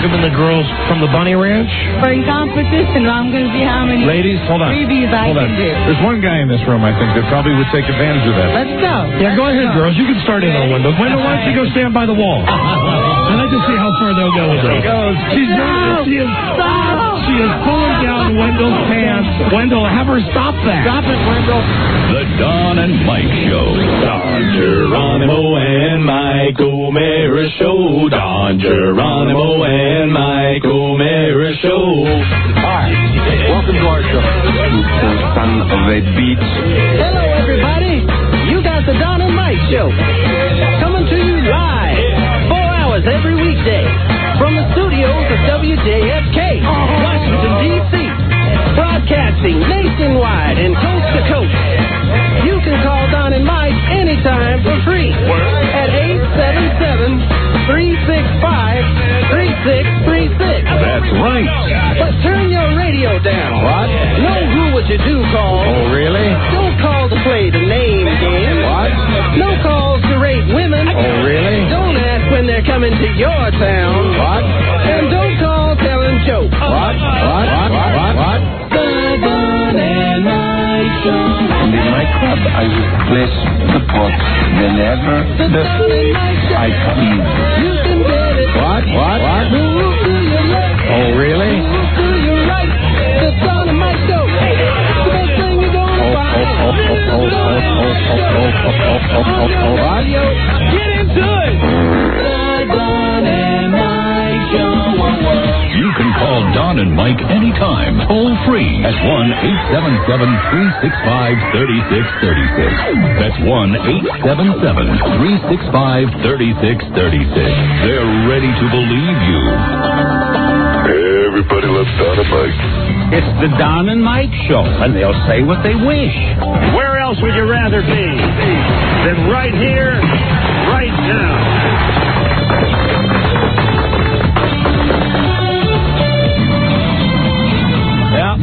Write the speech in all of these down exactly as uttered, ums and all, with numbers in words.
welcome in the girls from the Bunny Ranch. We're in competition. I'm going to see how many Ladies, hold on. freebies I hold can on. do. There's one guy in this room, I think, that probably would take advantage of that. Let's go. Yeah, Let's go ahead, go. girls. You can start in on Wendell. Wendell, why don't you go stand by the wall? I'd like to see how far they'll go with this. She's doing She is, she is pulling down Wendell's pants. Wendell, have her stop that. Stop it, Wendell. The Don and Mike Show. Don Geronimo and Mike O'Mara Show. Don Geronimo and Mike O'Mara Show. Hi. Welcome to our show. Son of a beach. Hello, everybody. You got the Don and Mike Show. Coming to you live. Four hours every weekday. From the studios of W J F K, Washington, D C Broadcasting nationwide and coast to coast. You can call Don and Mike anytime for free at eight seven seven, three six five, three six three six. That's right. But turn your radio down. What? No who would you do call. Oh, really? Don't call to play the name game. What? No calls to rate women. Oh, really? Don't ask when they're coming to your town. What? And don't call telling jokes. What? What? What? What? What? The Don and Mike Show. And in my club, I will place the pot whenever The Don and Mike Show. I please. You can get it. What? What? What? Move to your left. Oh, really? Move to your right. The Don and Mike Show. The best thing you're gonna Oh, find. oh, oh, oh, oh, oh, oh, oh, oh, oh, oh, oh, oh, what? Get into it. The Don and Mike Show. You can call Don and Mike anytime, toll free at one eight seven seven, three six five, three six three six. That's one eight seven seven, three six five, three six three six. They're ready to believe you. Everybody loves Don and Mike. It's the Don and Mike Show, and they'll say what they wish. Where else would you rather be than right here, right now? Yeah.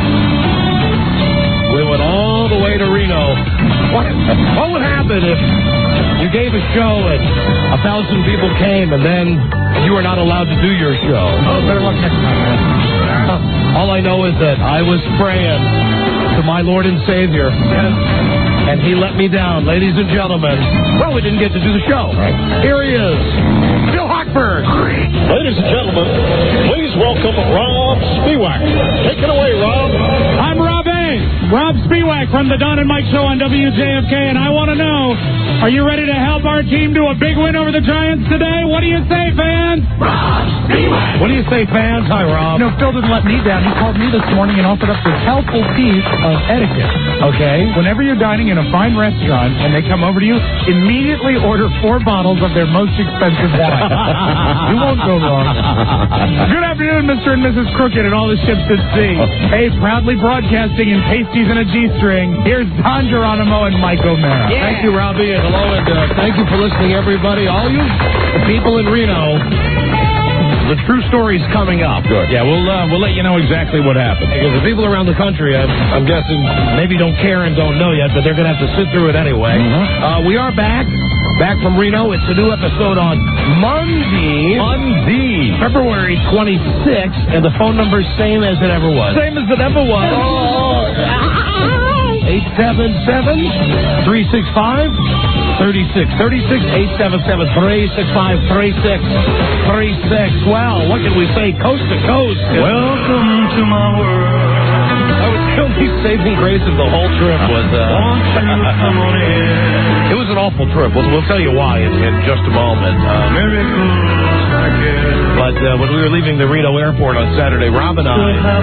We went all the way to Reno. What, what would happen if you gave a show and a thousand people came and then you were not allowed to do your show? Oh, better luck next time, man. All I know is that I was praying to my Lord and Savior, and He let me down, ladies and gentlemen. Well, we didn't get to do the show. Here he is, Bill Hochberg. Ladies and gentlemen, please welcome Rob Spiewak. Take it away, Rob. I'm Rob A. Rob Spiewak from the Don and Mike Show on W J F K, and I want to know, are you ready to help our team do a big win over the Giants today? What do you say, fans? Rob Spiewak. What do you say, fans? Hi, Rob. You know, Phil didn't let me down. He called me this morning and offered up this helpful piece of etiquette. Okay. Whenever you're dining in a fine restaurant and they come over to you, immediately order four bottles of their most expensive wine. You won't go wrong. Good afternoon, Mister and Missus Crooked and all the ships at sea. Hey, proudly broadcasting in pasties and a G-string, here's Don Geronimo and Mike O'Mara. Yeah. Thank you, Robbie, and hello, and uh, thank you for listening, everybody. All you people in Reno, the true story's coming up. Good. Yeah, we'll uh, we'll let you know exactly what happened. Because the people around the country, I'm, I'm guessing, maybe don't care and don't know yet, but they're going to have to sit through it anyway. Mm-hmm. Uh, we are back. Back from Reno. It's a new episode on Monday. Monday. February twenty-sixth, and the phone number's same as it ever was. Same as it ever was. eight seven seven, three six five, three six three six, eight seven seven, three six five, three six three six. Well, what can we say? Coast to coast. Welcome to my world. I was the only saving grace of the whole trip was, uh... Come on in. It was an awful trip. We'll, we'll tell you why in, in just a moment. Uh, Miracles I guess. but uh, when we were leaving the Reno airport on Saturday, Rob and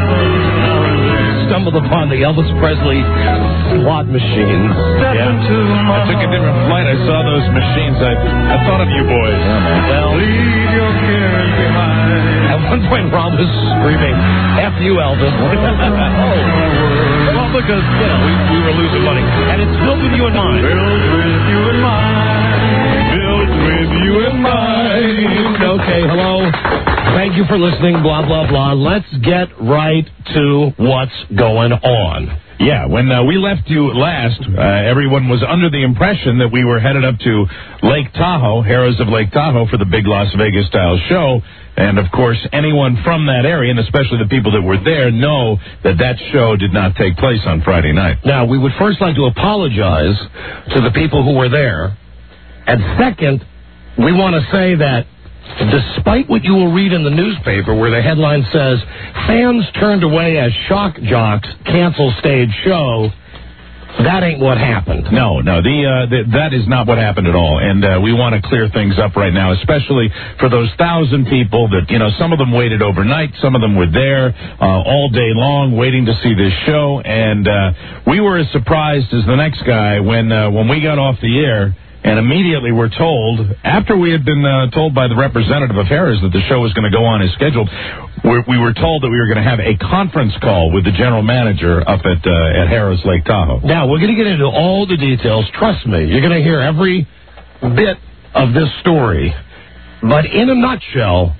I stumbled upon the Elvis Presley slot machines. Yeah. I took a different flight. I saw those machines. I, I thought of you boys. Well, Leave your cares behind. at one point, Rob was screaming, F you, Elvis. oh. Well, because, you know, we, we were losing money. And it's built with you in mind. Built with you in mind. Built with you in mind. Okay, hello. Thank you for listening, blah, blah, blah. Let's get right to what's going on. Yeah, when uh, we left you last, uh, everyone was under the impression that we were headed up to Lake Tahoe, Harrah's of Lake Tahoe, for the big Las Vegas-style show. And, of course, anyone from that area, and especially the people that were there, know that that show did not take place on Friday night. Now, we would first like to apologize to the people who were there. And second, we want to say that despite what you will read in the newspaper where the headline says, fans turned away as shock jocks cancel stage show, that ain't what happened. No, no, the, uh, the that is not what happened at all. And uh, we want to clear things up right now, especially for those thousand people that, you know, some of them waited overnight, some of them were there uh, all day long waiting to see this show. And uh, we were as surprised as the next guy when uh, when we got off the air. And immediately we're told, after we had been uh, told by the representative of Harrah's that the show was going to go on as scheduled, we're, we were told that we were going to have a conference call with the general manager up at uh, at Harrah's Lake Tahoe. Now, we're going to get into all the details. Trust me, you're going to hear every bit of this story. But in a nutshell,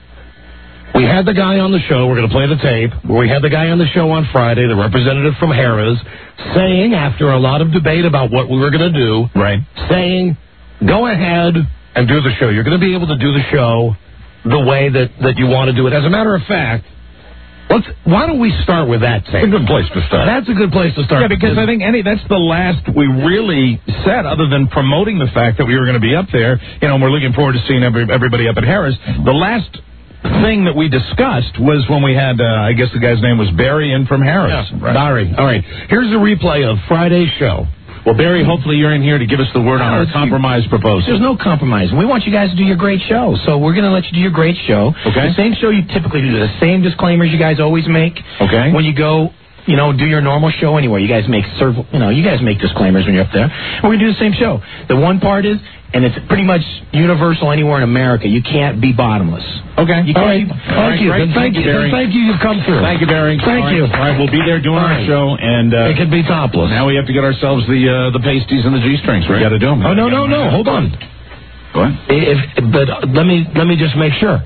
we had the guy on the show. We're going to play the tape. We had the guy on the show on Friday, the representative from Harrah's, saying, after a lot of debate about what we were going to do, right, saying, go ahead and do the show. You're going to be able to do the show the way that, that you want to do it. As a matter of fact, let's, why don't we start with that tape? It's a good place to start. That's a good place to start. Yeah, because I think any that's the last we really said, other than promoting the fact that we were going to be up there. You know, and we're looking forward to seeing every, everybody up at Harrah's. The last thing that we discussed was when we had, uh, I guess the guy's name was Barry in from Harrah's. Yeah, right. Barry. All right. Here's a replay of Friday's show. Well, Barry, hopefully you're in here to give us the word on our compromise proposal. There's no compromise. We want you guys to do your great show, so we're going to let you do your great show. Okay. The same show you typically do, the same disclaimers you guys always make. Okay. When you go, you know, do your normal show anywhere, you guys make serve, you know, you guys make disclaimers when you're up there. And we're going to do the same show. The one part is, and it's pretty much universal anywhere in America, you can't be bottomless. Okay. You All can't right. be, Thank right, you. Great. Thank, thank you. Barry. Thank you. You've come through. Thank you, Barry. Thank All you. Right. All right. We'll be there doing All our right. show, and uh, it could be topless. Now we have to get ourselves the uh, the pasties and the G-strings. We got to do them. Oh no no no! Hold on. Go ahead. If, but uh, let me let me just make sure.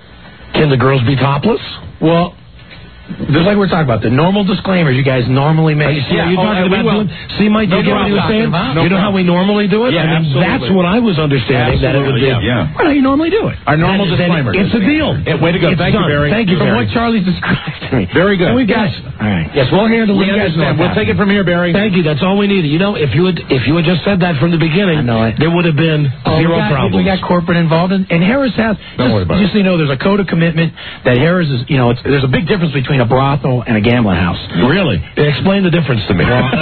Can the girls be topless? well, just like we're talking about, the normal disclaimers you guys normally make. Yeah, you're oh, talking uh, about we will. doing, see, Mike, No you get what he was saying? problem. No you know how we normally do it? Yeah, I mean, absolutely. that's what I was understanding that it would be. Yeah. yeah. Well, how you normally do it. Our normal Then disclaimer. It's a deal. Yeah, way to go. It's Thank done. you, Barry. Thank you, From Barry. what Charlie's described to me. Very good. We got All right. Yes, we'll handle We it. You guys know understand. We'll that. take it from here, Barry. Thank you. That's all we needed. You know, if you had if you had just said that from the beginning, I know it. there would have been Oh, zero we got, problems. We got corporate involved, in, and Harrah's has. Don't just, worry about just so you know, there's a code of commitment that Harrah's is. You know, it's, there's a big difference between a brothel and a gambling house. Really? Explain the difference to me.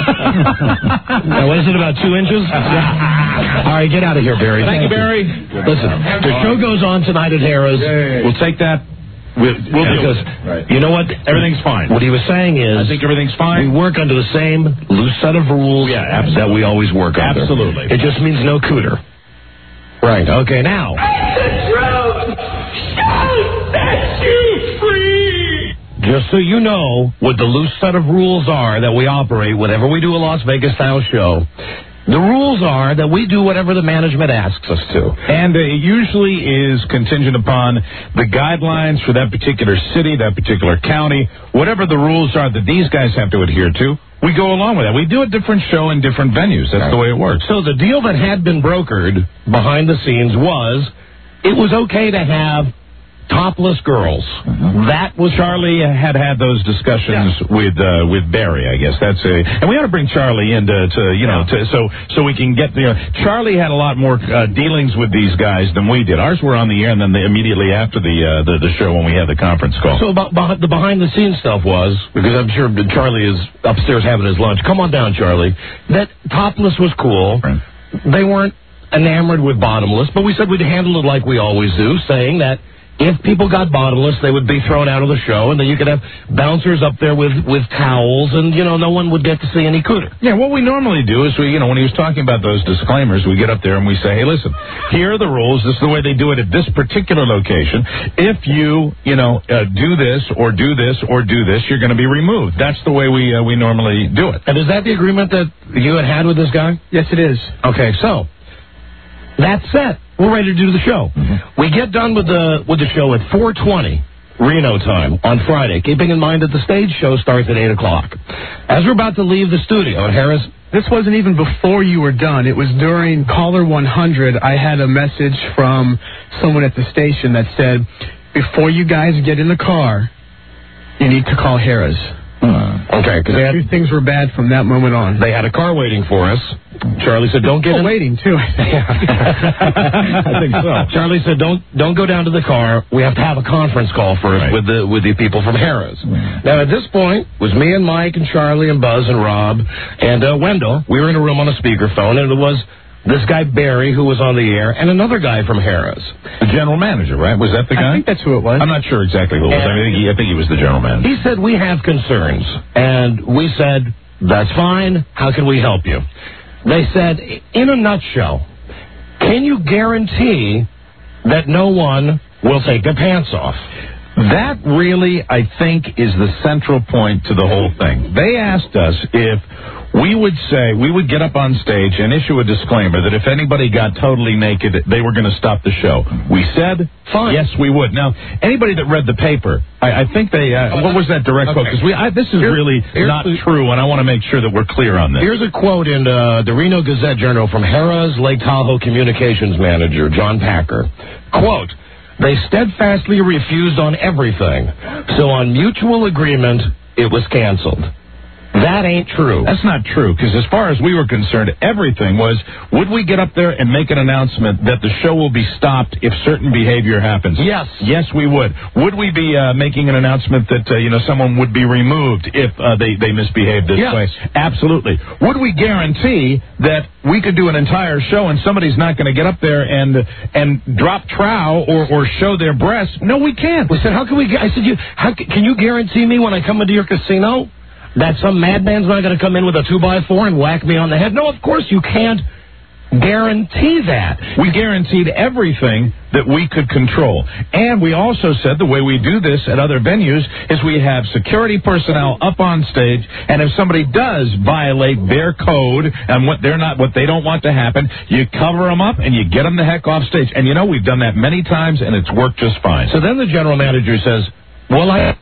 Now, what is it, about two inches? All right, get out of here, Barry. Thank you, Barry. Listen, the show goes on tonight at Harrah's. We'll take that. We'll, we'll do Because, it. you know what? Everything's fine. What he was saying is, I think everything's we fine. work under the same loose set of rules Yeah, absolutely. that we always work under. Absolutely. It just means no cooter. Right. Okay, now. Just so you know what the loose set of rules are that we operate whenever we do a Las Vegas-style show, the rules are that we do whatever the management asks us to. And uh, it usually is contingent upon the guidelines for that particular city, that particular county, whatever the rules are that these guys have to adhere to. We go along with that. We do a different show in different venues. That's the way it works. So the deal that had been brokered behind the scenes was it was okay to have topless girls. That was Charlie had had those discussions Yeah. with uh, with Barry, I guess. That's a, and we ought to bring Charlie in to, to you know, to, so so we can get the. Uh, Charlie had a lot more uh, dealings with these guys than we did. Ours were on the air, and then the, immediately after the, uh, the the show when we had the conference call. So about behind, the behind the scenes stuff was, because I'm sure Charlie is upstairs having his lunch. Come on down, Charlie. That topless was cool. Right. They weren't enamored with bottomless, but we said we'd handle it like we always do, saying that if people got bottomless, they would be thrown out of the show, and then you could have bouncers up there with, with towels, and, you know, no one would get to see any cooter. Yeah, what we normally do is we, you know, when he was talking about those disclaimers, we get up there and we say, hey, listen, here are the rules. This is the way they do it at this particular location. If you, you know, uh, do this or do this or do this, you're going to be removed. That's the way we uh, we normally do it. And is that the agreement that you had had with this guy? Yes, it is. Okay, so that's set. We're ready to do the show. Mm-hmm. We get done with the with the show at four twenty. Reno time on Friday, keeping in mind that the stage show starts at eight o'clock. As we're about to leave the studio at Harris... This wasn't even before you were done. It was during caller one hundred. I had a message from someone at the station that said, before you guys get in the car, you need to call Harris. Hmm. Okay, because things were bad from that moment on. They had a car waiting for us. Charlie said, "Don't get oh, in." waiting too. I think so. Charlie said, "Don't don't go down to the car. We have to have a conference call first right. with the with the people from Harris." Mm. Now at this point, it was me and Mike and Charlie and Buzz and Rob and uh, Wendell. We were in a room on a speakerphone, and it was this guy Barry who was on the air, and another guy from Harris, the general manager, right? Was that the guy? I think that's who it was. I'm not sure exactly who it was. I, mean, he, I think he was the general manager. He said, "We have concerns," and we said, "That's fine. How can we help you?" They said, in a nutshell, can you guarantee that no one will take their pants off? That really, I think, is the central point to the whole thing. They asked us if we would say, we would get up on stage and issue a disclaimer that if anybody got totally naked, they were going to stop the show. We said, fine. Yes, we would. Now, anybody that read the paper, I, I think they, uh, what was that direct quote? Because we, I, this is Here, really not the, true, and I want to make sure that we're clear on this. Here's a quote in uh, the Reno Gazette-Journal from Harrah's Lake Tahoe communications manager, John Packer. Quote, "They steadfastly refused on everything, so on mutual agreement, it was canceled." That ain't true. That's not true, because as far as we were concerned, everything was, would we get up there and make an announcement that the show will be stopped if certain behavior happens? Yes. Yes, we would. Would we be uh, making an announcement that, uh, you know, someone would be removed if uh, they, they misbehaved this yes. way? Absolutely. Would we guarantee that we could do an entire show and somebody's not going to get up there and and drop trow or, or show their breasts? No, we can't. We said, how can we, I said, you, how, can you guarantee me when I come into your casino that some madman's not going to come in with a two by four and whack me on the head? No, of course you can't guarantee that. We guaranteed everything that we could control. And we also said the way we do this at other venues is we have security personnel up on stage, and if somebody does violate their code and what they're not, what they don't want to happen, you cover them up and you get them the heck off stage. And you know, we've done that many times and it's worked just fine. So then the general manager says, well, I...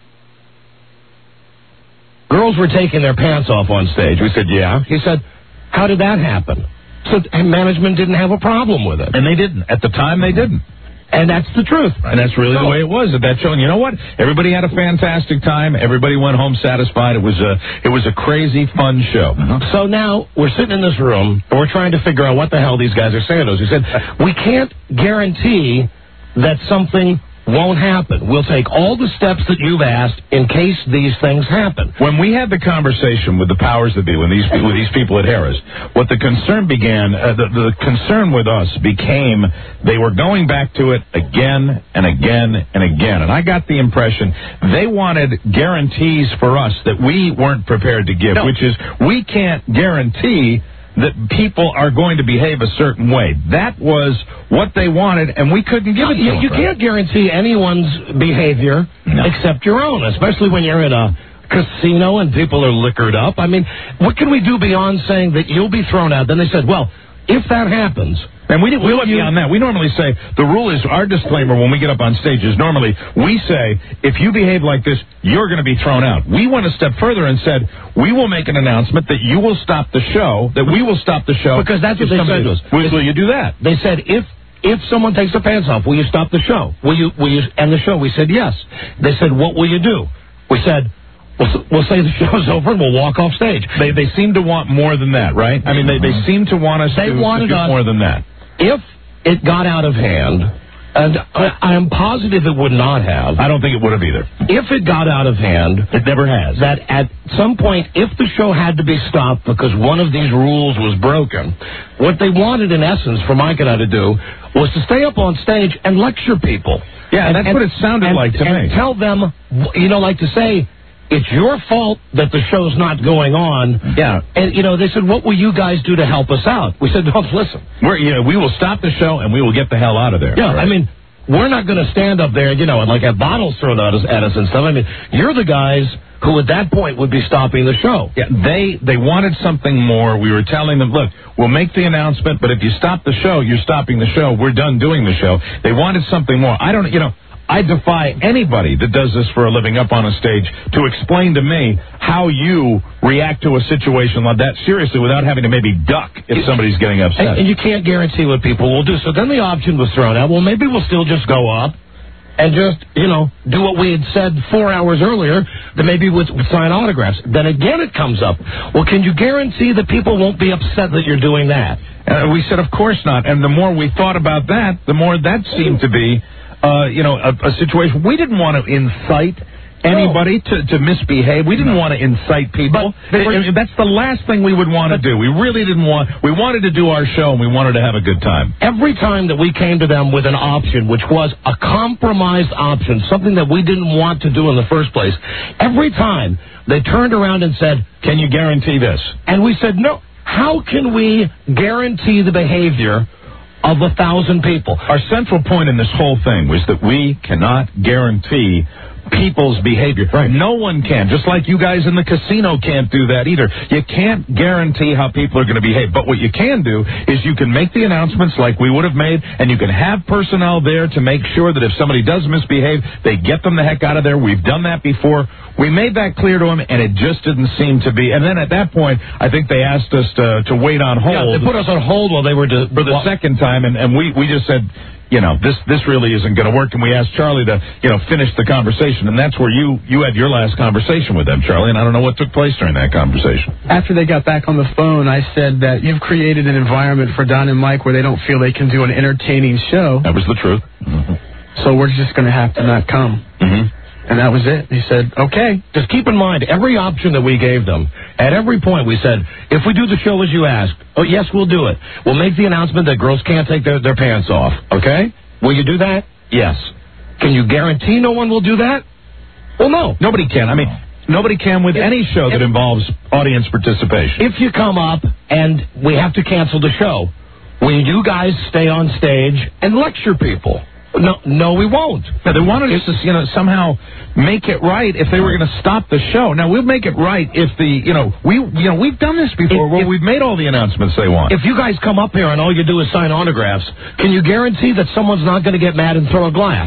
girls were taking their pants off on stage. We said, yeah. He said, how did that happen? So and management didn't have a problem with it. And they didn't. At the time, they didn't. And that's the truth. And that's really the way it was at that show. And you know what? Everybody had a fantastic time. Everybody went home satisfied. It was a, it was a crazy, fun show. Uh-huh. So now we're sitting in this room, and we're trying to figure out what the hell these guys are saying to us. We said, we can't guarantee that something won't happen. We'll take all the steps that you've asked in case these things happen. When we had the conversation with the powers that be, when these with these people at Harris, what the concern began, uh, the, the concern with us became they were going back to it again and again and again. And I got the impression they wanted guarantees for us that we weren't prepared to give, no. which is we can't guarantee that people are going to behave a certain way. That was what they wanted, and we couldn't give it to you, them. You can't guarantee anyone's behavior no. except your own, especially when you're in a casino and people are liquored up. I mean, what can we do beyond saying that you'll be thrown out? Then they said, well, if that happens... And we didn't, we went beyond that. We normally say, the rule is, our disclaimer when we get up on stage is normally, we say, if you behave like this, you're going to be thrown out. We went a step further and said, we will make an announcement that you will stop the show, that we will stop the show. Because that's what they said to us. Will, will you do that? They said, if if someone takes their pants off, will you stop the show? Will you, will you end the show? We said, yes. They said, what will you do? We said, We'll, we'll say the show's over and we'll walk off stage. They they seem to want more than that, right? I mean, they, they seem to want us they to, wanted to do us, more than that. If it got out of hand, and I, I am positive it would not have. I don't think it would have either. If it got out of hand, it never has. That at some point, if the show had to be stopped because one of these rules was broken, what they wanted, in essence, for Mike and I to do was to stay up on stage and lecture people. Yeah, and that's and, what it sounded and, like to and me. Tell them, you know, like to say, it's your fault that the show's not going on. Yeah. And, you know, they said, what will you guys do to help us out? We said, no, listen. We're, you know, we will stop the show and we will get the hell out of there. Yeah, right? I mean, we're not going to stand up there, you know, and like have bottles thrown at us, at us and stuff. I mean, you're the guys who at that point would be stopping the show. Yeah, they, they wanted something more. We were telling them, look, we'll make the announcement, but if you stop the show, you're stopping the show. We're done doing the show. They wanted something more. I don't, you know, I defy anybody that does this for a living up on a stage to explain to me how you react to a situation like that seriously without having to maybe duck if somebody's getting upset. And, and you can't guarantee what people will do. So then the option was thrown out. Well, maybe we'll still just go up and just, you know, do what we had said four hours earlier, that maybe we'd sign autographs. Then again it comes up. Well, can you guarantee that people won't be upset that you're doing that? And we said, of course not. And the more we thought about that, the more that seemed to be, uh, you know, a, a situation. We didn't want to incite anybody to, to misbehave. We didn't want to incite people. But were, that's the last thing we would want to do. We really didn't want, we wanted to do our show and we wanted to have a good time. Every time that we came to them with an option, which was a compromised option, something that we didn't want to do in the first place, every time they turned around and said, can you guarantee this? And we said, no. How can we guarantee the behavior of a thousand people? Our central point in this whole thing was that we cannot guarantee people's behavior. Right. No one can. Just like you guys in the casino can't do that either. You can't guarantee how people are going to behave. But what you can do is you can make the announcements like we would have made, and you can have personnel there to make sure that if somebody does misbehave, they get them the heck out of there. We've done that before. We made that clear to them, and it just didn't seem to be. And then at that point, I think they asked us to, to wait on hold. Yeah, they put us on hold while they were to, for the well, second time, and, and we, we just said, you know, this this really isn't going to work. And we asked Charlie to, you know, finish the conversation. And that's where you, you had your last conversation with them, Charlie. And I don't know what took place during that conversation. After they got back on the phone, I said that you've created an environment for Don and Mike where they don't feel they can do an entertaining show. That was the truth. Mm-hmm. So we're just going to have to not come. Mm-hmm. And that was it. He said, okay. Just keep in mind, every option that we gave them, at every point we said, if we do the show as you asked, oh, yes, we'll do it. We'll make the announcement that girls can't take their, their pants off, okay? Will you do that? Yes. Can you guarantee no one will do that? Well, no. Nobody can. I mean, nobody can with if, any show that if, involves audience participation. If you come up and we have to cancel the show, will you guys stay on stage and lecture people? No, no, we won't. Now, they wanted us to, you know, somehow make it right if they were going to stop the show. Now, we'll make it right if the, you know, we, you know, we've done this before. If, where if, we've made all the announcements they want. If you guys come up here and all you do is sign autographs, can you guarantee that someone's not going to get mad and throw a glass?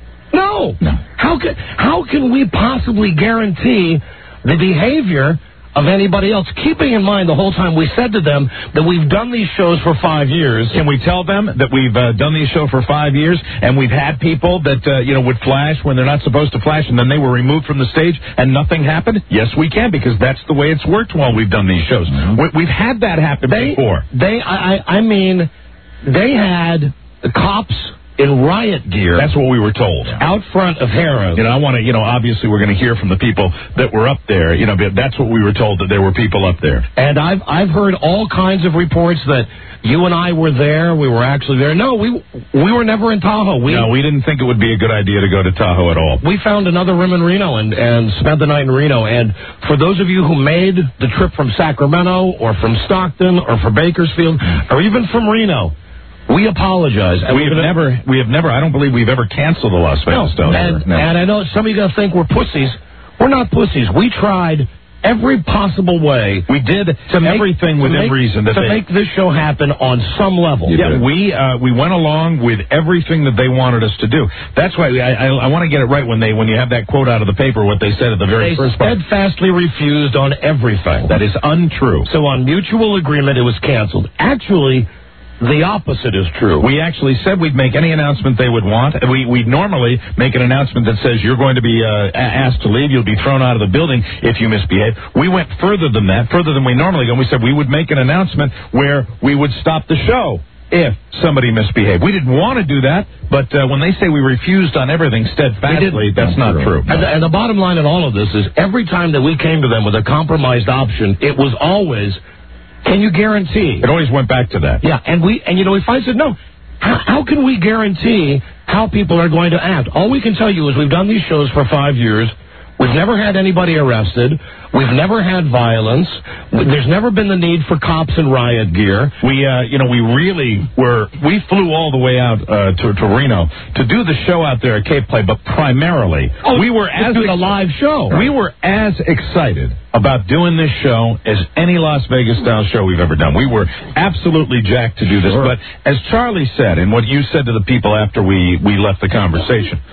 No. No. How can how can we possibly guarantee the behavior of anybody else, keeping in mind the whole time we said to them that we've done these shows for five years. Can we tell them that we've uh, done these shows for five years and we've had people that, uh, you know, would flash when they're not supposed to flash and then they were removed from the stage and nothing happened? Yes, we can, because that's the way it's worked while we've done these shows. Mm-hmm. We've had that happen they, before. They, I, I mean, they had the cops in riot gear. That's what we were told. Out front of Harrah's. You know, I want to, you know, obviously we're going to hear from the people that were up there. You know, but that's what we were told, that there were people up there. And I've I've heard all kinds of reports that you and I were there. We were actually there. No, we we were never in Tahoe. We, no, we didn't think it would be a good idea to go to Tahoe at all. We found another room in Reno and, and spent the night in Reno. And for those of you who made the trip from Sacramento or from Stockton or from Bakersfield or even from Reno, we apologize. And we have never, we have never, I don't believe we've ever canceled the Las Vegas no, Stone. And, no. and I know some of you are going to think we're pussies. We're not pussies. We tried every possible way. We did to make, everything within make, reason that to they, make this show happen on some level. Yeah, we uh, we went along with everything that they wanted us to do. That's why we, I, I, I want to get it right when they when you have that quote out of the paper, what they said at the very they first part. They steadfastly refused on everything. That is untrue. So on mutual agreement, it was canceled. Actually, the opposite is true. We actually said we'd make any announcement they would want. We we normally make an announcement that says you're going to be uh, asked to leave. You'll be thrown out of the building if you misbehave. We went further than that, further than we normally go. And we said we would make an announcement where we would stop the show if somebody misbehaved. We didn't want to do that, but uh, when they say we refused on everything steadfastly, that's not true. And the, and the bottom line in all of this is every time that we came to them with a compromised option, it was always, can you guarantee? It always went back to that. Yeah, and we and you know, we finally said, no, how, how can we guarantee how people are going to act? All we can tell you is we've done these shows for five years. We've never had anybody arrested. We've never had violence. There's never been the need for cops and riot gear. We, uh, you know, we really were, we flew all the way out uh, to, to Reno to do the show out there at Cape Play, but primarily oh, we were as a live show. We were as excited about doing this show as any Las Vegas style show we've ever done. We were absolutely jacked to do this. Sure. But as Charlie said, and what you said to the people after we, we left the conversation,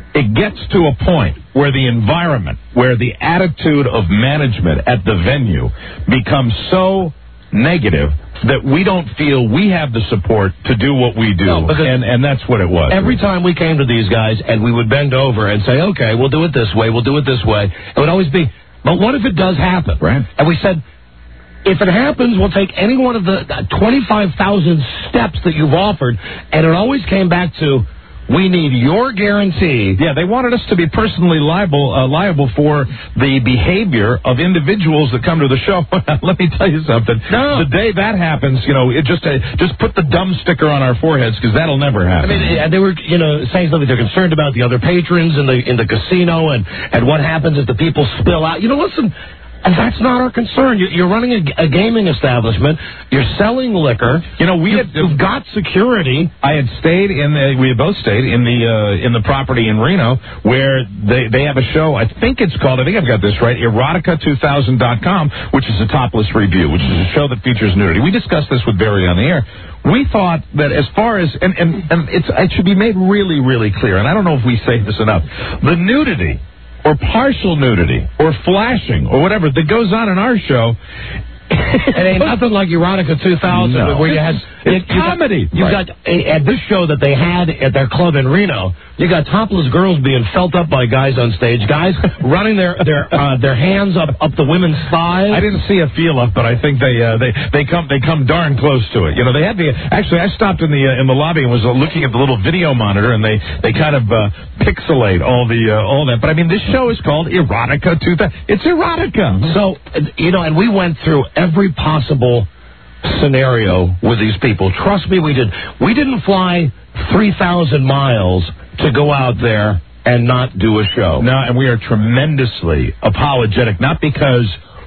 it gets to a point where the environment, where the attitude of management at the venue becomes so negative that we don't feel we have the support to do what we do, No, because and, and that's what it was. Every time we came to these guys and we would bend over and say, okay, we'll do it this way, we'll do it this way, it would always be, but what if it does happen? Right. And we said, if it happens, we'll take any one of the twenty-five thousand steps that you've offered, and it always came back to, we need your guarantee. Yeah, they wanted us to be personally liable uh, liable for the behavior of individuals that come to the show. Let me tell you something. No. The day that happens, you know, it just uh, just put the dumb sticker on our foreheads, because that'll never happen. I mean, they were, you know, saying something. They're concerned about the other patrons in the in the casino, and and what happens if the people spill out. You know, listen. And that's not our concern. You're, you're running a, a gaming establishment. You're selling liquor. You know, we you've, had you've got security. I had stayed in the, we had both stayed in the uh, in the property in Reno where they they have a show. I think it's called, I think I've got this right, erotica two thousand dot com, which is a topless review, which is a show that features nudity. We discussed this with Barry on the air. We thought that as far as, and, and, and it's, it should be made really, really clear, and I don't know if we say this enough, the nudity or partial nudity, or flashing, or whatever that goes on in our show. It ain't nothing like Erotica two thousand, No. where you had It's you, you comedy. Got, you Right. got at this show that they had at their club in Reno. You got topless girls being felt up by guys on stage, guys running their their uh, their hands up up the women's thighs. I didn't see a feel up, but I think they uh, they they come they come darn close to it. You know, they had the actually. I stopped in the uh, in the lobby and was uh, looking at the little video monitor, and they they kind of uh, pixelate all the uh, all that. But I mean, this show is called Erotica two thousand. It's erotica. So you know, and we went through every possible scenario with these people. Trust me, we did. We didn't fly three thousand miles to go out there and not do a show. No, and we are tremendously apologetic, not because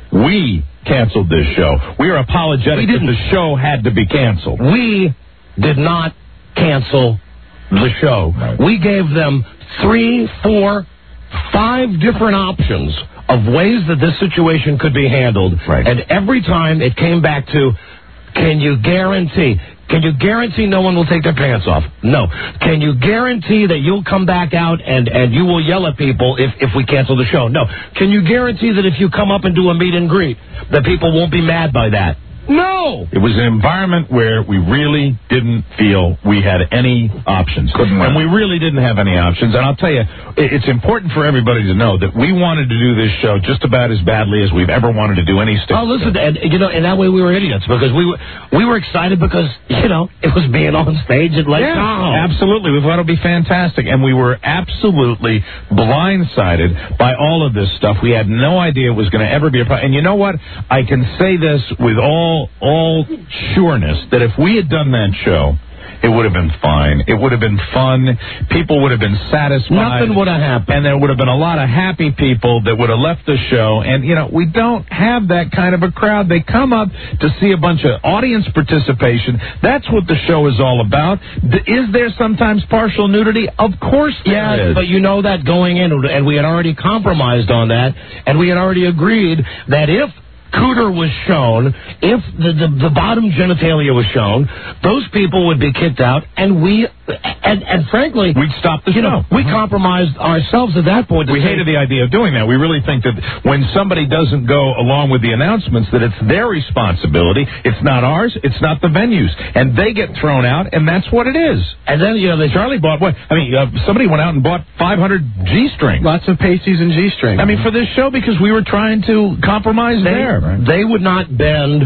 we canceled this show. We are apologetic that the show had to be canceled. We did not cancel the show. Right. We gave them three, four, five different options of ways that this situation could be handled. Right. And every time it came back to, can you guarantee... Can you guarantee no one will take their pants off? No. Can you guarantee that you'll come back out and, and you will yell at people if, if we cancel the show? No. Can you guarantee that if you come up and do a meet and greet, that people won't be mad by that? No. It was an environment where we really didn't feel we had any options. Couldn't and run. we really didn't have any options. And I'll tell you, it- it's important for everybody to know that we wanted to do this show just about as badly as we've ever wanted to do any stage. Oh, listen, and you know, and that way we were idiots because we were we were excited because you know it was being on stage at Lake Yeah, Tahoe. absolutely. We thought it would be fantastic. And we were absolutely blindsided by all of this stuff. We had no idea it was going to ever be a problem. And you know what? I can say this with all all sureness that if we had done that show, it would have been fine. It would have been fun. People would have been satisfied. Nothing would have happened. And there would have been a lot of happy people that would have left the show. And, you know, we don't have that kind of a crowd. They come up to see a bunch of audience participation. That's what the show is all about. D- Is there sometimes partial nudity? Of course there Yeah, is. but you know that going in, and we had already compromised on that, and we had already agreed that if Cooter was shown, if the, the the bottom genitalia was shown, those people would be kicked out, and we, and, and frankly, We'd stop the you show. know, we compromised ourselves at that point. to We say- hated the idea of doing that. We really think that when somebody doesn't go along with the announcements, that it's their responsibility. It's not ours. It's not the venues. And they get thrown out, and that's what it is. And then, you know, they Charlie bought what? I mean, uh, somebody went out and bought five hundred G-strings. Lots of pasties and G-strings. I mean, for this show, because we were trying to compromise they, there. Right? they would not bend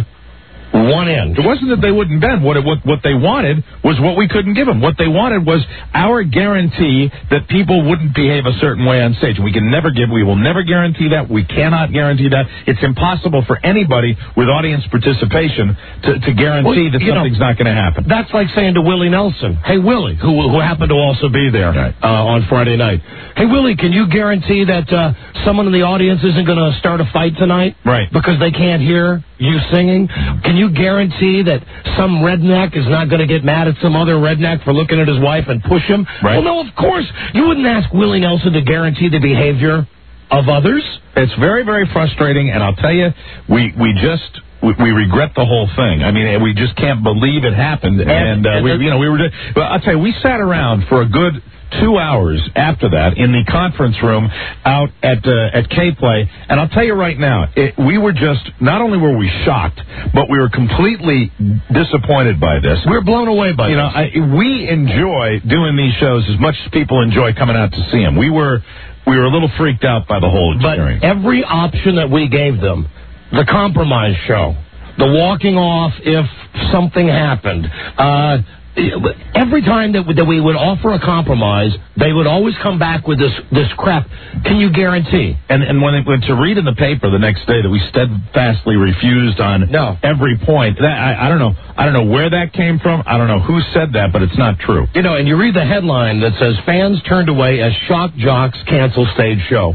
one end. It wasn't that they wouldn't bend. What, it, what what they wanted was what we couldn't give them. What they wanted was our guarantee that people wouldn't behave a certain way on stage. We can never give. We will never guarantee that. We cannot guarantee that. It's impossible for anybody with audience participation to, to guarantee Well, that you know, something's not going to happen. That's like saying to Willie Nelson, hey, Willie, who who happened to also be there Right. uh, on Friday night. Hey, Willie, can you guarantee that uh, someone in the audience isn't going to start a fight tonight? Right. Because they can't hear you singing? Can you guarantee that some redneck is not going to get mad at some other redneck for looking at his wife and push him? Right. Well, no, of course. You wouldn't ask Willie Nelson to guarantee the behavior of others. It's very, very frustrating, and I'll tell you, we we just we, we regret the whole thing. I mean, we just can't believe it happened. And, and uh, we, you know, we were. Well, I'll tell you, we sat around for a good two hours after that in the conference room out at uh, at K-Play, and I'll tell you right now, it, we were just, not only were we shocked, but we were completely disappointed by this. We're blown away by you this. know, I, we enjoy doing these shows as much as people enjoy coming out to see them. We were we were a little freaked out by the whole experience. But every option that we gave them, the compromise show, the walking off if something happened, uh, every time that, that we would offer a compromise, they would always come back with this this crap. Can you guarantee? And and when it went to read in the paper the next day that we steadfastly refused on no. every point, that, I, I don't know. I don't know where that came from. I don't know who said that, but it's not true. You know, and you read the headline that says fans turned away as shock jocks cancel stage show.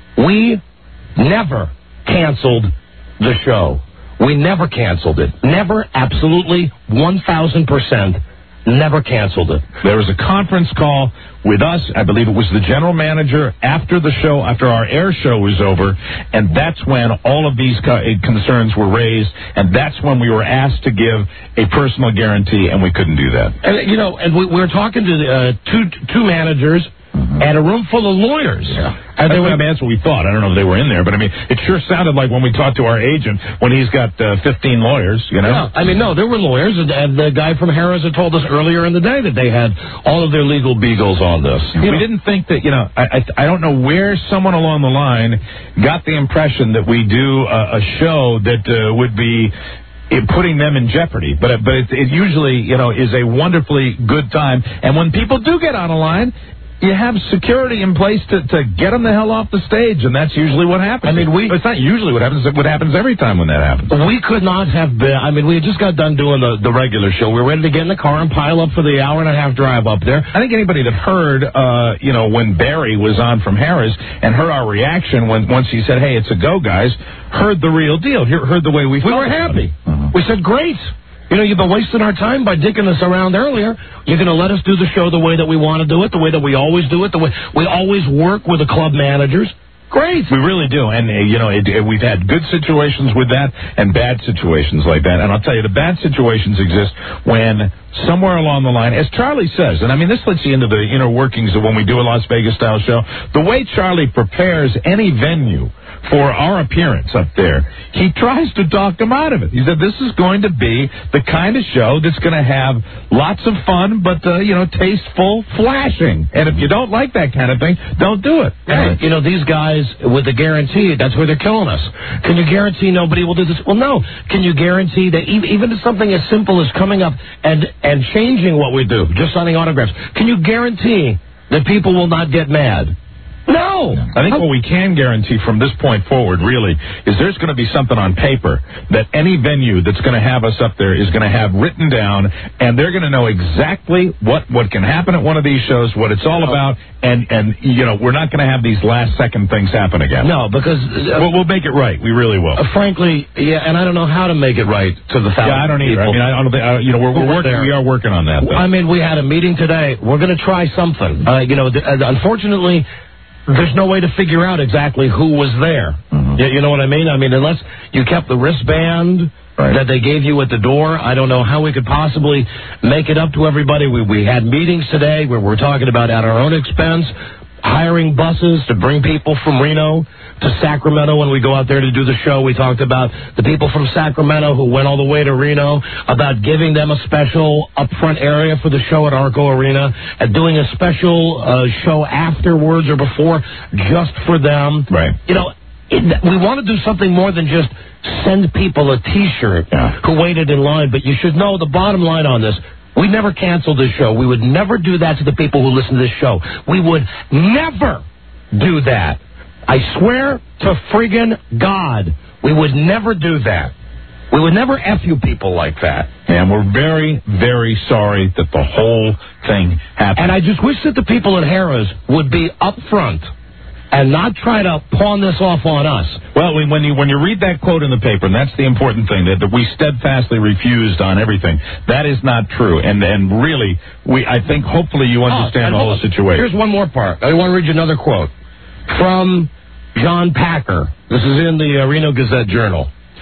We never canceled the show. We never canceled it. Never, absolutely, one thousand percent. Never canceled it. There was a conference call with us. I believe it was the general manager after the show, after our air show was over, and that's when all of these co- concerns were raised, and that's when we were asked to give a personal guarantee, and we couldn't do that. And you know, and we, we were talking to the, uh, two two managers. Mm-hmm. And a room full of lawyers. Yeah. And they were, I mean, that's what we thought. I don't know if they were in there, but I mean, it sure sounded like when we talked to our agent, when he's got uh, fifteen lawyers, you know? Yeah, I mean, no, there were lawyers, and, and the guy from Harris had told us earlier in the day that they had all of their legal beagles on this. You we know? didn't think that, you know, I, I I don't know where someone along the line got the impression that we do a, a show that uh, would be putting them in jeopardy, but but it, it usually, you know, is a wonderfully good time. And when people do get on a line, you have security in place to, to get them the hell off the stage, and that's usually what happens. I mean, we... It's not usually what happens. It's what happens every time when that happens. We could not have been... I mean, we had just got done doing the, the regular show. We were ready to get in the car and pile up for the hour and a half drive up there. I think anybody that heard, uh, you know, when Barry was on from Harris and heard our reaction when once he said, hey, it's a go, guys, heard the real deal, heard the way we felt. We were happy. Uh-huh. We said, great. You know, you've been wasting our time by dicking us around earlier. You're going to let us do the show the way that we want to do it, the way that we always do it, the way we always work with the club managers. Great. We really do. And, uh, you know, it, it, we've had good situations with that and bad situations like that. And I'll tell you, the bad situations exist when somewhere along the line, as Charlie says, and I mean, this lets you into the inner workings of when we do a Las Vegas-style show, the way Charlie prepares any venue for our appearance up there, he tries to talk them out of it. He said, this is going to be the kind of show that's going to have lots of fun, but, uh, you know, tasteful flashing. And if you don't like that kind of thing, don't do it. Right. You know, these guys with the guarantee, that's where they're killing us. Can you guarantee nobody will do this? Well, no. Can you guarantee that even, even if something as simple as coming up and, and changing what we do, just signing autographs, can you guarantee that people will not get mad? No. I think what we can guarantee from this point forward, really, is there's going to be something on paper that any venue that's going to have us up there is going to have written down, and they're going to know exactly what, what can happen at one of these shows, what it's all about, and, and you know, we're not going to have these last-second things happen again. No, because... Uh, we'll, we'll make it right. We really will. Uh, frankly, yeah, and I don't know how to make it right to the thousand Yeah, I don't either. people. I mean, I don't think, uh, you know, we're, we're working, we are working on that, though. I mean, we had a meeting today. We're going to try something. Uh, you know, th- uh, unfortunately... There's no way to figure out exactly who was there. Mm-hmm. You, you know what I mean? I mean, unless you kept the wristband right. that they gave you at the door, I don't know how we could possibly make it up to everybody. We, we had meetings today where we're talking about at our own expense, hiring buses to bring people from Reno to Sacramento when we go out there to do the show. We talked about the people from Sacramento who went all the way to Reno, about giving them a special upfront area for the show at Arco Arena, and doing a special uh, show afterwards or before just for them. Right. You know, it, we want to do something more than just send people a T-shirt yeah. who waited in line, but you should know the bottom line on this. We never canceled this show. We would never do that to the people who listen to this show. We would never do that. I swear to friggin' God, we would never do that. We would never F you people like that. And we're very, very sorry that the whole thing happened. And I just wish that the people at Harrah's would be upfront and not try to pawn this off on us. Well, when you when you read that quote in the paper, and that's the important thing, that, that we steadfastly refused on everything, that is not true. And and really, we I think hopefully you understand oh, the whole situation. Here's one more part. I want to read you another quote from John Packer. This is in the uh, Reno Gazette Journal.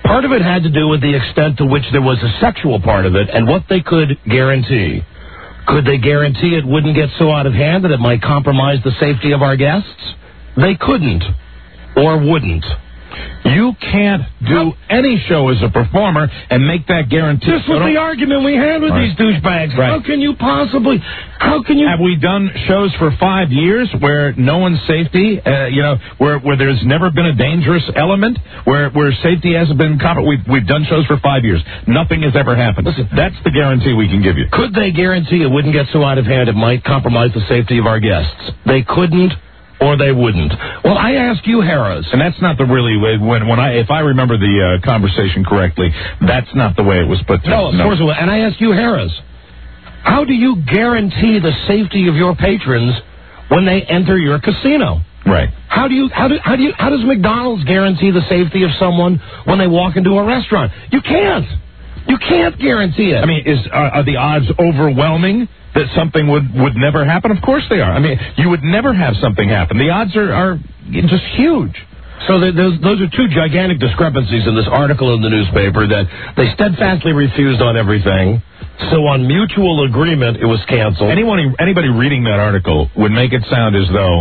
Part of it had to do with the extent to which there was a sexual part of it and what they could guarantee. Could they guarantee it wouldn't get so out of hand that it might compromise the safety of our guests? They couldn't or wouldn't. You can't do any show as a performer and make that guarantee. This was the argument we had with Right. these douchebags. Right. How can you possibly, how can you... Have we done shows for five years where no one's safety, uh, you know, where where there's never been a dangerous element, where where safety hasn't been... Com- we've, we've done shows for five years. Nothing has ever happened. Listen, that's the guarantee we can give you. Could they guarantee it wouldn't get so out of hand it might compromise the safety of our guests? They couldn't or they wouldn't. Well, I ask you, Harris. And that's not the really way, when, when I, if I remember the uh, conversation correctly, that's not the way it was put to. No, of no. course it was. And I ask you, Harris, how do you guarantee the safety of your patrons when they enter your casino? Right. How do you, how do, how do you, how does McDonald's guarantee the safety of someone when they walk into a restaurant? You can't. You can't guarantee it. I mean, is are, are the odds overwhelming that something would, would never happen? Of course they are. I mean, you would never have something happen. The odds are, are just huge. So there, those, those are two gigantic discrepancies in this article in the newspaper that they steadfastly refused on everything. So on mutual agreement, it was canceled. Anyone, anybody reading that article would make it sound as though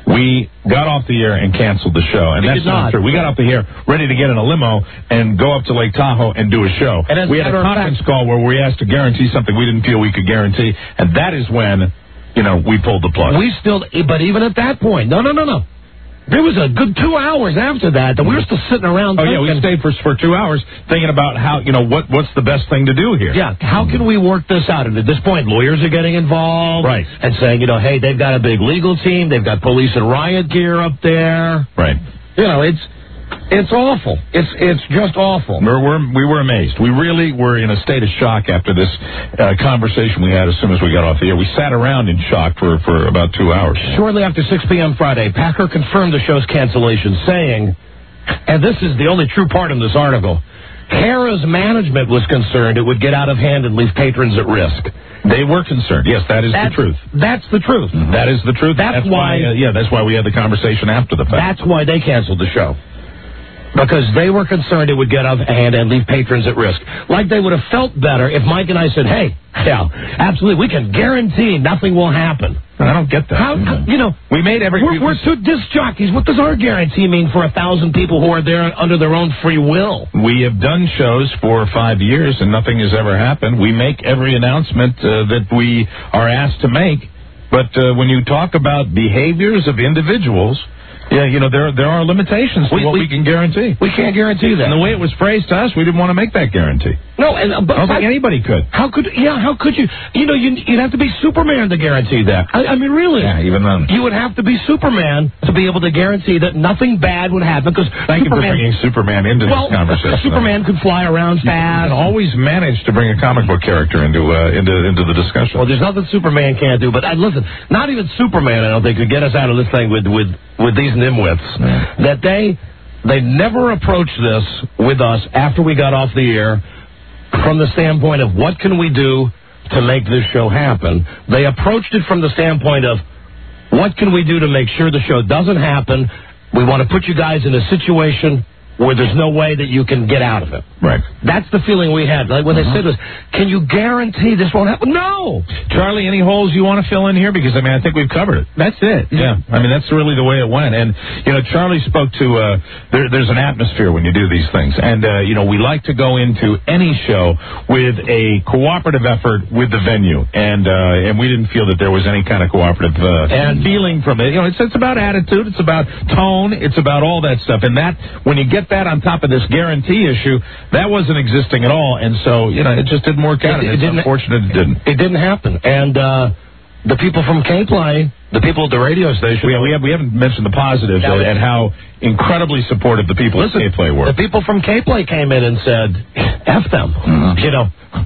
we got off the air and canceled the show. And We that's did not not. true. We got off the air ready to get in a limo and go up to Lake Tahoe and do a show. And as we a had a matter of conference fact- call where we asked to guarantee something we didn't feel we could guarantee. And that is when, you know, we pulled the plug. We still, but even at that point, no, no, no, no. There was a good two hours after that that we were still sitting around Oh, yeah, we thinking, stayed for for two hours thinking about how, you know, what what's the best thing to do here. yeah, how can we work this out? And at this point, lawyers are getting involved. Right. And saying, you know, hey, they've got a big legal team. They've got police and riot gear up there. Right. You know, it's it's awful. It's it's just awful. We're, we're, we were amazed. We really were in a state of shock after this uh, conversation we had as soon as we got off the air. We sat around in shock for, for about two hours. Shortly after six p.m. Friday, Packer confirmed the show's cancellation, saying, and this is the only true part in this article, Harrah's management was concerned it would get out of hand and leave patrons at risk. They were concerned. Yes, that is That's, the truth. That's the truth. Mm-hmm. That is the truth. That's why- uh, yeah, that's why we had the conversation after the fact. That's why they canceled the show. Because they were concerned it would get out of hand and leave patrons at risk. Like they would have felt better if Mike and I said, hey, yeah, absolutely, we can guarantee nothing will happen. I don't get that. How, you know, we made every... we're, we're two disc jockeys. What does our guarantee mean for a thousand people who are there under their own free will? We have done shows for five years and nothing has ever happened. We make every announcement uh, that we are asked to make. But uh, when you talk about behaviors of individuals... Yeah, you know, there there are limitations to We- what we- we can guarantee. We can't guarantee that. And the way it was phrased to us, we didn't want to make that guarantee. No, and uh, but I don't think anybody could. How could? Yeah, how could you? You know, you, you'd have to be Superman to guarantee that. I, I mean, really. Yeah, even then. You would have to be Superman to be able to guarantee that nothing bad would happen. Because Thank you for Superman, bringing Superman into well, this conversation. Superman could fly around You fast. can always manage to bring a comic book character into uh, into into the discussion. Well, there's nothing Superman can't do. But uh, listen, not even Superman, I don't think, could get us out of this thing with with with these nimwits. Yeah. That they they never approached this with us after we got off the air from the standpoint of what can we do to make this show happen. They approached it from the standpoint of what can we do to make sure the show doesn't happen. We want to put you guys in a situation where there's no way that you can get out of it. Right. That's the feeling we had. Like when they said was, can you guarantee this won't happen? No. Charlie, any holes you want to fill in here? Because, I mean, I think we've covered it. That's it. Yeah. I mean, that's really the way it went. And, you know, Charlie spoke to, uh, there, there's an atmosphere when you do these things. And, uh, you know, we like to go into any show with a cooperative effort with the venue. And, uh, and we didn't feel that there was any kind of cooperative, uh, And- feeling from it. You know, it's, it's about attitude. It's about tone. It's about all that stuff. And that, when you get that on top of this guarantee issue, that wasn't existing at all. And so, you know, it just didn't work out. It- it It's didn't- unfortunate it didn't. It didn't happen. And uh, the people from K-Play, the people at the radio station... We, we, have, we haven't mentioned the positives Yeah, and, we- and how incredibly supportive the people Listen, at K-Play were. the people from K-Play came in and said, F them. Mm-hmm. You know,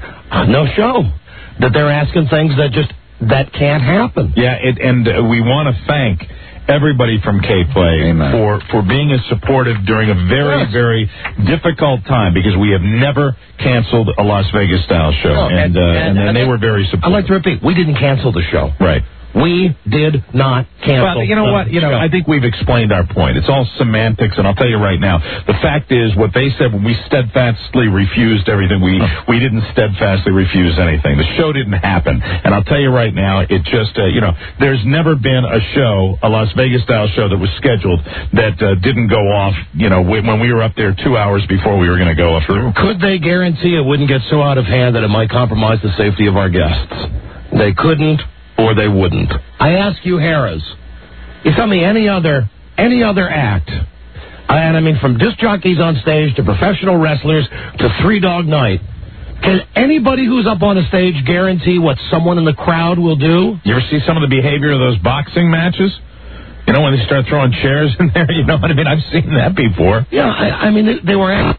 no show. That they're asking things that just, that can't happen. Yeah, it, and uh, we want to thank everybody from K-Play for, for being as supportive during a very, Yes. very difficult time, because we have never canceled a Las Vegas-style show, No, and, and- uh, and, and- and they and- were very I'd supportive. like to repeat, we didn't cancel the show. Right. We did not cancel. Well, you know what? You know, show. I think we've explained our point. It's all semantics, and I'll tell you right now, the fact is, what they said when we steadfastly refused everything, we we didn't steadfastly refuse anything. The show didn't happen, and I'll tell you right now, it just, uh, you know, there's never been a show, a Las Vegas-style show that was scheduled that uh, didn't go off, you know, when we were up there two hours before we were going to go up there. Could they guarantee it wouldn't get so out of hand that it might compromise the safety of our guests? They couldn't. Or they wouldn't. I ask you, Harris, you tell me any other any other act, and I mean from disc jockeys on stage to professional wrestlers to Three Dog Night, can anybody who's up on a stage guarantee what someone in the crowd will do? You ever see some of the behavior of those boxing matches? You know, when they start throwing chairs in there, you know what I mean? I've seen that before. Yeah, I, I mean, they, they were...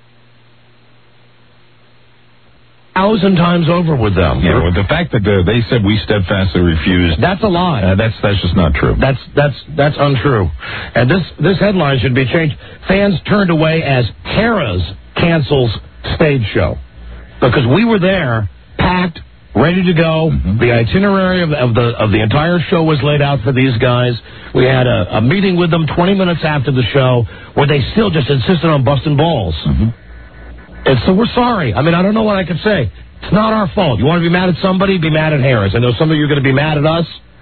thousand times over with them. Yeah, well, the fact that uh, they said we steadfastly refused. That's a lie. Uh, that's that's just not true. That's that's that's untrue. And this this headline should be changed. Fans turned away as Harrah's cancels stage show because we were there, packed, ready to go. Mm-hmm. The itinerary of, of the of the entire show was laid out for these guys. We had a, a meeting with them twenty minutes after the show where they still just insisted on busting balls. Mm-hmm. And so we're sorry. I mean, I don't know what I could say. It's not our fault. You want to be mad at somebody, be mad at Harris. I know some of you are going to be mad at us.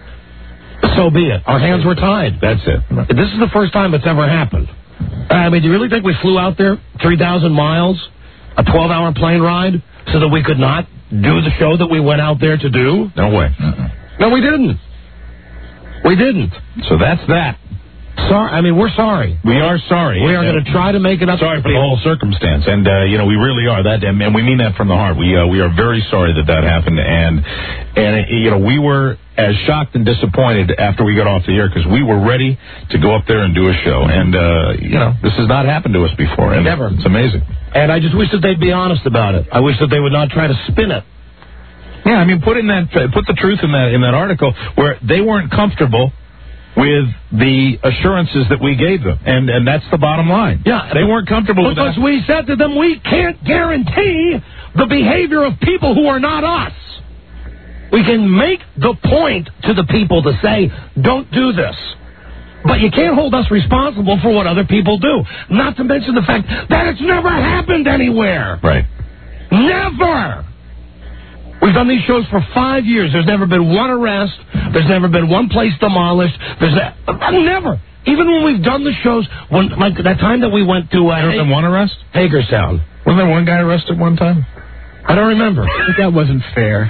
So be it. Our hands were tied. That's it. This is the first time it's ever happened. I mean, do you really think we flew out there three thousand miles, a twelve-hour plane ride, so that we could not do the show that we went out there to do? No way. Uh-uh. No, we didn't. We didn't. So that's that. Sorry, I mean, we're sorry. We are sorry. We are going to try to make it up. Sorry for the whole circumstance, and uh, you know we really are that, and, and we mean that from the heart. We uh, we are very sorry that that happened, and and uh, you know we were as shocked and disappointed after we got off the air because we were ready to go up there and do a show, and uh, you know this has not happened to us before, and never. It's amazing. And I just wish that they'd be honest about it. I wish that they would not try to spin it. Yeah, I mean, put in that put the truth in that in that article where they weren't comfortable with the assurances that we gave them. And and that's the bottom line. Yeah. They weren't comfortable with that. Because we said to them, we can't guarantee the behavior of people who are not us. We can make the point to the people to say, don't do this. But you can't hold us responsible for what other people do. Not to mention the fact that it's never happened anywhere. Right. Never. We've done these shows for five years. There's never been one arrest. There's never been one place demolished. There's a, uh, never. Even when we've done the shows, when like that time that we went to... Uh, There been one arrest? Hagerstown. Wasn't there one guy arrested one time? I don't remember. I think that wasn't fair.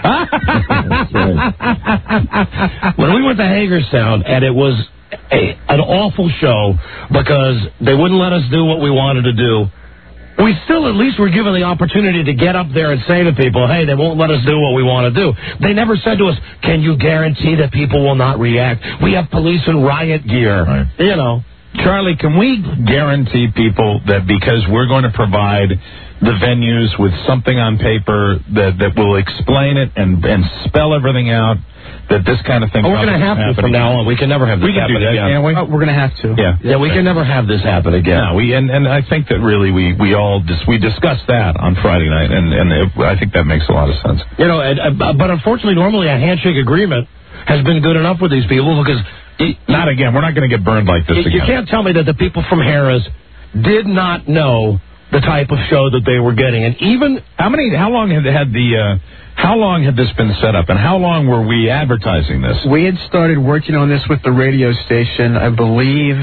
When we went to Hagerstown, and it was a, an awful show because they wouldn't let us do what we wanted to do. We still at least were given the opportunity to get up there and say to people, hey, they won't let us do what we want to do. They never said to us, can you guarantee that people will not react? We have police and riot gear. Right. You know. Charlie, can we guarantee people that because we're going to provide the venues with something on paper that, that will explain it and, and spell everything out, that this kind of thing... Oh, we're going to have to from now on. We can never have this we can happen do that, again. Can't we? Oh, we're going to have to. Yeah. Yeah, we can never have this happen again. No, we, and, and I think that really we, we all dis, we discussed that on Friday night, and, and it, I think that makes a lot of sense. You know, and, uh, but unfortunately, normally a handshake agreement has been good enough with these people because... It, not again. We're not going to get burned like this it, again. You can't tell me that the people from Harrah's did not know the type of show that they were getting. And even... How many... How long had had the... Uh, how long had this been set up, and how long were we advertising this? We had started working on this with the radio station, I believe,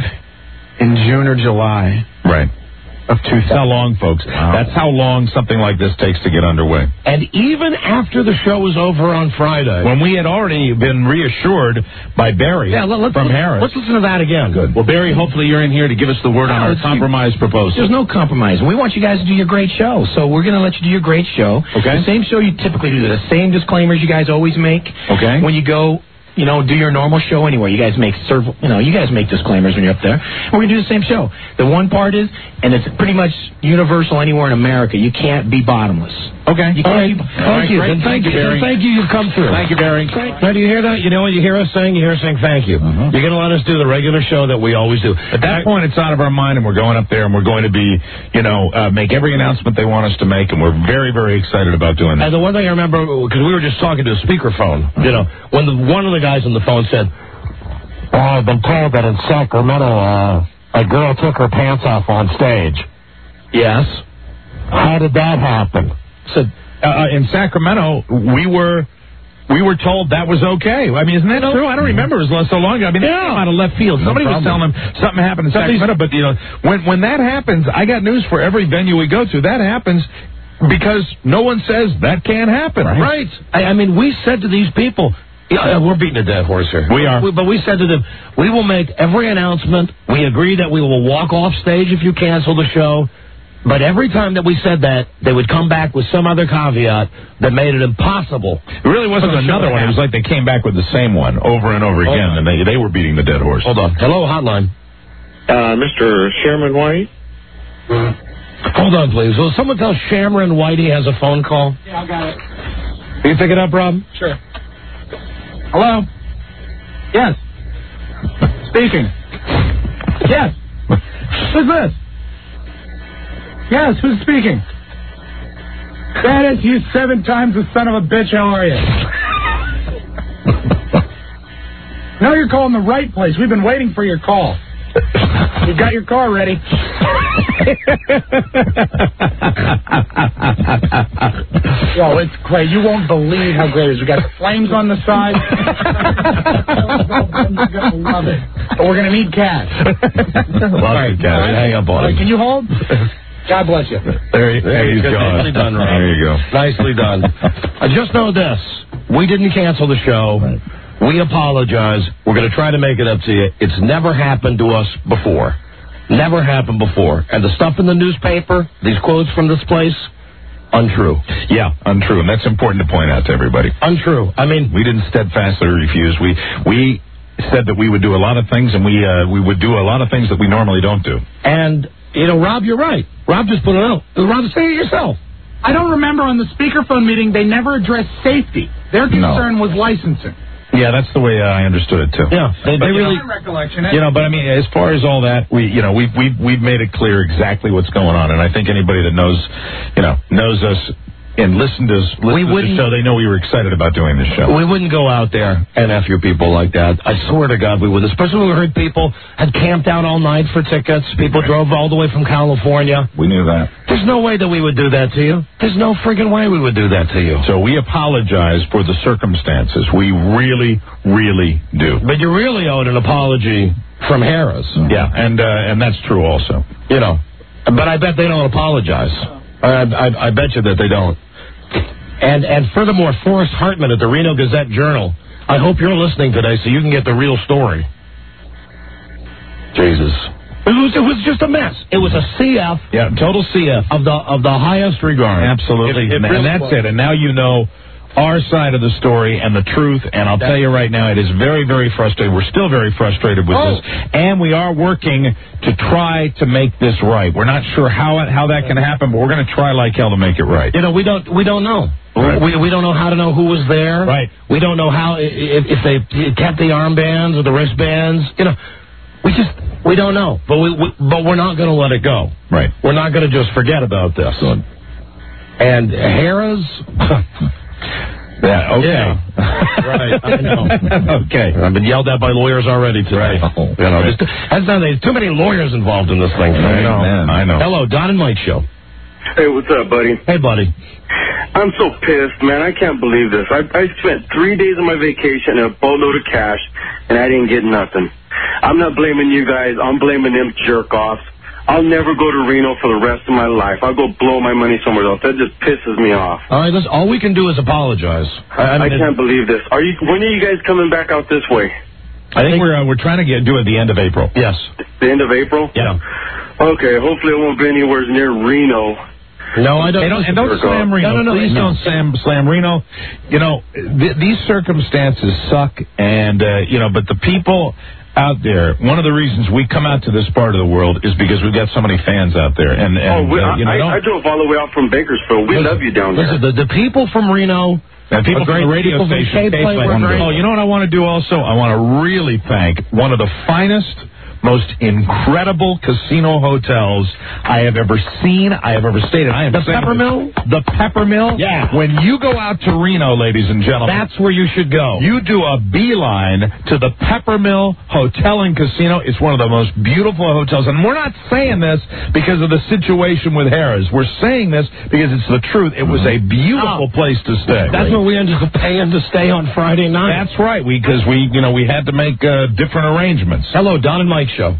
in June or July. Right. Of two thousand. That's how long, folks. Wow. That's how long something like this takes to get underway. And even after the show was over on Friday... When we had already been reassured by Barry yeah, let, let's, from let's, Harris. Let's listen to that again. Good. Well, Barry, hopefully you're in here to give us the word no, on our compromise proposal. There's no compromise. We want you guys to do your great show, so we're going to let you do your great show. Okay. The same show you typically do, the same disclaimers you guys always make. Okay. When you go... You know, do your normal show anywhere. You guys make serve, you know, you guys make disclaimers when you're up there. We're going to do the same show. The one part is, and it's pretty much universal anywhere in America, you can't be bottomless. Okay. You can't right. be, Thank right, you. great. Then thank, Thank you, you. Barry. Thank you. You've come through. Thank you, Barry. Now, do you hear that? You know what you hear us saying? You hear us saying thank you. Uh-huh. You're going to let us do the regular show that we always do. At that point, it's out of our mind, and we're going up there, and we're going to be, you know, uh, make every announcement they want us to make, and we're very, very excited about doing that. And the one thing I remember, because we were just talking to a speakerphone, you know, when the, one of the guys on the phone said, well, I've been told that in Sacramento, uh, a girl took her pants off on stage. Yes. How did that happen? So, uh, in Sacramento, we were... We were told that was okay. I mean, isn't that true? I don't remember. It was so long ago. I mean, that came out of left field. Somebody was telling them something happened in Sacramento, but, you know, when when that happens, I got news for every venue we go to. That happens because no one says that can't happen. Right. right. I, I mean, we said to these people, yeah, we're beating a dead horse here. We are. We, but we said to them, we will make every announcement. We agree that we will walk off stage if you cancel the show. But every time that we said that, they would come back with some other caveat that made it impossible. It really wasn't another one. It was like they came back with the same one over and over Hold again, on. and they they were beating the dead horse. Hold on. Hello, hotline. Uh, Mister Sherman White? Hold on, please. Will someone tell Shamron Whitey has a phone call? Yeah, I got it. Can you pick it up, Rob? Sure. Hello? Yes. Speaking. Yes. Who's this? Yes, who's speaking? That is you seven times the son of a bitch. How are you? No, you're calling the right place. We've been waiting for your call. You got your car ready. Yo, it's great. You won't believe how great it is. We got flames on the side. You're going to love it. But we're going to need cash. Love right, it, Gary. Hang up on right, him. Can you hold? God bless you. There, he, there he's gone. Nicely done, Rob. There you go. Nicely done. I just know this. We didn't cancel the show. Right. We apologize. We're going to try to make it up to you. It's never happened to us before. Never happened before. And the stuff in the newspaper, these quotes from this place, untrue. Yeah, untrue. And that's important to point out to everybody. Untrue. I mean, we didn't steadfastly refuse. We we said that we would do a lot of things, and we uh, we would do a lot of things that we normally don't do. And, you know, Rob, you're right. Rob just put it out. Rob, say it yourself. I don't remember on the speakerphone meeting they never addressed safety. Their concern no. was licensing. Yeah, that's the way uh, I understood it too. Yeah, they, but, they really. My recollection. You know, but I mean, as far as all that, we, you know, we we we've made it clear exactly what's going on, and I think anybody that knows, you know, knows us and listened to us, listened to the show, they know we were excited about doing this show. We wouldn't go out there and F your people like that. I swear to God we would. Especially when we heard people had camped out all night for tickets. People right. drove all the way from California. We knew that. There's no way that we would do that to you. There's no friggin' way we would do that to you. So we apologize for the circumstances. We really, really do. But you're really owed an apology from Harris. Yeah, and uh, and that's true also. You know, but I bet they don't apologize. I, I, I bet you that they don't. And and furthermore, Forrest Hartman at the Reno Gazette-Journal, I hope you're listening today so you can get the real story. Jesus. It was, it was just a mess. It was a C F. Yeah, total C F. Of the of the highest regard. Absolutely. It, it and, really and that's was. it. And now you know our side of the story and the truth, and I'll tell you right now, it is very, very frustrating. We're still very frustrated with oh. this, and we are working to try to make this right. We're not sure how it, how that can happen, but we're going to try like hell to make it right. You know, we don't we don't know. Right. We we don't know how to know who was there. Right. We don't know how if, if they kept the armbands or the wristbands. You know, we just we don't know. But we, we but we're not going to let it go. Right. We're not going to just forget about this. Good. And Harrah's. Yeah, okay. Yeah. Right, I know. Okay. I've been yelled at by lawyers already today. Right. You know, there's, that's not, there's too many lawyers involved in this thing. I know. Man, I know. Hello, Don and Mike Show. Hey, what's up, buddy? Hey, buddy. I'm so pissed, man. I can't believe this. I, I spent three days of my vacation and a boatload of cash, and I didn't get nothing. I'm not blaming you guys. I'm blaming them jerk-offs. I'll never go to Reno for the rest of my life. I'll go blow my money somewhere else. That just pisses me off. All right, listen, all we can do is apologize. I, I, mean, I can't believe this. Are you? When are you guys coming back out this way? I think we're uh, we're trying to get do it at the end of April. Yes. The end of April? Yeah. Okay, hopefully it won't be anywhere near Reno. No, I don't. Hey, don't and don't slam Reno. No, no, no. Please no. don't slam, slam Reno. You know, th- these circumstances suck, and, uh, you know, but the people out there, one of the reasons we come out to this part of the world is because we've got so many fans out there. And, and oh, we, uh, you know, I, I drove all the way out from Bakersfield. We listen, love you down listen, there. The, the people from Reno... And people from the radio people station. From oh, you know what I want to do also? I want to really thank one of the finest most incredible casino hotels I have ever seen, I have ever stayed in. I am The saying Peppermill? this. The Peppermill? Yeah. When you go out to Reno, ladies and gentlemen, That's where you should go. you do a beeline to the Peppermill Hotel and Casino. It's one of the most beautiful hotels. And we're not saying this because of the situation with Harrah's. We're saying this because it's the truth. It was a beautiful Oh. place to stay. That's where we ended up paying to stay on Friday night. That's right. We because we you know we had to make uh, different arrangements. Hello, Don and Mike show.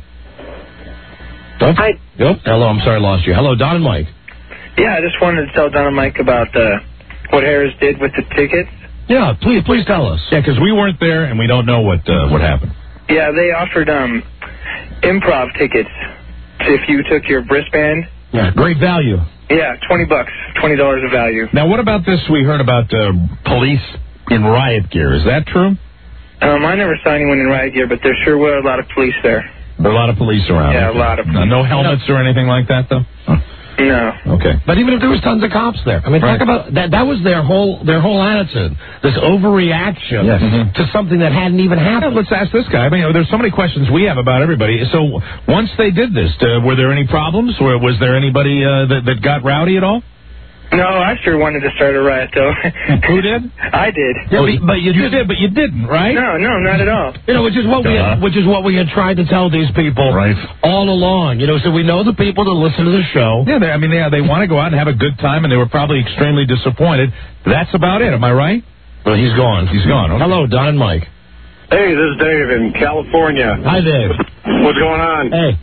Don? Hi. Yep. Hello, I'm sorry I lost you. Hello, Don and Mike. Yeah, I just wanted to tell Don and Mike about uh, what Harris did with the tickets. Yeah, please, please tell us. Yeah, because we weren't there and we don't know what uh, what happened. Yeah, they offered um, improv tickets if you took your wristband. Yeah, great value. Yeah, twenty bucks, twenty dollars of value. Now, what about this? We heard about uh, police in riot gear. Is that true? Um, I never saw anyone in riot gear, but there sure were a lot of police there. There are a lot of police around. Yeah, a lot of Uh, no helmets or anything like that, though? Huh. No. Okay. But even if there was tons of cops there, I mean, Right. talk about that. That was their whole their whole attitude. This overreaction Yes. Mhm. to something that hadn't even Yeah, happened. let's ask this guy. I mean, there's so many questions we have about everybody. So once they did this, uh, were there any problems? Or was there anybody uh, that, that got rowdy at all? No, I sure wanted to start a riot, though. Who did? I did. Yeah, but, but you, You did. did, but you didn't, right? No, no, not at all. You know, which is what we Duh. had, which is what we had tried to tell these people Right. all along. You know, so we know the people that listen to the show. Yeah, they, I mean, they, they want to go out and have a good time, and they were probably extremely disappointed. That's about it. Am I right? Well, he's gone. He's gone. Okay. Hello, Don and Mike. Hey, this is Dave in California. Hi, Dave. What's going on? Hey.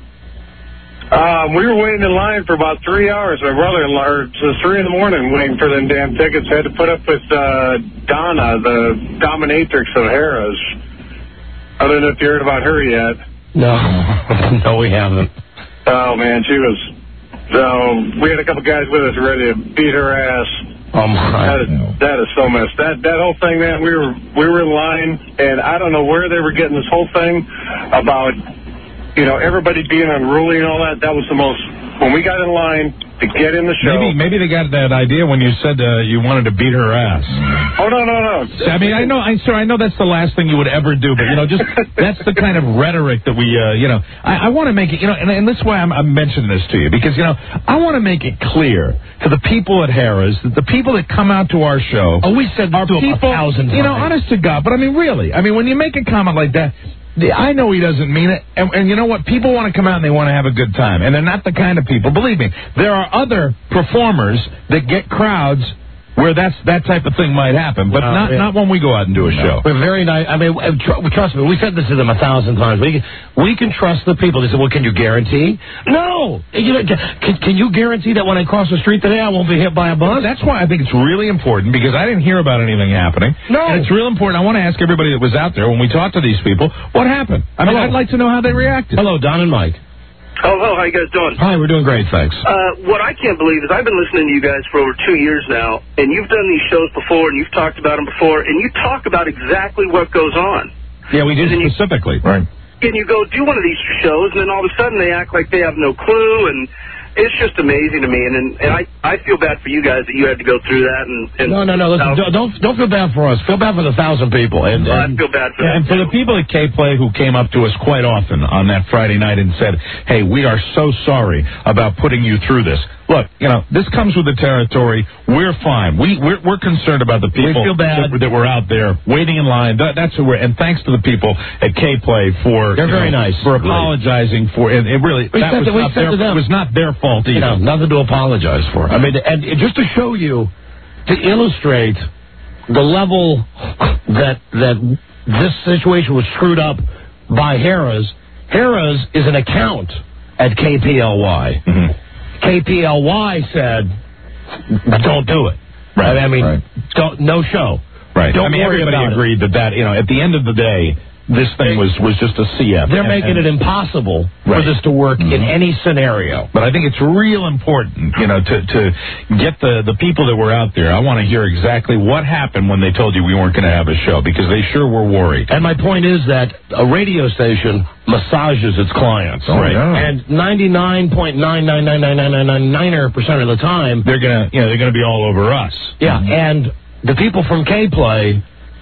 Um, we were waiting in line for about three hours. My brother, or it was three in the morning, waiting for them damn tickets. Had to put up with uh, Donna, the dominatrix of Harrah's. I don't know if you heard about her yet. No, no, we haven't. Oh man, she was. So we had a couple guys with us ready to beat her ass. Oh my! That is, that is so messed. That that whole thing, man. We were we were in line, and I don't know where they were getting this whole thing about. You know, everybody being unruly and all that, that was the most, when we got in line to get in the show. Maybe maybe they got that idea when you said uh, you wanted to beat her ass. Oh, no, no, no. I mean, I know, I, sir, I know that's the last thing you would ever do, but, you know, just that's the kind of rhetoric that we, uh, you know, I, I want to make it, you know, and, and this is why I'm, I'm mentioning this to you, because, you know, I want to make it clear to the people at Harrah's, that the people that come out to our show. Oh, we said are to them people, a thousand times. you know, honest to God, but I mean, really, I mean, when you make a comment like that, I know he doesn't mean it, and, and you know what? People want to come out and they want to have a good time, and they're not the kind of people. Believe me, there are other performers that get crowds where that's that type of thing might happen, but Uh, not yeah. not when we go out and do a show. We're very nice. I mean, uh, tr- trust me. We said this to them a thousand times. We can, we can trust the people. They said, "Well, can you guarantee?" No. You know, can, can you guarantee that when I cross the street today, I won't be hit by a bus? That's why I think it's really important, because I didn't hear about anything happening. No. And it's real important. I want to ask everybody that was out there when we talked to these people, what happened? I mean, Hello. I'd like to know how they reacted. Hello, Don and Mike. Hello, how you guys doing? Hi, we're doing great, thanks. Uh, what I can't believe is I've been listening to you guys for over two years now, and you've done these shows before, and you've talked about them before, and you talk about exactly what goes on. Yeah, we did And you- specifically. Right. And you go do one of these shows, and then all of a sudden they act like they have no clue, and it's just amazing to me. And and, and I, I feel bad for you guys that you had to go through that. And, and No, no, no. Listen, don't, don't don't feel bad for us. Feel bad for the thousand people. And, I and feel bad for Yeah, and them. for the people at K-Play who came up to us quite often on that Friday night and said, hey, we are so sorry about putting you through this. Look, you know, this comes with the territory. We're fine. We, we're, we're concerned about the people feel bad. That, that were out there waiting in line. That, that's who we're, and thanks to the people at K-Play for, They're you very know, nice. for apologizing for, and it really, We that said was that- we not said their, to them- it was not their fault either. you know, nothing to apologize for. I mean, and just to show you, to illustrate the level that that this situation was screwed up by Harrah's. Harrah's is an account at K P L Y. Mm-hmm. K P L Y said, "Don't do it." Right, I mean, right. don't, no show. Right. Don't I mean, worry everybody about it. agreed that that, you know, at the end of the day, this thing was, was just a C F. They're And- making and- it impossible for Right. this to work in any scenario. But I think it's real important, you know, to, to get the, the people that were out there. I want to hear exactly what happened when they told you we weren't going to have a show, because they sure were worried. And my point is that a radio station massages its clients. Oh, Right. yeah. And ninety-nine point nine nine nine nine nine nine nine percent of the time, They're gonna, you know, they're gonna be all over us. yeah, and the people from K-Play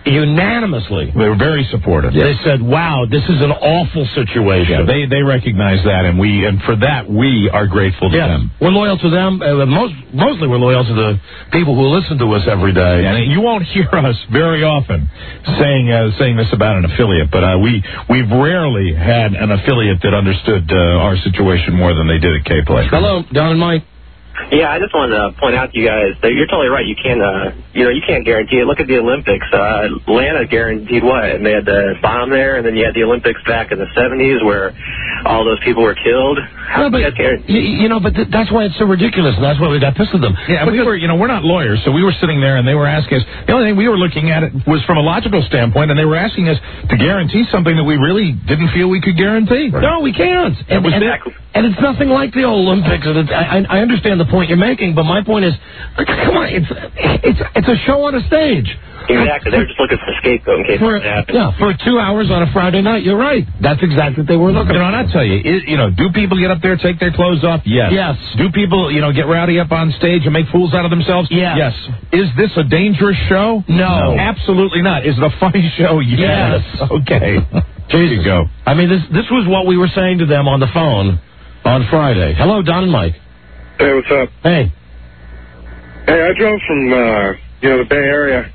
unanimously. They were very supportive. They said, "Wow, this is an awful situation." Yeah, they they recognize that, and we and for that we are grateful to yes. them. We're loyal to them. Uh, most mostly, we're loyal to the people who listen to us every day. And you won't hear us very often saying uh, saying this about an affiliate, but uh, we we've rarely had an affiliate that understood uh, our situation more than they did at K-Play. Hello, Don and Mike. Yeah, I just wanted to point out to you guys that you're totally right. You can't, uh, you know, you can't guarantee it. Look at the Olympics. Uh, Atlanta guaranteed what? And they had the bomb there, and then you had the Olympics back in the seventies where all those people were killed. How no, but, you, you know, but th- that's why it's so ridiculous, and that's why we got pissed at them. Yeah, and we were, you know, we're not lawyers, so we were sitting there, and they were asking us. The only thing we were looking at it was from a logical standpoint, and they were asking us to guarantee something that we really didn't feel we could guarantee. No, we can't. And, was and, it. and it's nothing like the Olympics. And it's, I, I understand the point you're making, but my point is, come on, it's it's it's a show on a stage. Exactly. They're just looking for a scapegoat in case for, something happens. Yeah, for two hours on a Friday night. You're right. That's exactly what they were looking You know, for. and I tell you, it, you know, do people get up there, take their clothes off? Yes. Yes. Do people, you know, get rowdy up on stage and make fools out of themselves? Yes. Yes. Is this a dangerous show? No. Absolutely not. Is it a funny show? Yes. Yes. Okay. There you go. I mean, this this was what we were saying to them on the phone on Friday. Hello, Don and Mike. Hey, what's up? Hey. Hey, I drove from, uh, you know, the Bay Area.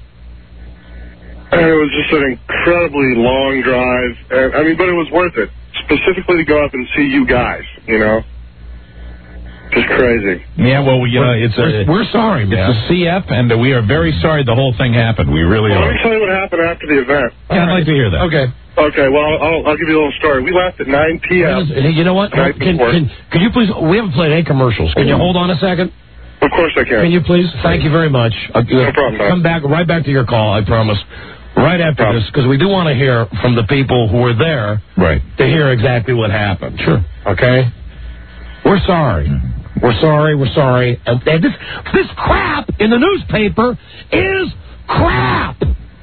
And it was just an incredibly long drive. And, I mean, but it was worth it. Specifically to go up and see you guys, you know? Just crazy. Yeah, well, you know, it's a... We're sorry, man. It's a C F, and uh, we are very sorry the whole thing happened. We really well, are. let me tell you what happened after the event. Yeah, I'd like to hear that. Okay. Okay, well, I'll, I'll give you a little story. We left at nine p.m. Hey, you know what? Night Can, before. can, can you please... We haven't played any commercials. Can you hold on a second? Of course I can. Can you please? Thank you very much. Uh, No problem, Don. Come back, right back to your call, I promise. Right after Problem. this, because we do want to hear from the people who were there Right. to hear exactly what happened. Sure. Okay? We're sorry. We're sorry, we're sorry. And, and this, this crap in the newspaper is crap!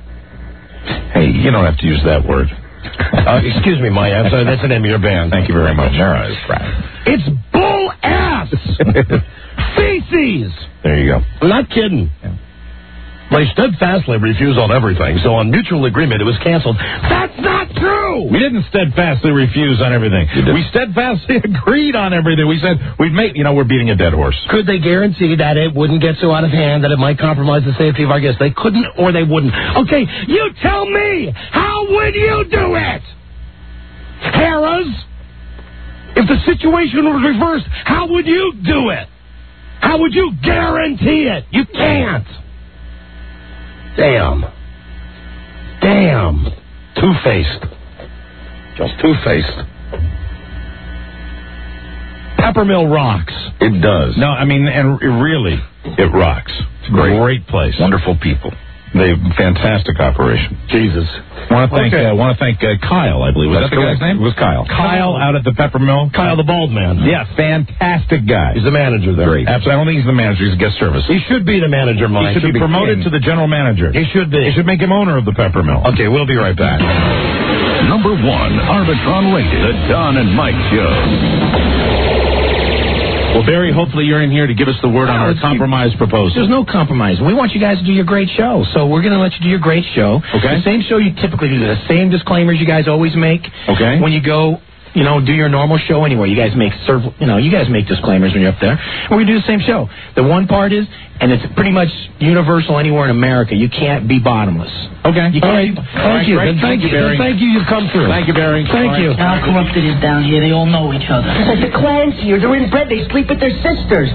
Hey, you don't have to use that word. Uh, excuse me, Maya. I'm sorry, that's the name of your band. Thank you very much. All right. It's bull ass! Feces! There you go. I'm not kidding. Yeah. They steadfastly refused on everything, so on mutual agreement it was canceled. That's not true! We didn't steadfastly refuse on everything. We steadfastly agreed on everything. We said we'd make, you know, we're beating a dead horse. Could they guarantee that it wouldn't get so out of hand that it might compromise the safety of our guests? They couldn't or they wouldn't. Okay, you tell me! How would you do it? Harris, if the situation was reversed, how would you do it? How would you guarantee it? You can't. Damn. Damn. Two-faced. Just two-faced. Peppermill rocks. It does. No, I mean, and really, it rocks. It's a great, great place. Wonderful people. They have fantastic operation. Jesus. Want to thank, Okay. uh, want to thank uh, Kyle, I believe. Was That's that the guy's correct. name? It was Kyle. Kyle out at the Peppermill. Kyle the bald man. Yeah, fantastic guy. He's the manager there. Great. Absolutely. I don't think he's the manager. He's a guest service. He should be the manager, Mike. He should, be, promoted to the general manager. He should be. They should make him owner of the Peppermill. Okay, we'll be right back. Number one, Arbitron rated, The Don and Mike Show. Well, Barry, hopefully you're in here to give us the word on our compromise proposal. There's no compromise. We want you guys to do your great show, so we're going to let you do your great show. Okay. The same show you typically do, the same disclaimers you guys always make. Okay. When you go, you know, do your normal show anywhere, you guys make serve, you know, you guys make disclaimers when you're up there. And we do the same show. The one part is, and it's pretty much universal anywhere in America, you can't be bottomless. Okay. You All can't. right. Be, Thank right, you. great. Then thank Thank you, you, Barry. Then thank you. You've come through. Thank you, Barry. Thank All you. right. How corrupted is down here? They all know each other. It's like the clans here. They're inbred. They sleep with their sisters.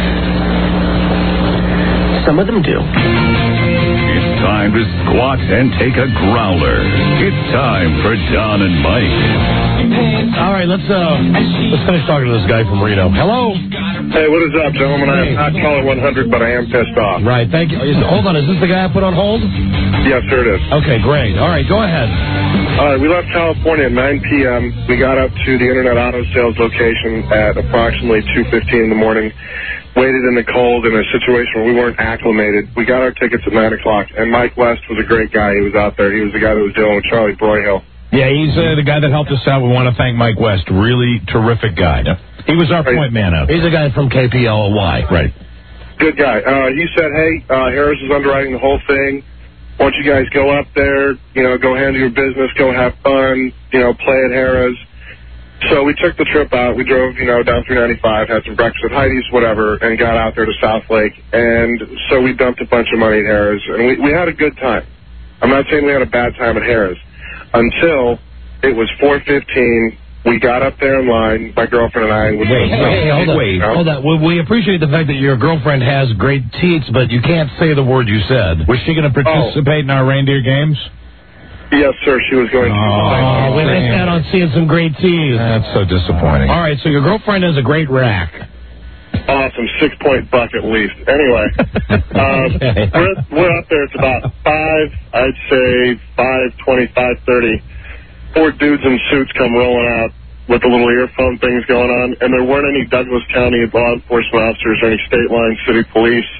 Some of them do. It's time to squat and take a growler. It's time for Don and Mike. All right, let's uh, let's finish talking to this guy from Reno. Hello. Hey, what is up, gentlemen? I am not caller one hundred, but I am pissed off. Right. Thank you. Is, hold on. Is this the guy I put on hold? Yes, sir, it is. Okay, great. All right, go ahead. All right, we left California at nine p.m. We got up to the Internet Auto Sales location at approximately two fifteen in the morning. Waited in the cold in a situation where we weren't acclimated. We got our tickets at nine o'clock, and Mike West was a great guy. He was out there. He was the guy that was dealing with Charlie Broyhill. Yeah, he's uh, the guy that helped us out. We want to thank Mike West. Really terrific guy. He was our point man out there. He's the guy from K P L Y. Right. Good guy. Uh, he said, hey, uh, Harris is underwriting the whole thing. why don't you guys go up there, you know, go handle your business, go have fun, you know, play at Harrah's. So we took the trip out. We drove, you know, down through ninety-five, had some breakfast at Heidi's, whatever, and got out there to South Lake. And so we dumped a bunch of money at Harrah's, and we, we had a good time. I'm not saying we had a bad time at Harrah's until it was four fifteen. We got up there in line, my girlfriend and I. Wait, wait, hey, hold on. Wait, hold on. We, we appreciate the fact that your girlfriend has great teats, but you can't say the word you said. Was she going to participate oh. in our reindeer games? Yes, sir, she was going to. Oh, we missed out on seeing some great tees. That's so disappointing. All right, so your girlfriend has a great rack. Awesome, six-point buck at least. Anyway, um, okay. we're, we're up there. It's about five, I'd say five twenty, five thirty. Four dudes in suits come rolling out with the little earphone things going on, and there weren't any Douglas County law enforcement officers or any state line city police.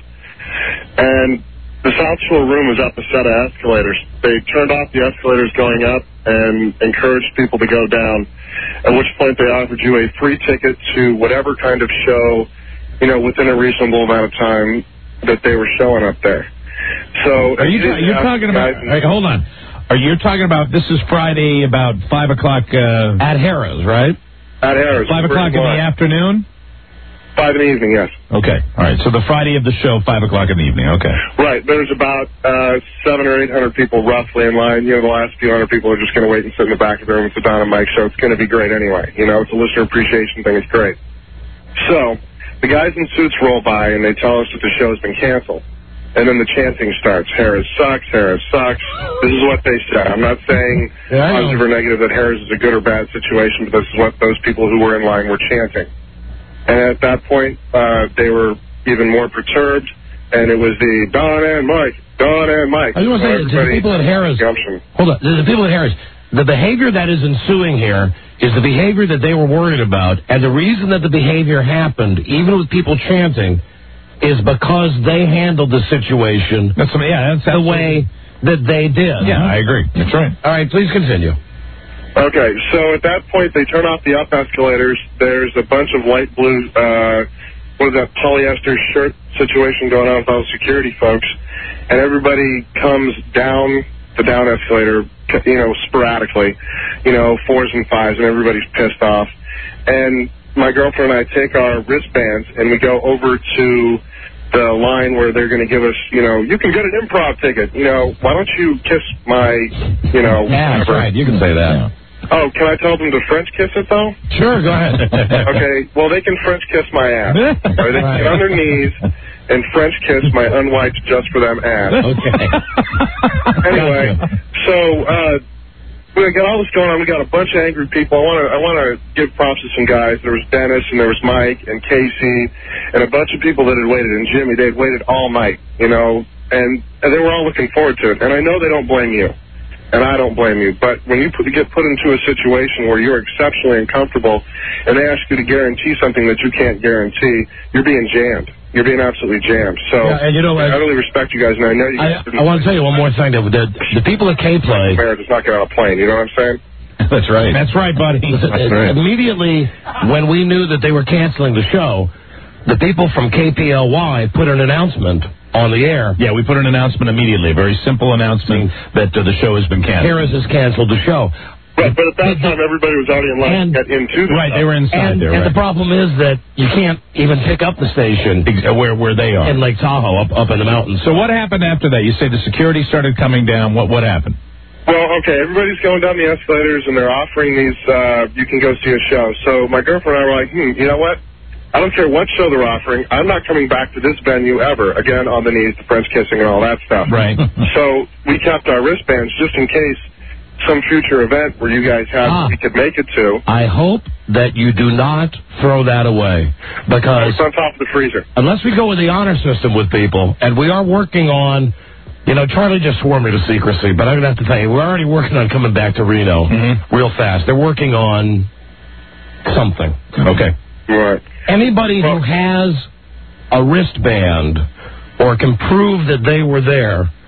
And the South Shore room was up a set of escalators. They turned off the escalators going up and encouraged people to go down, at which point they offered you a free ticket to whatever kind of show, you know, within a reasonable amount of time that they were showing up there. So are you, you're talking about, hey, hold on. Are you talking about, this is Friday about five o'clock uh, at Harrah's, right? At Harrah's. five o'clock in the afternoon? five in the evening, yes. Okay, all right. So the Friday of the show, five o'clock in the evening, okay. Right. There's about uh, seven or eight hundred people roughly in line. You know, the last few hundred people are just going to wait and sit in the back of the room. It's the Don and Mike show. It's going to be great anyway. You know, it's a listener appreciation thing. It's great. So the guys in suits roll by, and they tell us that the show's been canceled. And then the chanting starts. Harrah's sucks, Harrah's sucks. This is what they said. I'm not saying yeah, positive or negative that Harrah's is a good or bad situation, but this is what those people who were in line were chanting. And at that point, uh, they were even more perturbed, and it was the Don and Mike, Don and Mike. I was going to say, to the people at Harrah's, hold on, the people at Harrah's, the behavior that is ensuing here is the behavior that they were worried about, and the reason that the behavior happened, even with people chanting, is because they handled the situation that's, yeah, that's the way that they did. Yeah, I agree. That's right. All right, please continue. Okay, so at that point, they turn off the up escalators. There's a bunch of light blue, uh, what is that, polyester shirt situation going on with all the security folks, and everybody comes down the down escalator, you know, sporadically, you know, fours and fives, and everybody's pissed off. And my girlfriend and I take our wristbands, and we go over to the line where they're going to give us, you know, you can get an improv ticket. You know, why don't you kiss my, you know, yeah, that's right. You can say that. Yeah. Oh, can I tell them to French kiss it, though? Sure, go ahead. Okay, well, they can French kiss my ass. Or they can get on their knees and French kiss my unwiped just for them ass. Okay. Anyway, so, uh, we got all this going on. We got a bunch of angry people. I want to I want to give props to some guys. There was Dennis, and there was Mike, and Casey, and a bunch of people that had waited, and Jimmy. They had waited all night, you know, and, and they were all looking forward to it. And I know they don't blame you, and I don't blame you. But when you put, get put into a situation where you're exceptionally uncomfortable, and they ask you to guarantee something that you can't guarantee, you're being jammed. You're being absolutely jammed. So yeah, and you know, I really respect you guys, and I know you guys I, I want to tell you one more thing. The, the, the people at K-Play... Mayor does not get on a plane, you know what I'm saying? That's right. That's right, buddy. That's right. Immediately, when we knew that they were canceling the show, the people from K P L Y put an announcement on the air. Yeah, we put an announcement immediately, a very simple announcement that uh, the show has been canceled. Harrah's has canceled the show. Right, but at that time, everybody was already in line and, to get into the Right, stuff. they were inside and, there. And right. the problem is that you can't even pick up the station where where they are in Lake Tahoe, up up in the mountains. So what happened after that? You say the security started coming down. What what happened? Well, okay, everybody's going down the escalators, and they're offering these, uh, you can go see a show. So my girlfriend and I were like, hmm, you know what? I don't care what show they're offering. I'm not coming back to this venue ever. Again, on the knees, the French kissing and all that stuff. Right. So we kept our wristbands just in case some future event where you guys have ah, we could make it to. I hope that you do not throw that away, because it's on top of the freezer. Unless we go with the honor system with people, and we are working on, you know, Charlie just swore me to secrecy, but I'm going to have to tell you, we're already working on coming back to Reno mm-hmm. real fast. They're working on something. Okay. Right. Anybody well, who has a wristband or can prove that they were there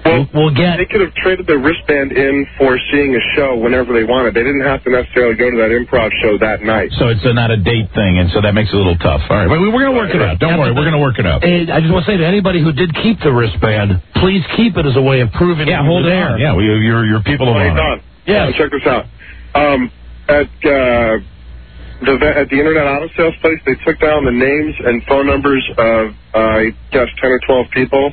Well, we'll get. They could have traded their wristband in for seeing a show whenever they wanted. They didn't have to necessarily go to that improv show that night. So it's a, not a date thing, and so that makes it a little tough. All right, but we're going to work it out. Don't worry, we're going to work it out. And I just want to say to anybody who did keep the wristband, please keep it as a way of proving. Yeah, you hold it there. on. Yeah, we, you're, you're people of Hey, honor. Don. Yeah. Check this out. Um, at uh, the at the Internet Auto Sales place, they took down the names and phone numbers of, uh, I guess, ten or twelve people.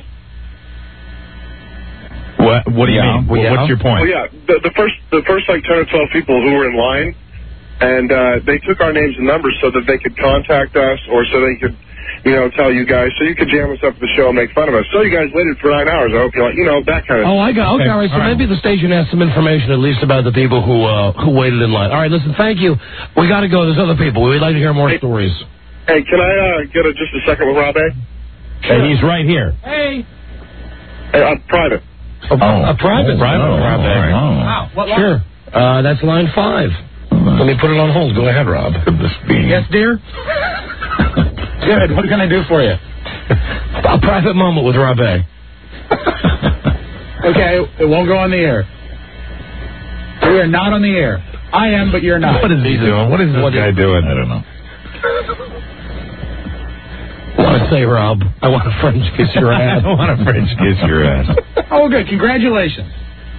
What, what do you Yeah. mean? Well, Yeah. What's your point? Well, yeah, the, the first the first like ten or twelve people who were in line, and uh, they took our names and numbers so that they could contact us, or so they could, you know, tell you guys, so you could jam us up at the show and make fun of us. So you guys waited for nine hours. I hope you like, you know, that kind of. Oh, I got. Okay, all right. So All right. maybe the station has some information at least about the people who uh, who waited in line. All right, listen. Thank you. We got to go. There's other people. We'd like to hear more stories. Hey, can I uh, get a, just a second with Rob A? And he's right here. Hey. Hey, I'm private. A, a private. Oh, private. Oh, Rob A. Wow. What line? Sure. Uh, that's line five. Let me put it on hold. Go ahead, Rob. Yes, dear? Good. What can I do for you? A private moment with Rob A. Okay, it won't go on the air. We are not on the air. I am, but you're not. What is he doing? What is this guy doing? I don't know. What I say, Rob? I want a French kiss your ass. I want a French kiss your ass. Oh, good. Congratulations.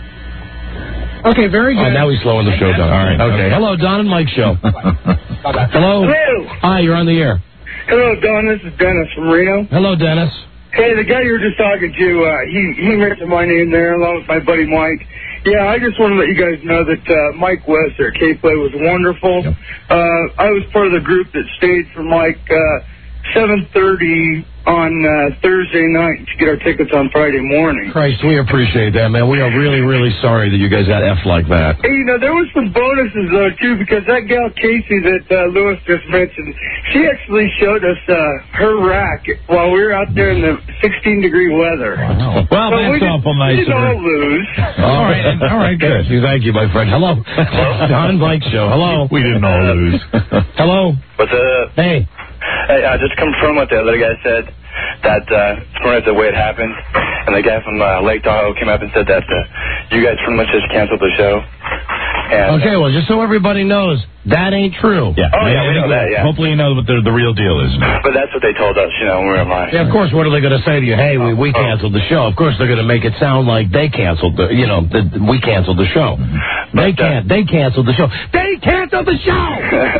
Okay, very good. Oh, now he's slowing the show down. All right. Okay. Hello, Don and Mike show. Hello. Hello. Hi, you're on the air. Hello, Don. This is Dennis from Reno. Hello, Dennis. Hey, the guy you were just talking to, uh, he, he mentioned my name there along with my buddy Mike. Yeah, I just want to let you guys know that uh, Mike West at K-Play was wonderful. Yep. Uh, I was part of the group that stayed from like uh, seven thirty on uh, Thursday night to get our tickets on Friday morning. Christ, we appreciate that, man. We are really, really sorry that you guys got F like that. Hey, you know, there was some bonuses, though, too, because that gal Casey that uh, Lewis just mentioned, she actually showed us uh, her rack while we were out there in the sixteen-degree weather. Wow. Well, So we that's did- awful we nice didn't of her. all lose. All right. All right, good. Thank you, thank you, my friend. Hello. Don and Mike show. Hello. We didn't all lose. Hello. What's up? Hey. Hey, uh, just confirm what the other guy said, that uh, it's more the way it happened, and the guy from uh, Lake Tahoe came up and said that uh, you guys pretty much just canceled the show. And, Okay, well, just so everybody knows, that ain't true. Yeah. Oh, yeah, we know that, yeah. Hopefully you know what the, the real deal is. But that's what they told us, you know, when we were in line. Yeah, of course, what are they going to say to you? Hey, we, we canceled the show. Of course, they're going to make it sound like they canceled the, you know, the, we canceled the show. They can't, they canceled the show. They canceled the show!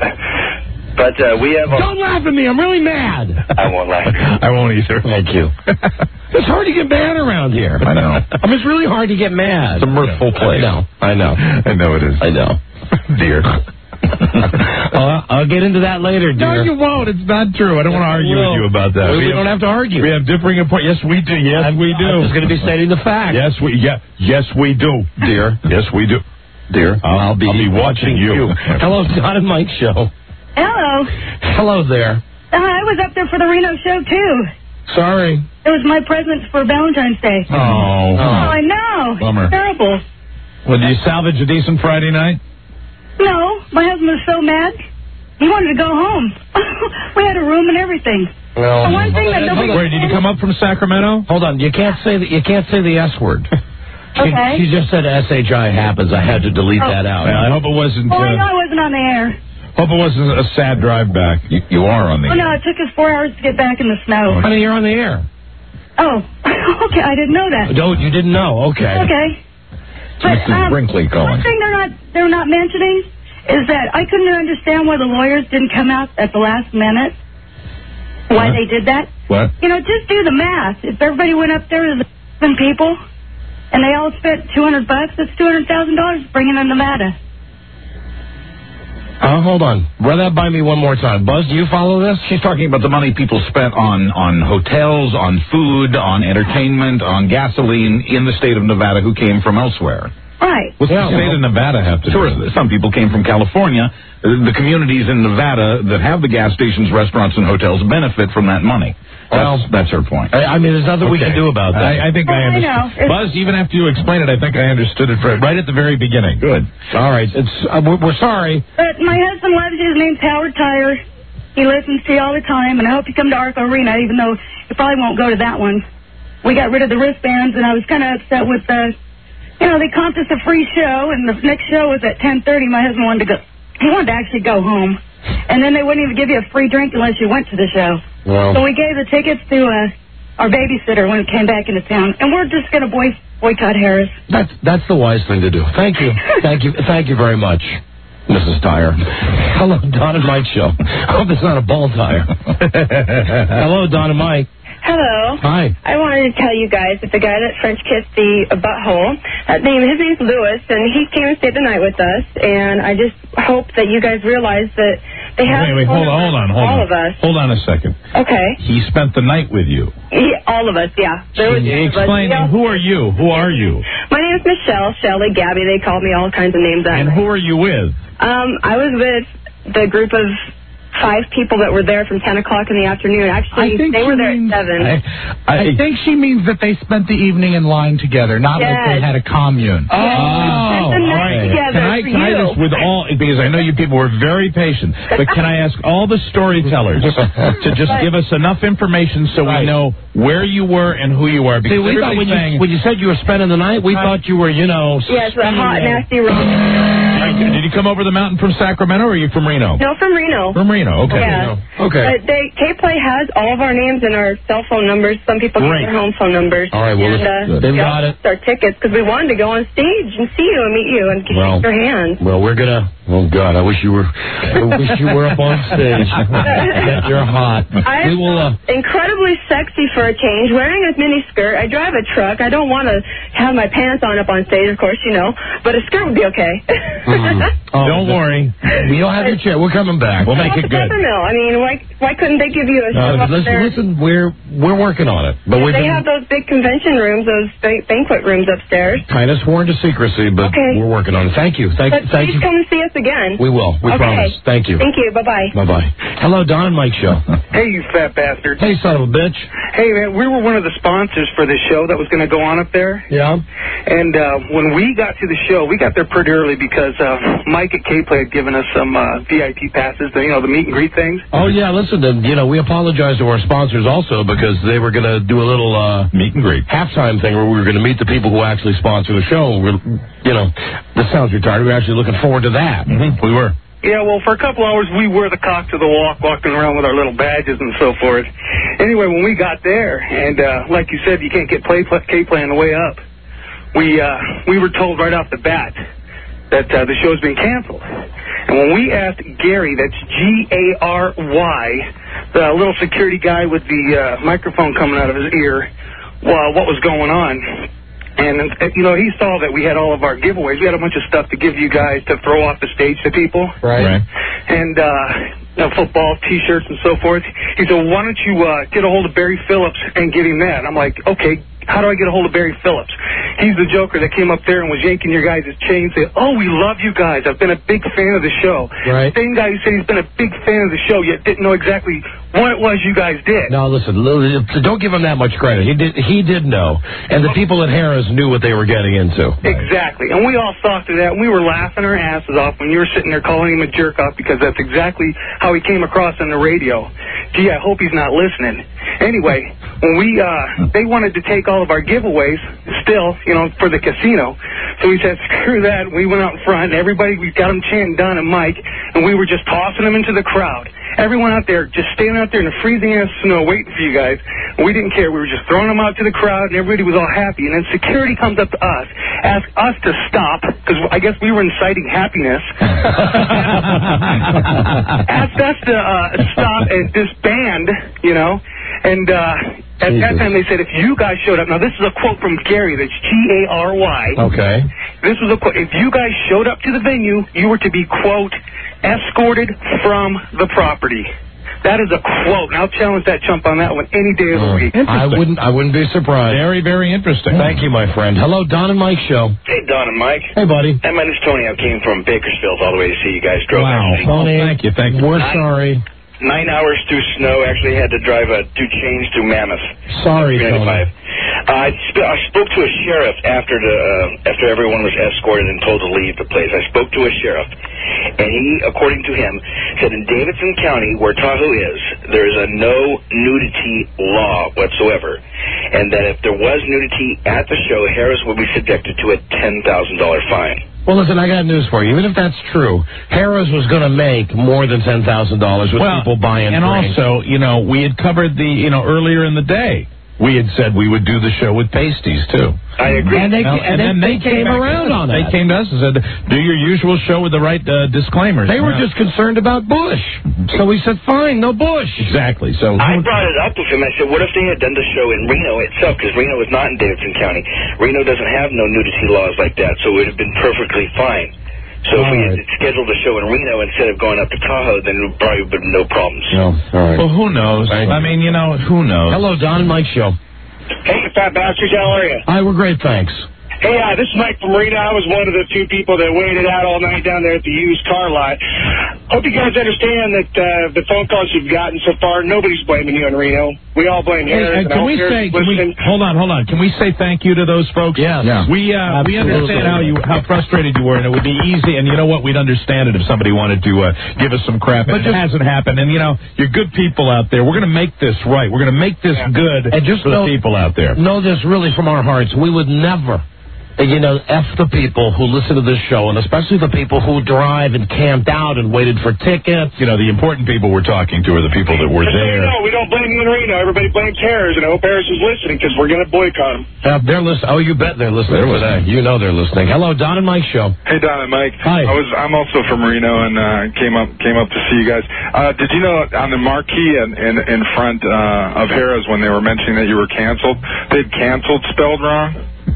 But uh, we have... Don't laugh at me, I'm really mad. I won't laugh. I won't either. Thank you. It's hard to get mad around here. I know. I mean, it's really hard to get mad. It's a mirthful place. I know, I know. I know it is. I know. Dear. uh, I'll get into that later, No, dear. you won't. It's not true. I don't want to argue with you about that. We, we have, don't have to argue. We have differing opinions. Yes, we do. Yes, I'm, we do. I'm just going to be stating the fact. Yes, we. Yeah. Yes, we do, dear. Yes, we do, dear. I'll, I'll, be, I'll be watching you. Hello, Don and Mike show. Hello. Hello there. Uh, I was up there for the Reno show, too. Sorry. It was my present for Valentine's Day. Oh. Oh, I know. Bummer. It's terrible. Well, did you salvage a decent Friday night? No, my husband was so mad. He wanted to go home. We had a room and everything. Well, the one thing that nobody... Where did you come up from Sacramento? Hold on. You can't say the, you can't say the S word. She, Okay. she just said S H I happens. I had to delete Oh. that out. Yeah, I hope it wasn't. Oh, I know Uh, I wasn't on the air. hope it wasn't a sad drive back. You, you are on the. Oh, no, it took us four hours to get back in the snow. I mean, you're on the air. Oh, okay, I didn't know that. No, you didn't know. Okay. Okay. But, Missus um, Brinkley calling. one thing they're not they're not mentioning is that I couldn't understand why the lawyers didn't come out at the last minute. Why What? they did that? What? You know, just do the math. If everybody went up there to the seven people, and they all spent two hundred bucks, that's two hundred thousand dollars bringing in Nevada. Uh, hold on. Run that by me one more time. Buzz, do you follow this? She's talking about the money people spent on, on hotels, on food, on entertainment, on gasoline in the state of Nevada who came from elsewhere. Right. What's the state of Nevada have to sure, do with it? some people came from California. The communities in Nevada that have the gas stations, restaurants, and hotels benefit from that money. That's, Well, that's her point. I, I mean, there's nothing we Okay. can do about that. I, I think Well, I I understood. know. Buzz, even after you explained it, I think I understood it for, right at the very beginning. Good. All right. It's uh, we're, we're sorry. But my husband loves you. His name's Howard Tyre. He listens to you all the time, and I hope you come to Arco Arena, even though you probably won't go to that one. we got rid of the wristbands, and I was kind of upset with the, you know, they comped us a free show, and the next show was at ten thirty. My husband wanted to go, he wanted to actually go home. And then they wouldn't even give you a free drink unless you went to the show. Well. So we gave the tickets to uh, our babysitter when we came back into town, and we're just going to boy- boycott Harris. That's that's the wise thing to do. Thank you, thank you, thank you very much, Missus Tire. Hello, Don and Mike show. I hope it's not a ball tire. Hello, Don and Mike. Hello. Hi. I wanted to tell you guys that the guy that French kissed the butthole, that name, his name's Lewis, and he came and stayed the night with us, and I just hope that you guys realize that they have Wait, wait, hold on, hold on, hold all on. of us. Hold on a second. Okay. He spent the night with you. He, all of us, yeah. There was Can you explain, us. who are you? Who are you? My name is Michelle, Shelley, Gabby. They called me all kinds of names. And who are you with? Um, I was with the group of five people that were there from ten o'clock in the afternoon. Actually, I think they she were there means- at seven. I, I think she means that they spent the evening in line together, not like they Yes. had a commune. Oh, all the night right. together Can I, for can I you. just, with all, because I know you people were very patient, but can I ask all the storytellers to just give us enough information so we know where you were and who you are? Because See, we thought when everybody's saying, you, when you said you were spending the night, we thought you were, you know... Yes, the hot, nasty room. did you come over the mountain from Sacramento, or are you from Reno? No, from Reno. From Reno, okay. Yeah. Okay. But they, K-Play has all of our names and our cell phone numbers. Some people Great. have their home phone numbers. All right, well, and, that's uh, good. They've we got also it. our tickets because we wanted to go on stage and see you and meet you and Well, shake your hand. Well, we're gonna... Oh, God, I wish you were... I wish you were up on stage. Bet you're hot. I'm We will... Uh, incredibly sexy for a change, wearing a mini skirt. I drive a truck. I don't want to have my pants on up on stage, of course, you know, but a skirt would be okay. oh, Don't worry. You'll have your chair. We're coming back. We'll make Well, it the good. Peppermill. I mean, why why couldn't they give you a show Uh, up listen, there? listen, we're we're working on it, but we've They been have those big convention rooms, those ba- banquet rooms upstairs. kind of sworn to secrecy, but Okay. we're working on it. Thank you. Thank, But thank please you. come and see us again. We will. We Okay. promise. Thank you. Thank you. Bye-bye. Bye bye. Hello, Don and Mike show. Hey, you fat bastard. Hey, son of a bitch. Hey, man, we were one of the sponsors for this show that was going to go on up there. Yeah. And uh, when we got to the show, we got there pretty early because uh, Mike at K-Play had given us some uh, V I P passes, the, you know, the meet and greet things. Oh yeah. Listen, then, you know, we apologize to our sponsors also because they were going to do a little uh, meet and greet halftime thing where we were going to meet the people who actually sponsor the show. We're, you know, this sounds retarded. We're actually looking forward to that. Mm-hmm. We were. Yeah, well, for a couple hours, we were the cock to the walk, walking around with our little badges and so forth. Anyway, when we got there, and uh, like you said, you can't get play, play, K-Play on the way up, we uh, we were told right off the bat that uh, the show's been canceled. And when we asked Gary, that's G A R Y, the little security guy with the uh, microphone coming out of his ear, well, what was going on, and, uh, you know, he saw that we had all of our giveaways. We had a bunch of stuff to give you guys to throw off the stage to people. Right. Right. And, uh, you know, football, T-shirts, and so forth. He said, why don't you uh, get a hold of Barry Phillips and give him that? I'm like, okay, how do I get a hold of Barry Phillips? He's the joker that came up there and was yanking your guys' chain, saying, oh, we love you guys. I've been a big fan of the show. Right. Same guy who said he's been a big fan of the show, yet didn't know exactly what it was you guys did. No, listen, li- don't give him that much credit. He did he did know. And the people at Harris knew what they were getting into. Exactly. And we all saw through that, and we were laughing our asses off when you were sitting there calling him a jerk off because that's exactly how he came across on the radio. Gee, I hope he's not listening. Anyway, when we, uh, they wanted to take all of our giveaways still, you know, for the casino. So we said, screw that. We went out in front, and everybody, we got them chanting Don and Mike, and we were just tossing them into the crowd. Everyone out there just standing out there in the freezing ass snow waiting for you guys. And we didn't care. We were just throwing them out to the crowd, and everybody was all happy. And then security comes up to us, asks us to stop, because I guess we were inciting happiness. Asked us to uh, stop and disband, you know. And uh, at that time they said, if you guys showed up, now this is a quote from Gary, that's G A R Y. Okay. This was a quote. If you guys showed up to the venue, you were to be, quote, escorted from the property. That is a quote, and I'll challenge that chump on that one any day of the week. I wouldn't I wouldn't be surprised. Very, very interesting. Thank you, my friend. Hello, Don and Mike show. Hey, Don and Mike. Hey, buddy. Hey, my name's Tony. I came from Bakersfield all the way to see you guys drove. Wow. actually. Tony, thank you, thank you. We're Nine- sorry. Nine hours through snow. Actually had to drive a two chains to Mammoth. Sorry, three ninety-five. Tony. I, sp- I spoke to a sheriff after the uh, after everyone was escorted and told to leave the place. I spoke to a sheriff, and he, according to him, said in Davidson County, where Tahoe is, there is a no nudity law whatsoever, and that if there was nudity at the show, Harris would be subjected to a ten thousand dollars fine. Well, listen, I got news for you. Even if that's true, Harris was going to make more than ten thousand dollars with well, people buying and drinks. also, you know, we had covered the, you know, earlier in the day. We had said we would do the show with pasties, too. I agree. And, they, Well, and, and then they, they came around on They that. came to us and said, do your usual show with the right uh, disclaimers. They were Yeah. just concerned about Bush. So we said, fine, no Bush. Exactly. So I brought it up with him. I said, what if they had done the show in Reno itself? Because Reno is not in Davidson County. Reno doesn't have no nudity laws like that, so it would have been perfectly fine. So if we had scheduled a show in Reno instead of going up to Tahoe, then there probably would have been no problems. No, all right. Well, who knows? I mean, you know, who knows? Hello, Don and Mike Show. Hey, Fat Bastards, how are you? Hi, we're great, thanks. Hey, uh, this is Mike from Reno. I was one of the two people that waited out all night down there at the used car lot. Hope you guys understand that uh, the phone calls you've gotten so far, nobody's blaming you in Reno. We all blame Hey, Harris. uh, and I can hope we Harris say? is Can we, listening. hold on, hold on. Can we say thank you to those folks? Yes. Yeah. We uh, we Absolutely. understand how you how frustrated you were, and it would be easy. And you know what? We'd understand it if somebody wanted to uh, give us some crap. But it hasn't happened. And you know, you're good people out there. We're going to make this right. We're going to make this good And just for know- the people out there. Know this really from our hearts. We would never, you know, F the people who listen to this show, and especially the people who drive and camped out and waited for tickets. You know, the important people we're talking to are the people that were Just so you there. know, we don't blame you in Reno. Everybody blames Harris, and I hope Harris is listening because we're going to boycott him. Uh, they're listening. Oh, you bet they're listening They're today. listening. You know they're listening. Hello, Don and Mike Show. Hey, Don and Mike. Hi. I was. I'm also from Reno and uh, came up came up to see you guys. Uh, did you know on the marquee in in, in front uh, of Harrah's when they were mentioning that you were canceled, they'd canceled spelled wrong?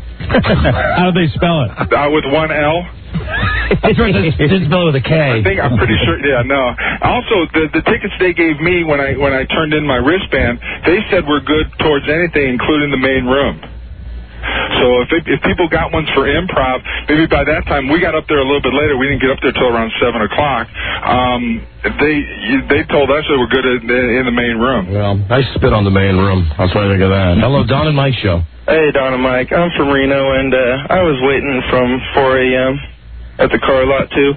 How do they spell it? Uh, with one L. It's it's spelled with a K. I think I'm pretty sure. Yeah, no. Also, the the tickets they gave me when I when I turned in my wristband, they said we're good towards anything, including the main room. So if it, if people got ones for improv, maybe by that time we got up there a little bit later. We didn't get up there till around seven o'clock. Um, they they told us they were good in, in the main room. Well, I spit on the main room. That's what I think of that. Hello, Don and Mike Show. Hey, Don and Mike. I'm from Reno, and uh, I was waiting from four a.m. at the car lot, too.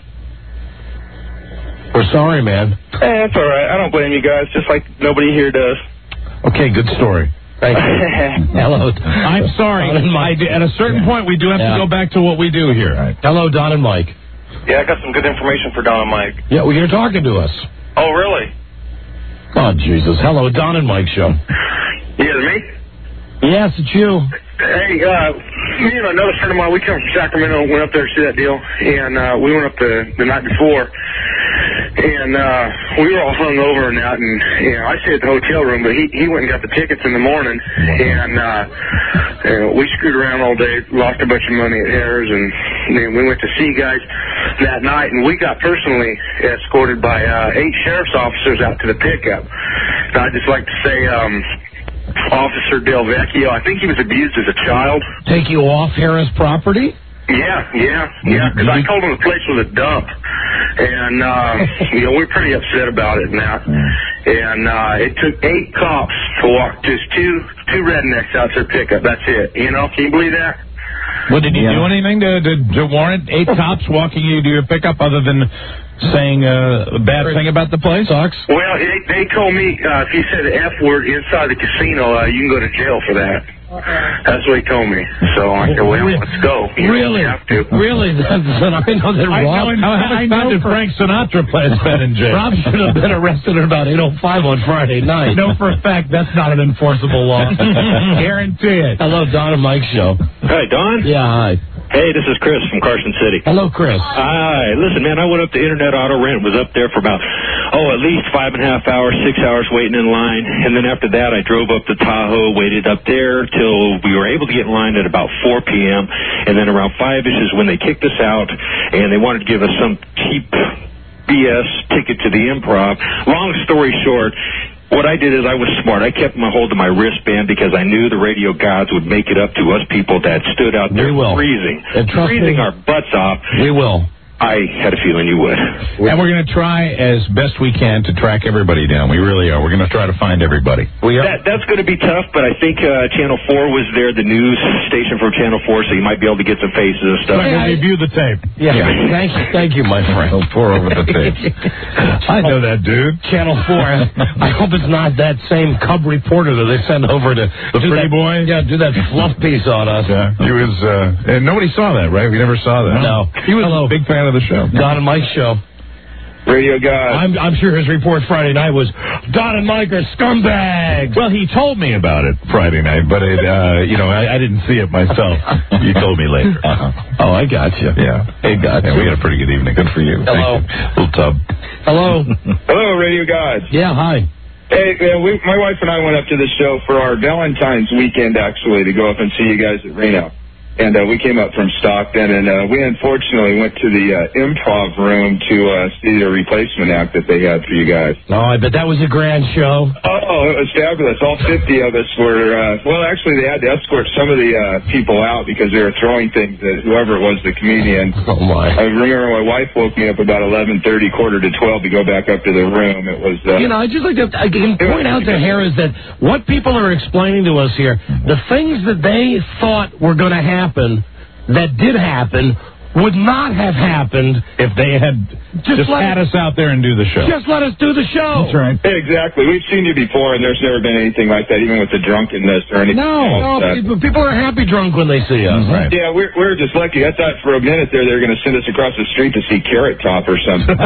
We're sorry, man. Hey, that's all right. I don't blame you guys, just like nobody here does. Okay, good story. Thank you. Hello. I'm sorry. I, at a certain point, we do have Yeah. to go back to what we do here. Hello, Don and Mike. Yeah, I got some good information for Don and Mike. Yeah, well, you're talking to us. Oh, really? Oh, Jesus. Hello, Don and Mike Show. Yeah, me? Yes, it's you. Hey, uh, me and another friend of mine, we come from Sacramento, went up there to see that deal, and uh, we went up the, the night before, and uh, we were all hung over and that, and you know, I stayed at the hotel room, but he, he went and got the tickets in the morning, and uh, you know, we screwed around all day, lost a bunch of money at Harris, and then we went to see you guys that night, and we got personally escorted by uh, eight sheriff's officers out to the pickup. And I'd just like to say, um, Officer Del Vecchio, I think he was abused as a child. Take you off Harris property? Yeah, yeah, yeah, because I told him the place was a dump. And, uh, you know, we're pretty upset about it now. And uh, it took eight cops to walk just two two rednecks out to their pickup. That's it. You know, can you believe that? Well, did you do anything to, to, to warrant eight cops walking you to your pickup other than saying uh, a bad thing about the place? Sucks. Well, they, they told me uh, if you said the F word inside the casino, uh, you can go to jail for that. That's what he told me. So I said, well, let's go. You Really? have to. Really? That's, I know that I Rob... know, how, how much time did Frank Sinatra play has been in jail? Rob should have been arrested at about eight oh five on Friday night. I know for a fact that's not an enforceable law. Guarantee it. Hello, Don and Mike Show. Hi, Don. Yeah, hi. Hey, this is Chris from Carson City. Hello, Chris. Hi. Listen, man, I went up to Internet Auto Rent, was up there for about, oh, at least five and a half hours, six hours waiting in line. And then after that, I drove up to Tahoe, waited up there till we were able to get in line at about four p.m. And then around five-ish is when they kicked us out, and they wanted to give us some cheap B S ticket to the Improv. Long story short, what I did is I was smart. I kept my hold of my wristband because I knew the radio gods would make it up to us people that stood out there We will. freezing, And trust freezing me, our butts off. We will. I had a feeling you would. And we're going to try as best we can to track everybody down. We really are. We're going to try to find everybody. We are. That, that's going to be tough, but I think uh, Channel four was there, the news station from Channel four, so you might be able to get some faces and stuff. Right, review the tape. Yeah. yeah. Thank you, thank you, my friend. I'll pour over the tape. I know that dude. Channel four. I hope it's not that same cub reporter that they sent over to the do pretty that, boy. Yeah, do that fluff piece on us. Yeah, he was. Uh, and nobody saw that, right? We never saw that. No, he was Hello. a big fan of the show. Don and Mike's show. Radio guy. I'm, I'm sure his report Friday night was Don and Mike are scumbags. Well, he told me about it Friday night, but it, uh, you know, I, I didn't see it myself. You told me later. Uh-huh. Oh, I got you. Yeah, I got yeah, you. We had a pretty good evening. Good for you. Hello, Thank you. Little tub. Hello. Hello, radio guys. Yeah, hi. Hey, man, we, my wife and I went up to the show for our Valentine's weekend, actually, to go up and see you guys at Reno. And uh, we came up from Stockton, and uh, we unfortunately went to the uh, improv room to uh, see the replacement act that they had for you guys. Oh, I bet that was a grand show. Oh, it was fabulous. All fifty of us were, uh, well, actually, they had to escort some of the uh, people out because they were throwing things at whoever it was, the comedian. Oh, my. I remember my wife woke me up about eleven thirty, quarter to twelve to go back up to the room. It was... Uh, you know, I just like to I can point out to Harris that what people are explaining to us here, the things that they thought were going to happen that did happen would not have happened if they had just, just had us out there and do the show. Just let us do the show. That's right. Exactly. We've seen you before, and there's never been anything like that, even with the drunkenness or anything. No, no people, people are happy drunk when they see us. Mm-hmm. Right. Yeah, we're, we're just lucky. I thought for a minute there they were going to send us across the street to see Carrot Top or something.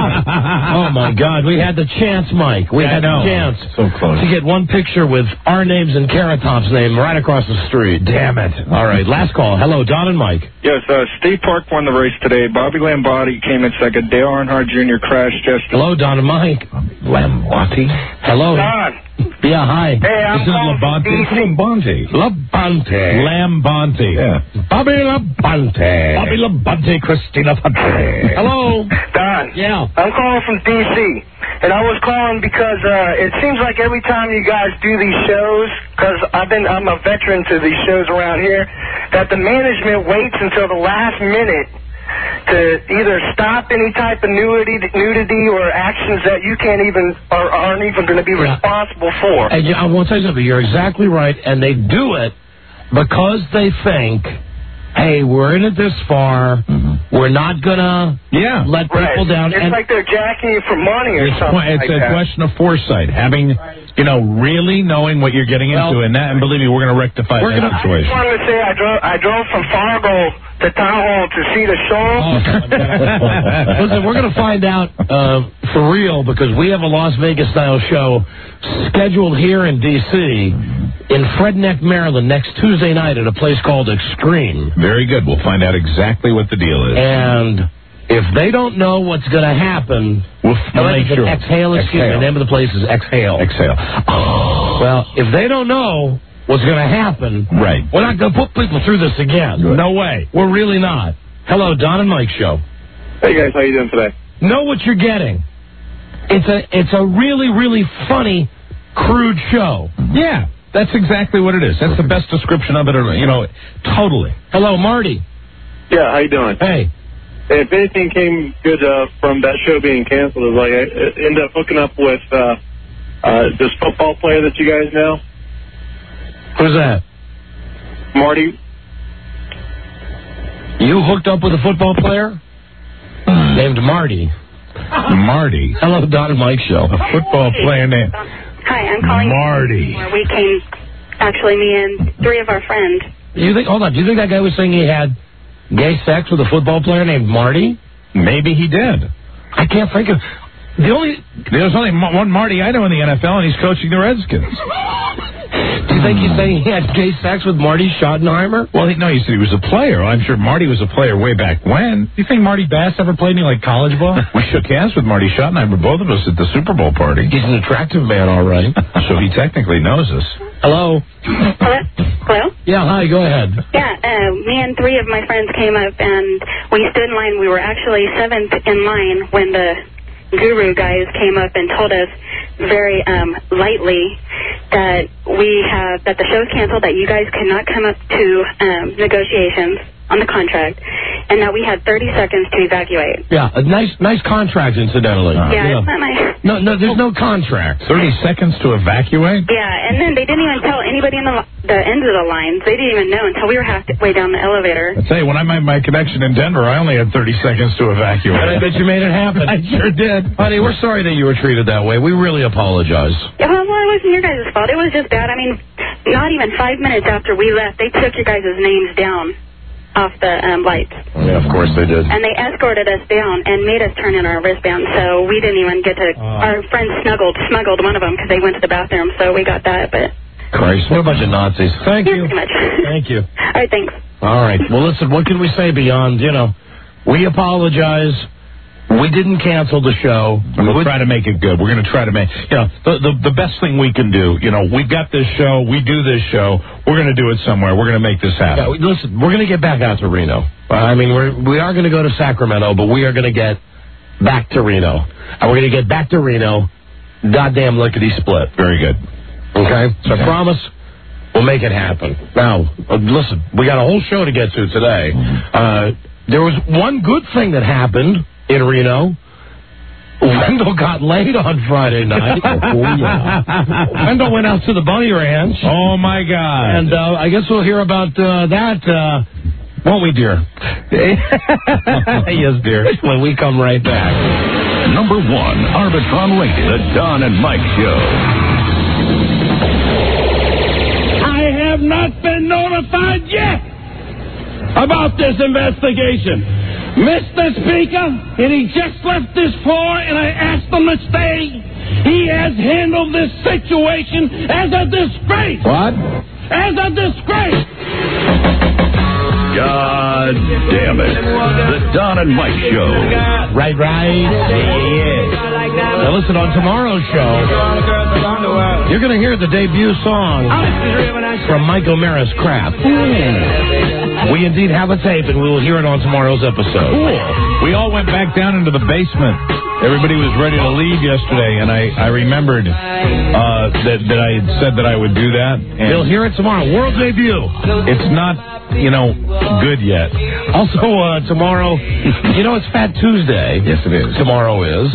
Oh, my God. We had the chance, Mike. We yeah, had the chance so close. to get one picture with our names and Carrot Top's name right across the street. Damn it. All right, last call. Hello, Don and Mike. Yes, uh, Steve Park won the race today. Bobby Lambotti came in second. Dale Earnhardt Junior crashed just... Hello, Don and Mike. Lambotti? Hello. Don. Yeah, hi. Hey, I'm this is Labonte. Labonte. Labonte. Lambonte. Yeah. Bobby Labonte. Bobby Labonte, Christina Pante. Hello. Don. Yeah. I'm calling from D C, and I was calling because uh, it seems like every time you guys do these shows, because I've been I'm a veteran to these shows around here, that the management waits until the last minute to either stop any type of nudity, nudity or actions that you can't even or aren't even going to be yeah. responsible for. And you, I want to tell you something. You're exactly right, and they do it because they think, hey, we're in it this far. Mm-hmm. We're not gonna yeah. let people right. down. It's and like they're jacking you for money or it's something. It's like a that. question of foresight, having, you know, really knowing what you're getting well, into, and that, and believe me, we're going to rectify we're that gonna, situation. I just wanted to say I drove I drove from Fargo to Tahoe to see the show. Oh, listen, we're going to find out uh, for real because we have a Las Vegas style show scheduled here in D C in Fredneck, Maryland, next Tuesday night at a place called Extreme. Very good. We'll find out exactly what the deal is. And if they don't know what's going to happen, we'll, we'll make sure. Exhale, excuse Exhale. me. The name of the place is Exhale. Exhale. Oh. Well, if they don't know what's going to happen, right. we're not going to put people through this again. Good. No way. We're really not. Hello, Don and Mike Show. Hey, guys. How you doing today? Know what you're getting. It's a it's a really, really funny, crude show. Yeah, that's exactly what it is. That's the best description of it, you know, totally. Hello, Marty. Yeah, how you doing? Hey. If anything came good uh, from that show being canceled, is like I uh, end up hooking up with uh, uh, this football player that you guys know. Who's that? Marty. You hooked up with a football player named Marty. Marty. Hello, Don and Mike Show. A football player named Hi, I'm calling Marty. Where we came, actually, me and three of our friends. You think? Hold on. Do you think that guy was saying he had gay sex with a football player named Marty? Maybe he did. I can't think of the only. There's only one Marty I know in the N F L, and he's coaching the Redskins. Do you think he's saying he had gay sex with Marty Schottenheimer? Well, he, no, he said he was a player. I'm sure Marty was a player way back when. Do you think Marty Bass ever played any like college ball? We shook hands with Marty Schottenheimer, both of us at the Super Bowl party. He's an attractive man, all right. So he technically knows us. Hello. Hello? Hello? Yeah, hi, go ahead. Yeah, uh, me and three of my friends came up, and we stood in line. We were actually seventh in line when the guru guys came up and told us very um, lightly that we have that the show's canceled, that you guys cannot come up to um, negotiations on the contract, and that we had thirty seconds to evacuate. Yeah, a nice nice contract, incidentally. Yeah, You know. it's not my... No, no, there's no contract. thirty seconds to evacuate? Yeah, and then they didn't even tell anybody in the the end of the lines. They didn't even know until we were halfway down the elevator. I tell you, when I made my connection in Denver, I only had thirty seconds to evacuate. But I bet you made it happen. I sure did. Honey, we're sorry that you were treated that way. We really apologize. Yeah, well, well, it wasn't your guys' fault. It was just bad. I mean, not even five minutes after we left, they took your guys' names down off the um, lights. Yeah, of course they did. And they escorted us down and made us turn in our wristbands, so we didn't even get to... Uh. Our friends snuggled, smuggled one of them because they went to the bathroom, so we got that, but... Christ, what a bunch of Nazis. Thank you. Pretty much. Thank you. All right, thanks. All right. Well, listen, what can we say beyond, you know, we apologize. We didn't cancel the show. And we'll try to make it good. We're going to try to make, you know, the, the the best thing we can do. You know, we've got this show. We do this show. We're going to do it somewhere. We're going to make this happen. Yeah, listen, we're going to get back out to Reno. Uh, I mean, we're, we are going to go to Sacramento, but we are going to get back to Reno. And we're going to get back to Reno, goddamn lickety-split. Very good. Okay? So I promise we'll make it happen. Now, uh, listen, we got a whole show to get to today. Uh, there was one good thing that happened in Reno. Wendell got laid on Friday night. Oh, yeah. Wendell went out to the Bunny Ranch. Oh, my God. And uh, I guess we'll hear about uh, that, uh, won't we, dear? Yes, dear. When we come right back. Number one, Arbitron rated, The Don and Mike Show. I have not been notified yet about this investigation. Mister Speaker, and he just left this floor, and I asked him to stay. He has handled this situation as a disgrace. What? As a disgrace. God damn it. The Don and Mike Show. Right, right. Yeah, yeah. Now listen, on tomorrow's show, you're going to hear the debut song from Mike O'Mara's Crap. We indeed have a tape, and we will hear it on tomorrow's episode. Cool. We all went back down into the basement. Everybody was ready to leave yesterday, and I, I remembered uh, that, that I had said that I would do that. And you'll hear it tomorrow. World debut. It's not, you know, good yet. Also, uh, tomorrow, you know, it's Fat Tuesday. Yes, it is. Tomorrow is.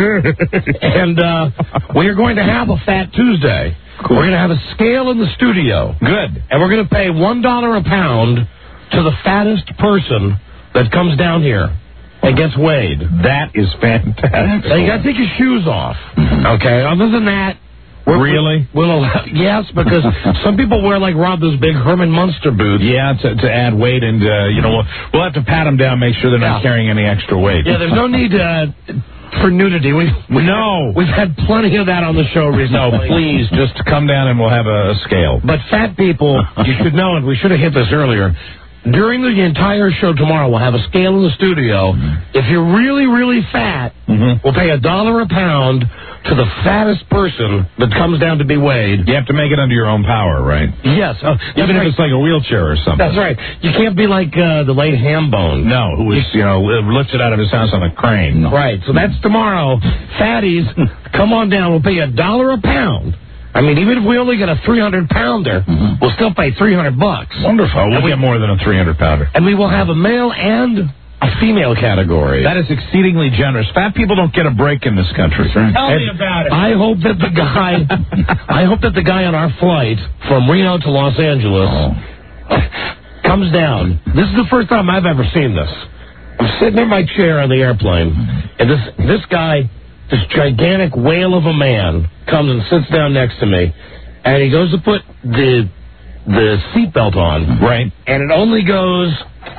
And uh, we are going to have a Fat Tuesday. Cool. We're going to have a scale in the studio. Good. And we're going to pay one dollar a pound to the fattest person that comes down here and gets weighed. That is fantastic. Now, you got to take your shoes off. Okay? Other than that, we're, really? We'll allow, yes, because some people wear, like, Rob, those big Herman Munster boots. Yeah, to, to add weight, and, uh, you know, we'll, we'll have to pat them down, make sure they're not Yeah. carrying any extra weight. Yeah, there's no need uh, for nudity. We, we, no. We've had plenty of that on the show recently. No, please, just come down and we'll have a, a scale. But fat people, you should know, and we should have hit this earlier, during the entire show tomorrow, we'll have a scale in the studio. Mm-hmm. If you're really, really fat, mm-hmm. we'll pay a dollar a pound to the fattest person that comes down to be weighed. You have to make it under your own power, right? Yes. Uh, Even if right. it's like a wheelchair or something. That's right. You can't be like uh, the late Hambone. No, who was, you know, lifted out of his house on a crane. No. Right. So that's tomorrow. Fatties, come on down. We'll pay a dollar a pound. I mean, even if we only get a three hundred pounder, mm-hmm. we'll still pay three hundred bucks. Wonderful. We'll we, get more than a three hundred pounder. And we will have a male and a female category. That is exceedingly generous. Fat people don't get a break in this country. Tell and me about it. I hope that the guy, I hope that the guy on our flight from Reno to Los Angeles oh. comes down. This is the first time I've ever seen this. I'm sitting in my chair on the airplane, and this this guy, this gigantic whale of a man, comes and sits down next to me, and he goes to put the the seatbelt on, right? And it only goes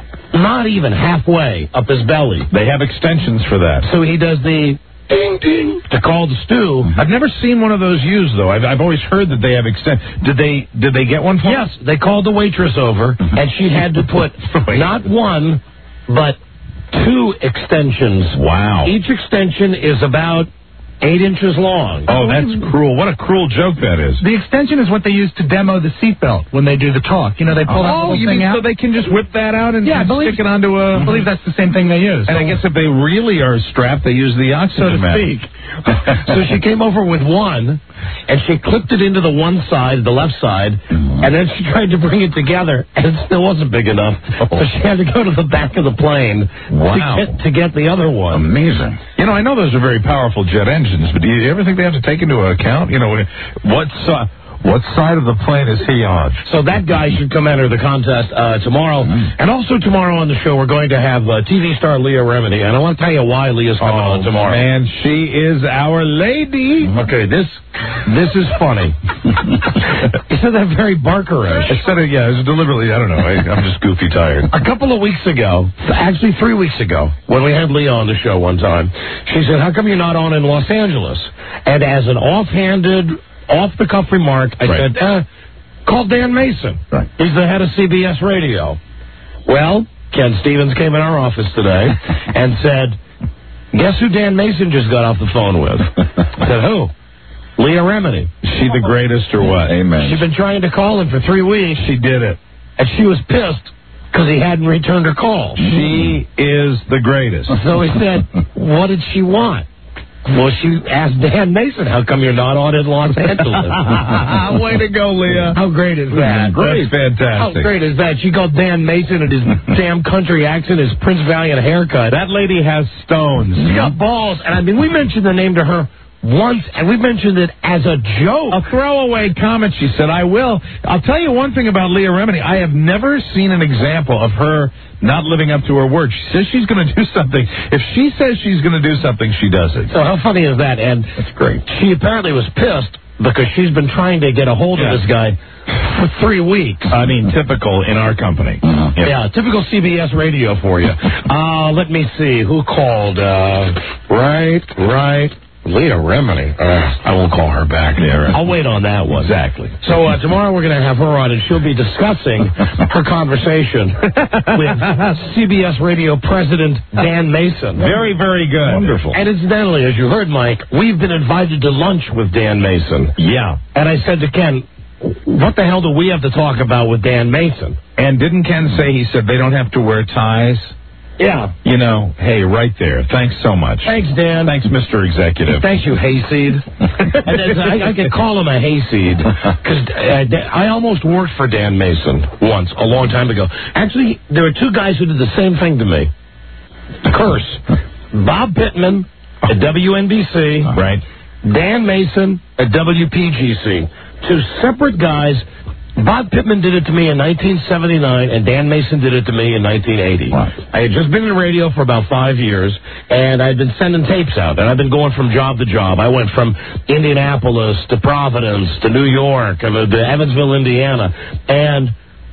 not even halfway up his belly. They have extensions for that. So he does the ding ding to call the stew. I've never seen one of those used though. I've I've always heard that they have extend. Did they did they get one for? Yes, they called the waitress over, and she had to put not one but two extensions. Wow. Each extension is about eight inches long. Oh, that's cruel. What a cruel joke that is. The extension is what they use to demo the seatbelt when they do the talk. You know, they pull that Oh, little you thing mean out. so they can just whip that out and, Yeah, I and believe- stick it onto a... I believe that's the same thing they use. And I guess if they really are strapped, they use the oxygen So to mask. speak. So she came over with one, and she clipped it into the one side, the left side, and then she tried to bring it together, and it still wasn't big enough. So she had to go to the back of the plane Wow. to, get, to get the other one. Amazing. You know, I know those are very powerful jet engines, but do you ever think they have to take into account, you know, what si- what side of the plane is he on? So that guy should come enter the contest uh, tomorrow. And also tomorrow on the show, we're going to have uh, T V star Leah Remini. And I want to tell you why Leah's coming on tomorrow. And she is our lady. Okay, this this is funny. You said that very Barker-ish. I said it, yeah, it was deliberately, I don't know, I, I'm just goofy tired. A couple of weeks ago, actually three weeks ago, when we had Leah on the show one time, she said, how come you're not on in Los Angeles? And as an offhanded, off-the-cuff remark, I Right. said, uh, call Dan Mason. Right. He's the head of C B S Radio. Well, Ken Stevens came in our office today and said, guess who Dan Mason just got off the phone with? I said, who? Leah Remini. Is she the greatest or what? Amen. She's been trying to call him for three weeks. She did it. And she was pissed because he hadn't returned her call. She is the greatest. So he said, what did she want? Well, she asked Dan Mason, how come you're not on in Los Angeles? Way to go, Leah. How great is that? Great. That's fantastic. How great is that? She called Dan Mason and his damn country accent, his Prince Valiant haircut. That lady has stones. She got balls. And I mean, we mentioned the name to her once, and we mentioned it as a joke. A throwaway comment. She said, I will. I'll tell you one thing about Leah Remini. I have never seen an example of her not living up to her word. She says she's going to do something. If she says she's going to do something, she does it. So how funny is that? And that's great. She apparently was pissed because she's been trying to get a hold Yeah. of this guy for three weeks. I mean, typical in our company. Yeah, yeah typical C B S radio for you. Uh, let me see. Who called? Uh, right, right. Leah Remini. Uh, I won't call her back there. I'll wait on that one. Exactly. So uh, tomorrow we're going to have her on, and she'll be discussing her conversation with C B S Radio President Dan Mason. Very, very good. Wonderful. And incidentally, as you heard, Mike, we've been invited to lunch with Dan Mason. Yeah. And I said to Ken, what the hell do we have to talk about with Dan Mason? And didn't Ken say, he said they don't have to wear ties? Yeah. You know, hey, right there. Thanks so much. Thanks, Dan. Thanks, Mister Executive. Thanks, you hayseed. And then I, I could call him a hayseed because uh, I almost worked for Dan Mason once, a long time ago. Actually, there were two guys who did the same thing to me. Curse. Bob Pittman at W N B C. Right. Dan Mason at W P G C. Two separate guys. Bob Pittman did it to me in nineteen seventy-nine, and Dan Mason did it to me in nineteen eighty. Wow. I had just been in radio for about five years, and I'd been sending tapes out, and I've been going from job to job. I went from Indianapolis to Providence to New York, to Evansville, Indiana, and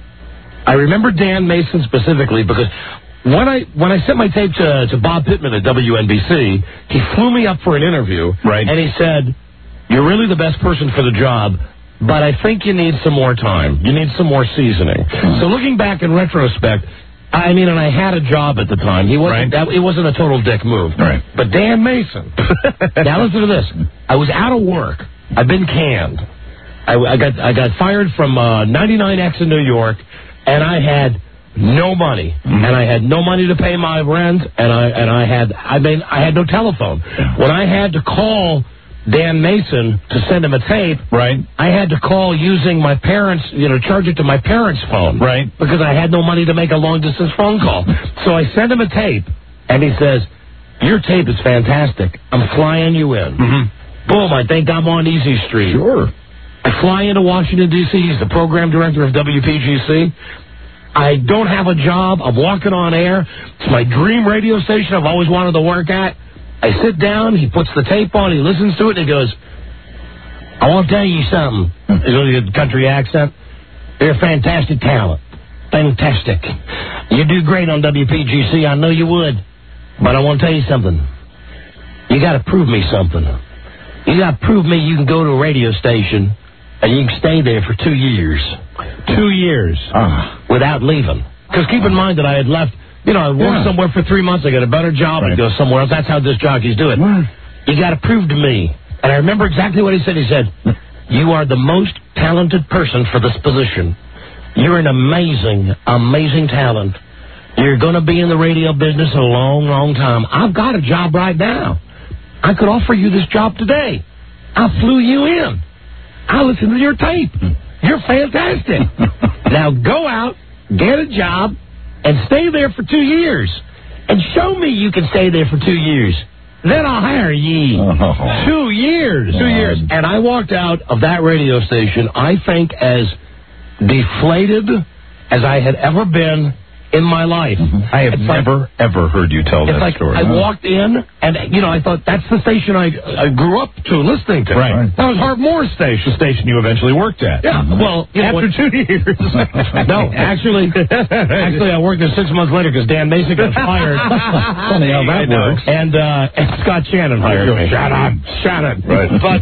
I remember Dan Mason specifically because when I when I sent my tape to, to Bob Pittman at W N B C, he flew me up for an interview, right. and he said, "You're really the best person for the job, but I think you need some more time. You need some more seasoning." Mm-hmm. So looking back in retrospect, I mean, and I had a job at the time. He wasn't. Right. That, it wasn't a total dick move. Right. But Dan Mason. Now listen to this. I was out of work. I've been canned. I, I got I got fired from uh, ninety-nine X in New York, and I had no money, mm-hmm. and I had no money to pay my rent, and I and I had I mean I had no telephone. Yeah. When I had to call Dan Mason to send him a tape, right, I had to call using my parents, you know, charge it to my parents' phone, right, because I had no money to make a long distance phone call. So I sent him a tape, and he says, "Your tape is fantastic. I'm flying you in." Mm-hmm. Boom! I think I'm on Easy Street. Sure. I fly into Washington, D C He's the program director of W P G C. I don't have a job. I'm walking on air. It's my dream radio station I've always wanted to work at. I sit down. He puts the tape on. He listens to it, and he goes, "I want to tell you something." He's got a country accent. "You're a fantastic talent. Fantastic. You do great on W P G C. I know you would. But I want to tell you something. You got to prove me something. You got to prove me you can go to a radio station and you can stay there for two years. Two years uh, without leaving. Because keep in mind that I had left, you know, I worked yeah. somewhere for three months. I got a better job. Right. I'd go somewhere else. That's how disc jockeys do it. you got to prove to me. And I remember exactly what he said. He said, you are the most talented person for this position. You're an amazing, amazing talent. You're going to be in the radio business a long, long time. I've got a job right now. I could offer you this job today. I flew you in. I listened to your tape. You're fantastic. Now go out, get a job, and stay there for two years. And show me you can stay there for two years. Then I'll hire ye. Oh. Two years. Two years. And I walked out of that radio station, I think, as deflated as I had ever been in my life. Mm-hmm. I have it's never, like, ever heard you tell it's that like story. I walked in, and, you know, I thought, that's the station I, I grew up to listening to. Right. That was Hart Moore's station. The station you eventually worked at. Yeah, Mm-hmm. well, you know, after what- two years. No, actually, actually, I worked there six months later because Dan Mason got fired. Funny how that works. And, uh, and Scott Shannon hired me. Shut up. Shannon. Right. But,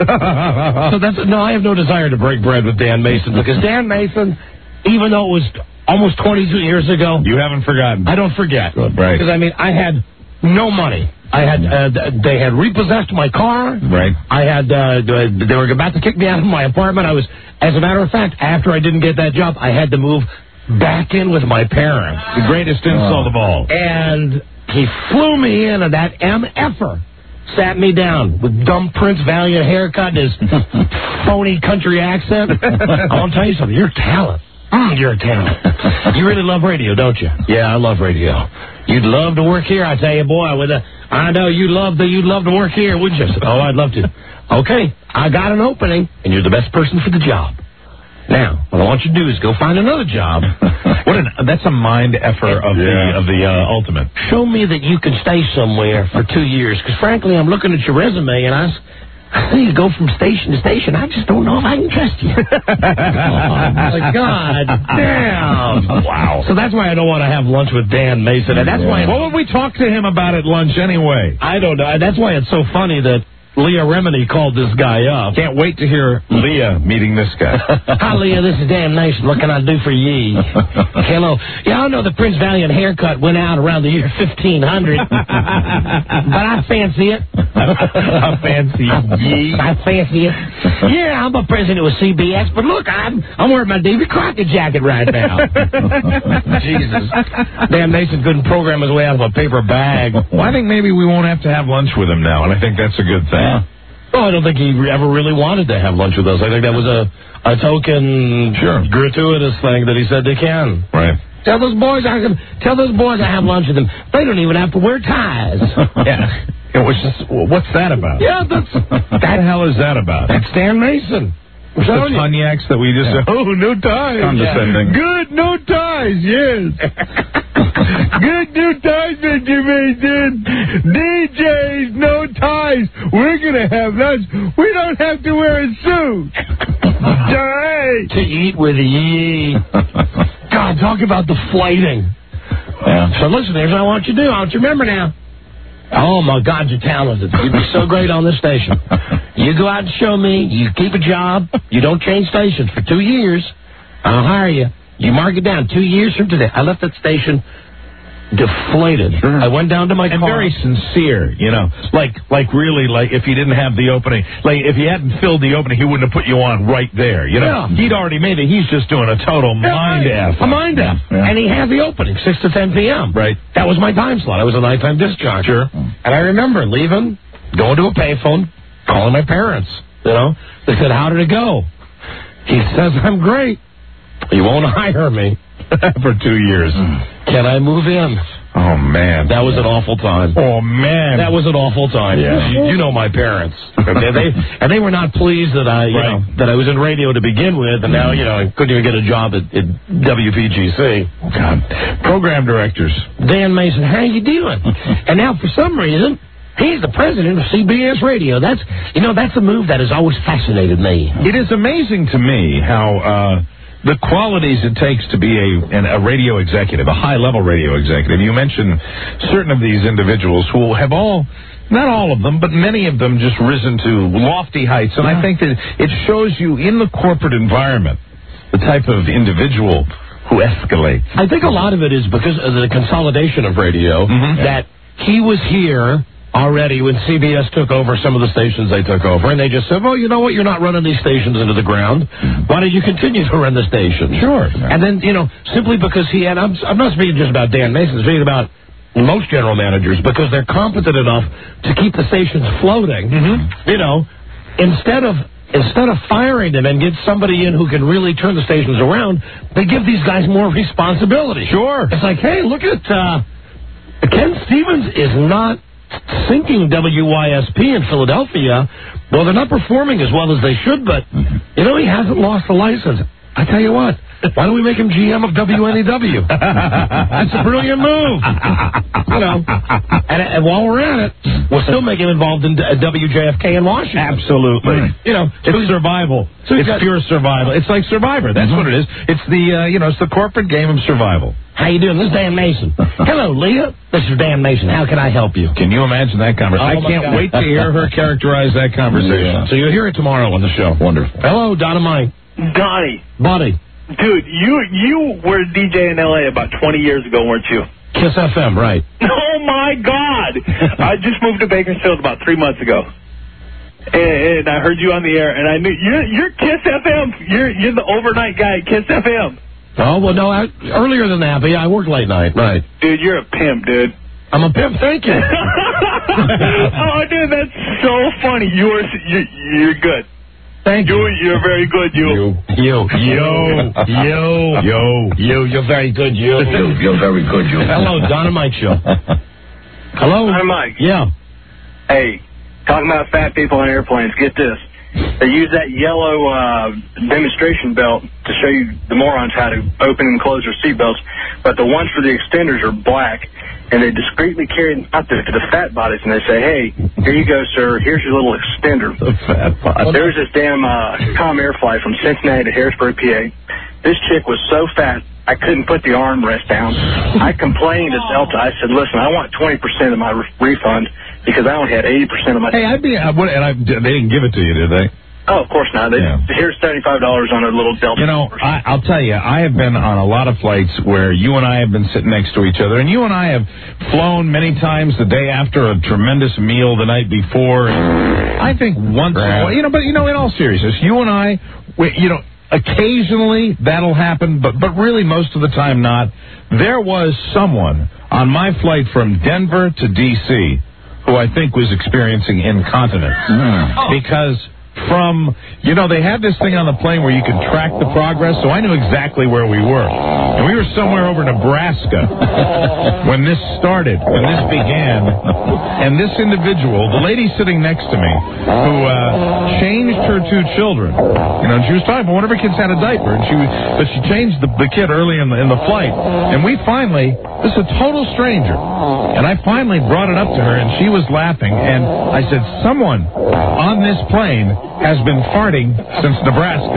uh, so that's, no, I have no desire to break bread with Dan Mason because Dan Mason, even though it was almost twenty-two years ago. You haven't forgotten. I don't forget. Right. Because, I mean, I had no money. I had, uh, they had repossessed my car. Right. I had, uh, they were about to kick me out of my apartment. I was, as a matter of fact, after I didn't get that job, I had to move back in with my parents. The greatest insult of all. And he flew me in, and that M F-er sat me down with dumb Prince Valiant haircut and his phony country accent. I want to tell you something. You're a talent. Mm, you're a talent. You really love radio, don't you? Yeah, I love radio. You'd love to work here, I tell you, boy. With a, I know you'd love to. You'd love to work here, wouldn't you? Oh, I'd love to. Okay, I got an opening, and you're the best person for the job. Now, what I want you to do is go find another job. What an, that's a mind effer of the of the uh, ultimate. Show me that you can stay somewhere for two years, because frankly, I'm looking at your resume, and I. s- I think you go from station to station. I just don't know if I can trust you. Oh, my God damn. Wow. So that's why I don't want to have lunch with Dan Mason. And that's why. What would we talk to him about at lunch anyway? I don't know. That's why it's so funny that Leah Remini called this guy up. Can't wait to hear Leah meeting this guy. Hi, Leah. This is Dan Mason. What can I do for ye? Hello. Yeah, I know the Prince Valiant haircut went out around the year fifteen hundred. But I fancy it. I fancy ye. I fancy it. Yeah, I'm a president with C B S, but look, I'm I'm wearing my Davy Crockett jacket right now. Jesus. Dan Mason couldn't program his way out of a paper bag. Well, I think maybe we won't have to have lunch with him now, and I think that's a good thing. Oh, I don't think he ever really wanted to have lunch with us. I think that was a, a token, Sure. gratuitous thing that he said they can. Right. Tell those boys I can. Tell those boys I have lunch with them. They don't even have to wear ties. Yeah. It was just, what's that about? Yeah, that's What the hell is that about? that's Dan Mason. The telling you. cognacs that we just, oh, no ties. Condescending. Good, no ties, yes. Good, no ties, Mister Mason. D Js, no ties. We're going to have lunch. We don't have to wear a suit. Right. To eat with ye. God, talk about deflating. Yeah. So listen, here's what I want you to do. I want you to remember now. Oh, my God, you're talented. You'd be so great on this station. You go out and show me. You keep a job. You don't change stations for two years. I'll hire you. You mark it down. Two years from today. I left that station deflated. I went down to my And car. very sincere, you know, like like really, like if he didn't have the opening, like if he hadn't filled the opening, he wouldn't have put you on right there. You know, Yeah. he'd already made it. He's just doing a total Yeah, mind right. f. A mind F. Yeah. And he had the opening, six to ten p.m. Right. That was my time slot. I was a nighttime discharge. Sure. And I remember leaving, going to a payphone, calling my parents. You know, they said, "How did it go?" He says, "I'm great. You won't hire me for two years. Can I move in?" Oh man, That was an awful time. Oh man, That was an awful time. Yeah. You, you know my parents. Okay, they and they were not pleased that I, you Right. know, that I was in radio to begin with, and now you know I couldn't even get a job at, at W P G C. God. Program directors. Dan Mason, how you doing? And now for some reason, he's the president of C B S Radio. That's you know that's a move that has always fascinated me. It is amazing to me how uh, the qualities it takes to be a an, a radio executive, a high-level radio executive. You mentioned certain of these individuals who have all, not all of them, but many of them just risen to lofty heights. And I think that it shows you in the corporate environment the type of individual who escalates. I think a lot of it is because of the consolidation of radio Mhm. that he was here already when C B S took over some of the stations they took over, and they just said, well, you know what, you're not running these stations into the ground. Why don't you continue to run the stations? Sure. And then, you know, simply because he had, I'm, I'm not speaking just about Dan Mason, I'm speaking about most general managers, because they're competent enough to keep the stations floating, mm-hmm. you know, instead of instead of firing them and get somebody in who can really turn the stations around, they give these guys more responsibility. Sure. It's like, hey, look at uh, Ken Stevens is not sinking W Y S P in Philadelphia. Well, they're not performing as well as they should, but, you know, he hasn't lost the license. I tell you what, why don't we make him G M of W N E W? That's a brilliant move. You know, and, and while we're at it, we'll still make him involved in W J F K in Washington. Absolutely. You know, it's survival. So it's got, pure survival. It's like Survivor. That's mm-hmm. what it is. It's the, uh, you know, it's the corporate game of survival. How you doing? This is Dan Mason. Hello, Leah. This is Dan Mason. How can I help you? Can you imagine that conversation? Oh, I can't God. wait to hear her characterize that conversation. Yeah. So you'll hear it tomorrow on the show. Wonderful. Hello, Dynamite. Donnie. Buddy. Dude, you you were a D J in L A about twenty years ago, weren't you? Kiss F M, right. Oh, my God. I just moved to Bakersfield about three months ago. And, and I heard you on the air, and I knew you're, you're Kiss F M. You're, you're the overnight guy at Kiss F M. Oh, well, no, I, earlier than that, but yeah, I work late night. Right. Dude, you're a pimp, dude. I'm a pimp, thank you. Oh, dude, that's so funny. You are, you're, you're good. Thank you. you. You're very good, you. You. You. Yo. Yo. Yo. You. You're very good, you. You're very good, you. Hello, Dynamite Show. Hello? Hi, Mike. Yeah. Hey, talking about fat people on airplanes, get this. They use that yellow uh, demonstration belt to show you the morons how to open and close their seatbelts, but the ones for the extenders are black, and they discreetly carry them out there to the fat bodies, and they say, hey, here you go, sir, here's your little extender. The fat body. There's this damn uh, Com Air flight from Cincinnati to Harrisburg, P A. This chick was so fat, I couldn't put the armrest down. I complained to Delta. I said, listen, I want twenty percent of my re- refund because I only had eighty percent of my... Hey, I'd be... Uh, what, and I, they didn't give it to you, did they? Oh, of course not. They, yeah. Here's seventy-five dollars on a little Delta. You know, I, I'll tell you, I have been on a lot of flights where you and I have been sitting next to each other, and you and I have flown many times the day after a tremendous meal the night before. I think once, right. you know, but, you know, in all seriousness, you and I, we, you know, occasionally that'll happen, but, but really most of the time not. There was someone on my flight from Denver to D C who I think was experiencing incontinence. Mm. Oh. Because from, you know, they had this thing on the plane where you could track the progress, so I knew exactly where we were. And we were somewhere over Nebraska when this started, when this began. And this individual, the lady sitting next to me, who uh, changed her two children, you know, she was talking about one of her kids had a diaper, and she was, but she changed the, the kid early in the, in the flight. And we finally, this is a total stranger, and I finally brought it up to her, and she was laughing, and I said, someone on this plane has been farting since Nebraska.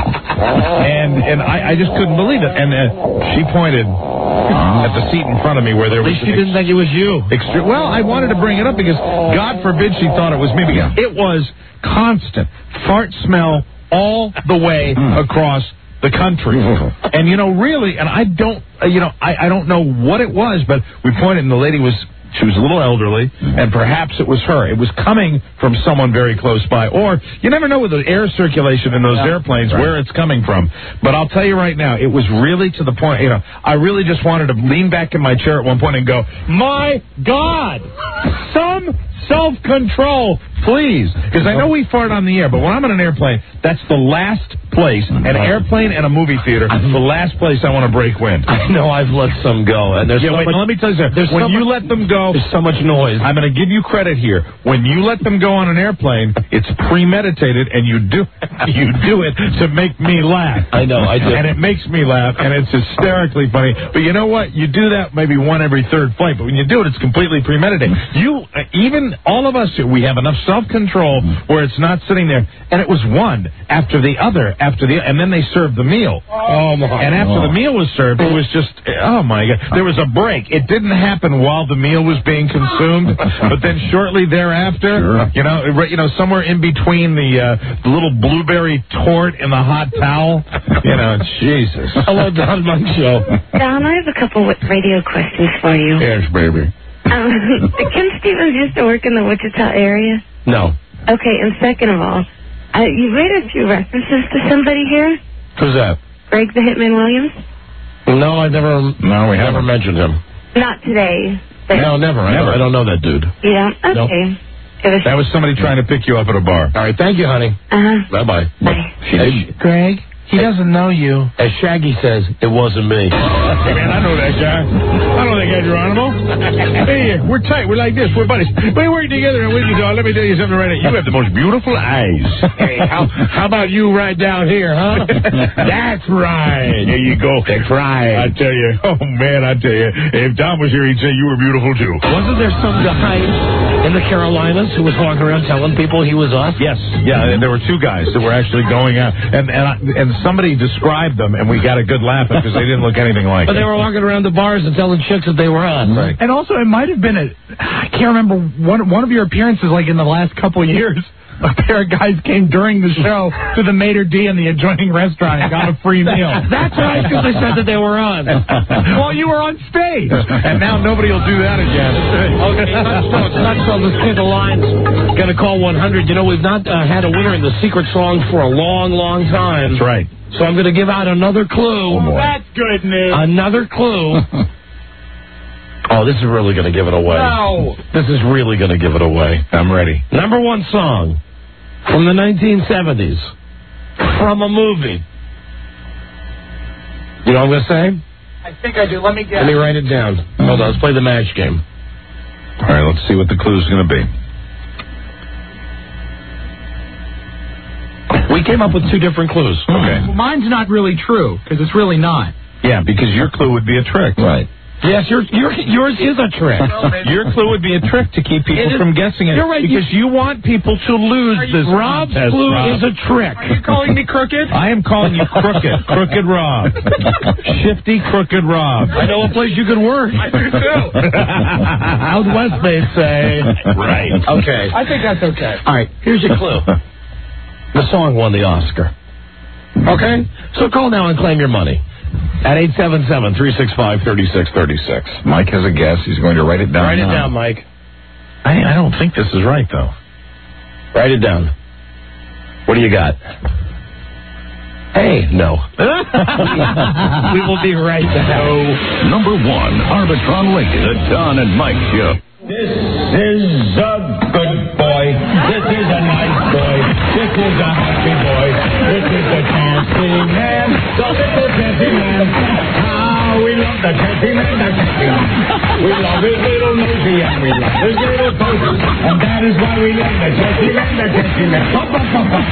and and I, I just couldn't believe it. And uh, she pointed at the seat in front of me where there At was... least she didn't think it was you. Extre- well, I wanted to bring it up because God forbid she thought it was me, because it was constant fart smell all the way across the country. And, you know, really, and I don't, uh, you know, I, I don't know what it was, but we pointed and the lady was... She was a little elderly, and perhaps it was her. It was coming from someone very close by. Or, you never know with the air circulation in those yeah, airplanes right. where it's coming from. But I'll tell you right now, it was really to the point, you know, I really just wanted to lean back in my chair at one point and go, my God, some self-control, please. Because I know we fart on the air, but when I'm in an airplane, that's the last place, an airplane and a movie theater, the last place I want to break wind. I know I've let some go. And there's yeah, so wait, much, let me tell you something. When so you much, let them go, there's so much noise. I'm going to give you credit here. When you let them go on an airplane, it's premeditated, and you do you do it to make me laugh. I know, I do. And it makes me laugh, and it's hysterically funny. But you know what? You do that maybe one every third flight, but when you do it, it's completely premeditated. You, even all of us, we have enough self-control where it's not sitting there. And it was one after the other after the, and then they served the meal. Oh my! And after oh. the meal was served, it was just, oh my God! There was a break. It didn't happen while the meal was being consumed, but then shortly thereafter, sure. you know, right, you know, somewhere in between the, uh, the little blueberry tort and the hot towel, you know, Jesus. Hello, Don Mike Show. Don, I have a couple of radio questions for you. Yes, baby. Um, did Kim Stevens used to work in the Wichita area? No. Okay, and second of all, uh, you made a few references to somebody here. Who's that? Greg the Hitman Williams? No, I never. No, we never mentioned him. Not today. But No, never. I Never. don't- I don't know that dude. Yeah, okay. It was, That was somebody trying to pick you up at a bar. All right, thank you, honey. uh-huh. Bye bye. Bye. Hey, Greg, he doesn't know you. as Shaggy says, it wasn't me. Hey, man, I know that guy. I know that guy, Geronimo. Hey, we're tight. We're like this. We're buddies. We work together in Wichita. Let me tell you something right now. You have the most beautiful eyes. Hey, how, how about you right down here, huh? That's right. There you go. That's right. I tell you. Oh, man, I tell you. If Tom was here, he'd say you were beautiful, too. Wasn't there some guy in the Carolinas who was walking around telling people he was us? Yes, yeah, and there were two guys that were actually going out, and and, I, and somebody described them, and we got a good laugh because they didn't look anything like But it. they were walking around the bars and telling chicks that they were us. Right. And also, it might have been a, I can't remember, one, one of your appearances, like in the last couple of years, a pair of guys came during the show to the Maitre D' in the adjoining restaurant and got a free meal. That's right, because they said that they were on. Well, you were on stage. And now nobody will do that again. Okay, let's go. Let's go. Let's clear the lines. Going to call one hundred. You know, we've not uh, had a winner in the secret song for a long, long time. That's right. So I'm going to give out another clue. Oh, boy. That's good news. Another clue. Oh, this is really going to give it away. No. This is really going to give it away. I'm ready. Number one song from the nineteen seventies from a movie. You know what I'm going to say? I think I do. Let me guess. Let me write it down. Hold on. Let's play the match game. All right, let's see what the clue's going to be. We came up with two different clues. Okay. Well, mine's not really true, because it's really not. Yeah, because your clue would be a trick. Right. Yes, your, your, yours is a trick. Your clue would be a trick to keep people It is- from guessing it. you're right, Because you, want people to lose this Rob's contest, clue Rob. is a trick. Are you calling me crooked? I am calling you crooked. Crooked Rob. Shifty Crooked Rob. I know a place you can work. I do too. Out west, they say. Right. Okay. I think that's okay. All right, here's your clue. The song won the Oscar. Okay? So call now and claim your money. At eight seven seven, three six five, three six three six. Mike has a guess. He's going to write it down. Write it now. down, Mike. I, I don't think this is right, though. Write it down. What do you got? Hey, no. We will be right back. Number one, Arbitron Radio, the Don and Mike Show. This is a good boy. This is a nice boy. This is a happy boy. This is the Chancy Man. The little Chancy Man. Ah, we love the Chancy Man, the Chancy Man. We love his little nosy and we love his little toes. And that is why we love the Chancy Man, the Chancy Man. Bum, bum, bum, bum.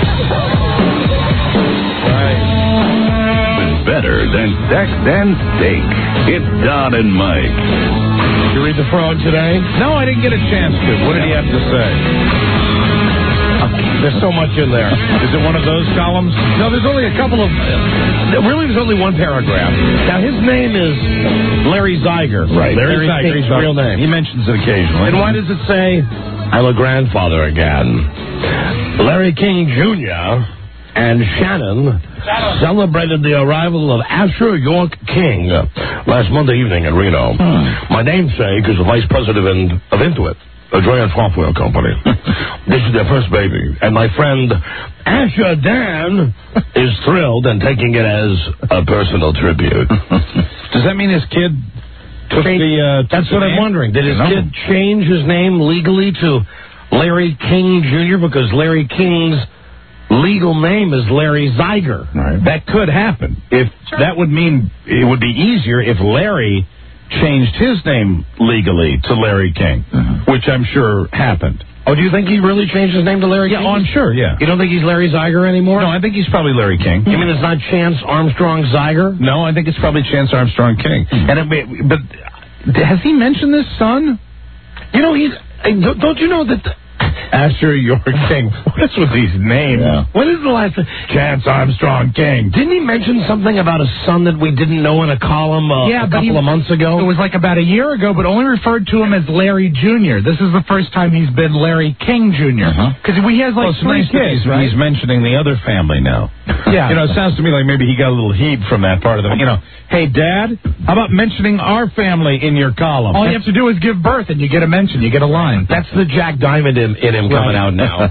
Better than sex and steak. It's Don and Mike. Did you read the frog today? No, I didn't get a chance to. What did he have to say? There's so much in there. Is it one of those columns? No, there's only a couple of... Uh, really, there's only one paragraph. Now, his name is Larry Zeiger. Right. Larry, Larry King's Zeiger. real name. He mentions it occasionally. And why does it say, I'm a grandfather again? Larry King Junior and Shannon celebrated the arrival of Asher York King last Monday evening in Reno. Hmm. My namesake is the vice president of Intuit, a giant software company. This is their first baby, and my friend Asher Dan is thrilled and taking it as a personal tribute. Does that mean his kid took Change- the... Uh, took That's the what I'm name? wondering. Did his No. kid change his name legally to Larry King Junior? Because Larry King's legal name is Larry Zeiger. Right. That could happen. If that would mean it would be easier if Larry changed his name legally to Larry King, Uh-huh. which I'm sure happened. Oh, do you think he really changed his name to Larry Yeah, King? oh, I'm sure, yeah. You don't think he's Larry Zeiger anymore? No, I think he's probably Larry King. You mean it's not Chance Armstrong Zeiger? No, I think it's probably Chance Armstrong King. Hmm. And it, But has he mentioned this son? You know, he's... Don't you know that... Asher York King. What is with these names? Yeah. When is the last time? Chance Armstrong King. Didn't he mention something about a son that we didn't know in a column uh, Yeah, a but couple he- of months ago? It was like about a year ago, but only referred to him as Larry Junior This is the first time he's been Larry King Junior Because he has like Well, it's three nice that kids, he's, right? he's mentioning the other family now. Yeah. You know, it sounds to me like maybe he got a little heat from that part of the, you know, hey, Dad, how about mentioning our family in your column? All you have to do is give birth, and you get a mention, you get a line. That's the Jack Diamond in, in him coming out now.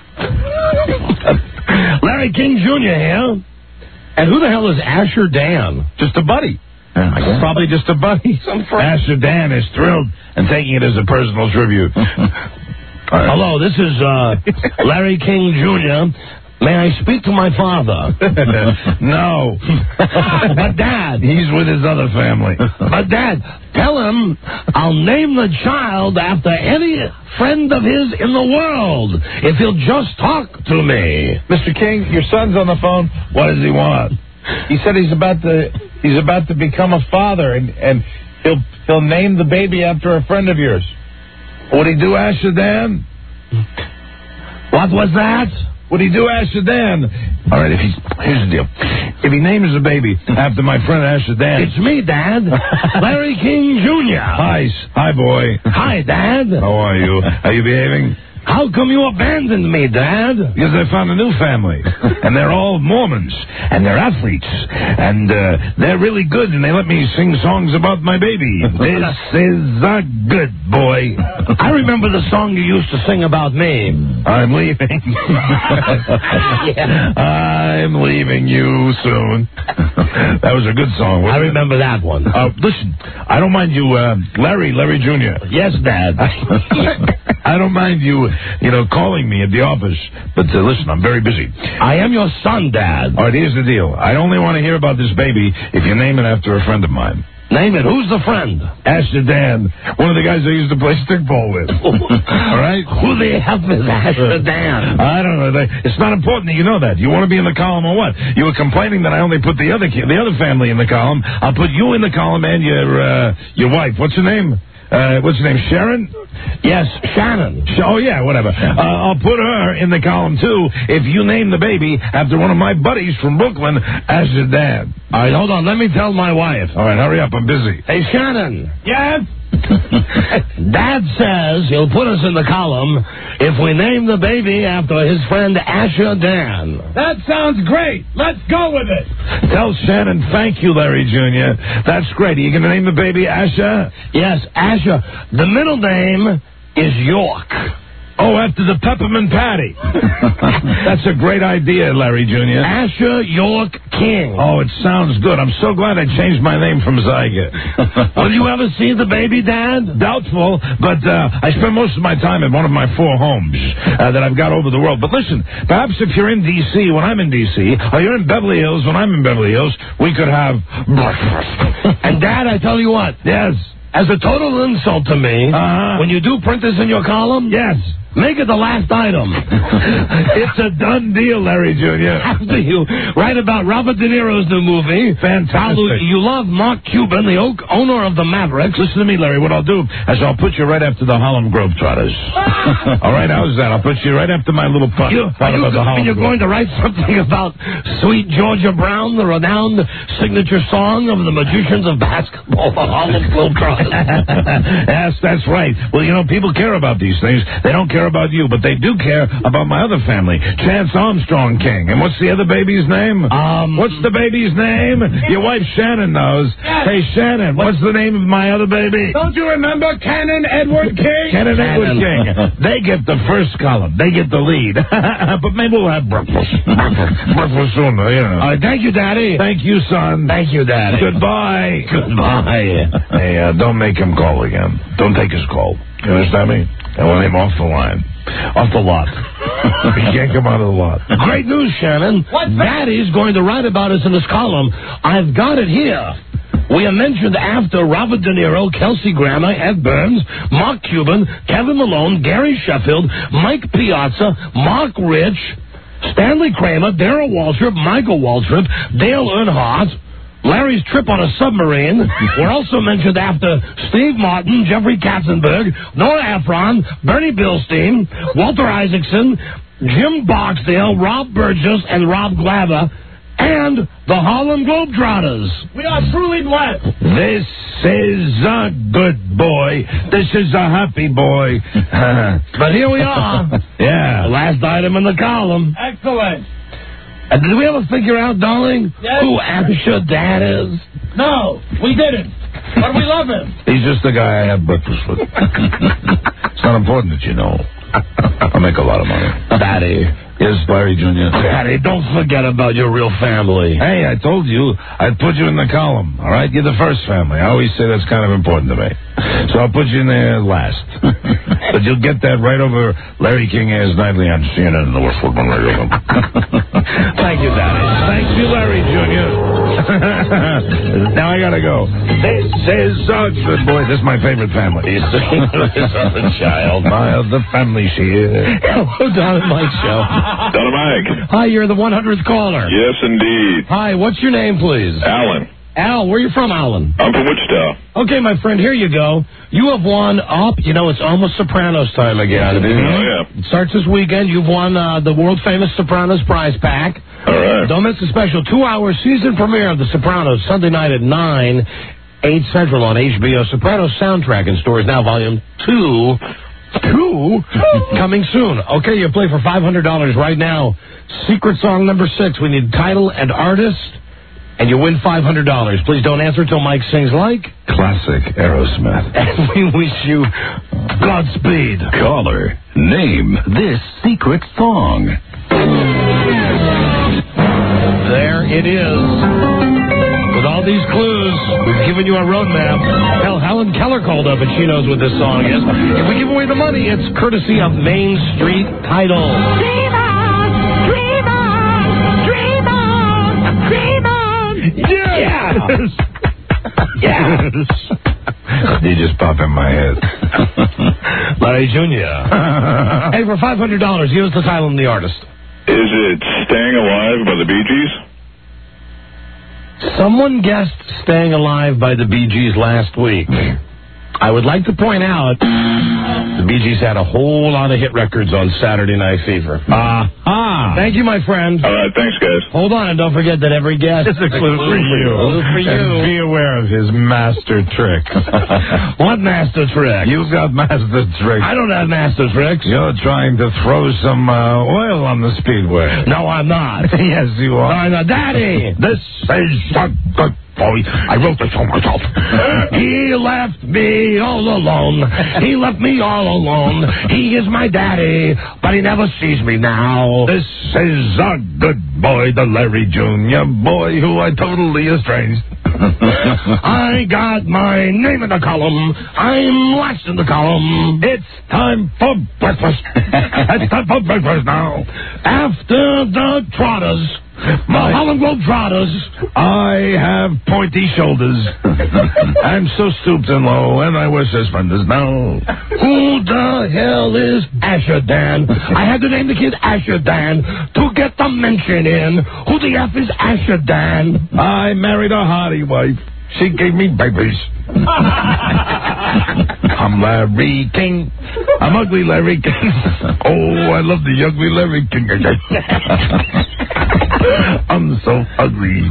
Larry King Junior here. And who the hell is Asher Dan? Just a buddy. Yeah, Probably just a buddy. Some friend. Asher Dan is thrilled and taking it as a personal tribute. Hello, this is uh, Larry King Junior May I speak to my father? No. But, Dad. He's with his other family. But, Dad, tell him I'll name the child after any friend of his in the world if he'll just talk to me. Mister King, your son's on the phone. What does he want? He said he's about to he's about to become a father, and, and he'll he'll name the baby after a friend of yours. What'd he do, Asher Dan? What was that? What'd he do, Asher Dan? All right, if he's here's the deal. If he names the baby after my friend Asher Dan, It's me, Dad. Larry King Junior Hi, s- hi, boy. Hi, Dad. How are you? Are you behaving? How come you abandoned me, Dad? Because I found a new family, and they're all Mormons, and they're athletes, and uh, they're really good, and they let me sing songs about my baby. This is a good boy. I remember the song you used to sing about me. I'm leaving. I'm leaving you soon. That was a good song. I wasn't it? remember that one. Uh, listen, I don't mind you, uh, Larry, Larry Junior Yes, Dad. I don't mind you, you know, calling me at the office. But uh, listen, I'm very busy. I am your son, Dad. All right, here's the deal. I only want to hear about this baby if you name it after a friend of mine. Name it. Who's the friend? Asher Dan, one of the guys I used to play stickball with. All right? Who the hell is Asher Dan? I don't know. They- It's not important that you know that. You want to be in the column or what? You were complaining that I only put the other ki- the other family in the column. I'll put you in the column and your uh, your wife. What's her name? Uh, what's her name? Sharon? Yes, Shannon. Sh- Oh, yeah, whatever. Uh, I'll put her in the column, too, if you name the baby after one of my buddies from Brooklyn, Asher Dan. All right, hold on. Let me tell my wife. All right, hurry up. I'm busy. Hey, Shannon. Yes? Dad says he'll put us in the column if we name the baby after his friend Asher Dan. That sounds great. Let's go with it. Tell Shannon thank you, Larry Junior That's great. Are you going to name the baby Asher? Yes, Asher. The middle name is York. Oh, after the Peppermint Patty. That's a great idea, Larry Junior Asher York King. Oh, it sounds good. I'm so glad I changed my name from Zyga. Will you ever see the baby, Dad? Doubtful, but uh, I spend most of my time at one of my four homes uh, that I've got over the world. But listen, perhaps if you're in D C when I'm in D C, or you're in Beverly Hills when I'm in Beverly Hills, we could have breakfast. And, Dad, I tell you what. Yes. As a total insult to me, Uh-huh. when you do print this in your column, Yes. make it the last item. It's a done deal, Larry Junior After you write about Robert De Niro's new movie, Fantastic. you love Mark Cuban, the o- owner of the Mavericks. Listen to me, Larry. What I'll do is I'll put you right after the Harlem Globetrotters. All right, how's that? I'll put you right after my little part, You, part are you, about the Harlem you're going to write something about Sweet Georgia Brown, the renowned signature song of the magicians of basketball, the Harlem Globetrotters. Yes, that's right. Well, you know, people care about these things. They don't care about you, but they do care about my other family, Chance Armstrong King. And what's the other baby's name? Um, what's the baby's name? Your wife Shannon knows. Yes. Hey, Shannon, what's the name of my other baby? Don't you remember Canon Edward King? Canon Edward King. They get the first column. They get the lead. But maybe we'll have breakfast. breakfast. Breakfast soon, you know. All right, thank you, Daddy. Thank you, son. Thank you, Daddy. Goodbye. Goodbye. Hey, uh, don't make him call again. Don't take his call. You understand me? I want him off the line. Off the lot. He can't come out of the lot. Great news, Shannon. Daddy's going to write about us in his column. I've got it here. We are mentioned after Robert De Niro, Kelsey Grammer, Ed Burns, Mark Cuban, Kevin Malone, Gary Sheffield, Mike Piazza, Mark Rich, Stanley Kramer, Darrell Waltrip, Michael Waltrip, Dale Earnhardt, Larry's trip on a submarine were also mentioned after Steve Martin, Jeffrey Katzenberg, Nora Ephron, Bernie Bilstein, Walter Isaacson, Jim Boxdale, Rob Burgess, and Rob Glaver, and the Harlem Globetrotters. We are truly blessed. This is a good boy. This is a happy boy. But here we are. Yeah. Last item in the column. Excellent. Uh, did we ever figure out, darling, Yes. who Asher Dad is? No, we didn't. But we love him. He's just the guy I have breakfast with. It's not important that you know. I make a lot of money. Daddy. Yes, Larry Junior Daddy, don't forget about your real family. Hey, I told you I'd put you in the column, all right? You're the first family. I always say that's kind of important to me. So I'll put you in there last. But you'll get that right over Larry King Airs Nightly on C N N and the West Woodman Radio. Thank you, Daddy. Thank you, Larry Junior Now I gotta go. This is a good boy. This is my favorite family. This other child. My other family, she is. Hello, Don and Mike Show. Don and Mike. Hi, you're the one hundredth caller. Yes, indeed. Hi, what's your name, please? Alan. Al, where are you from, Alan? I'm from Wichita. Okay, my friend, here you go. You have won up. You know, it's almost Sopranos time again. Oh, yeah. It starts this weekend. You've won uh, the world-famous Sopranos prize pack. All right. Don't miss the special two-hour season premiere of The Sopranos, Sunday night at nine, eight Central on H B O. Sopranos soundtrack in stores now, volume two. Two? Coming soon. Okay, you play for five hundred dollars right now. Secret song number six. We need title and artist, and you win five hundred dollars. Please don't answer until Mike sings like Classic Aerosmith. And we wish you Godspeed. Caller, name this secret song. There it is. With all these clues, we've given you a roadmap. Hell, Helen Keller called up and she knows what this song is. If we give away the money, it's courtesy of Main Street Title. Dream on, dream on, dream on, dream on. Yes! Yes! You just pop in my head. Larry Junior Hey, for five hundred dollars, give us the title and the artist. Is it Staying Alive by the Bee Gees? Someone guessed Staying Alive by the Bee Gees last week. I would like to point out the Bee Gees had a whole lot of hit records on Saturday Night Fever. Ah. Uh-huh. Thank you, my friend. All right, thanks, guys. Hold on, and don't forget that every guest It's a clue for you. Clue for you. And be aware of his master tricks. What master trick? You've got master tricks. I don't have master tricks. You're trying to throw some uh, oil on the speedway. No, I'm not. Yes, you No, are. I'm not. Daddy! This is a good boy. I wrote this for myself. He left me all alone. He left me all alone. He is my daddy, but he never sees me now. This is a good boy, the Larry Junior boy who I totally estranged. I got my name in the column. I'm last in the column. It's time for breakfast. It's time for breakfast now. After the Trotters, the Harlem Globetrotters, I have pointy shoulders. I'm so stooped and low, and I wear suspenders now. who the hell is Asher Dan? I had to name the kid Asher Dan to get the mention in. Who the F is Asher Dan? I married a hottie wife. She gave me babies. I'm Larry King. I'm ugly Larry King. Oh, I love the ugly Larry King. I'm so ugly.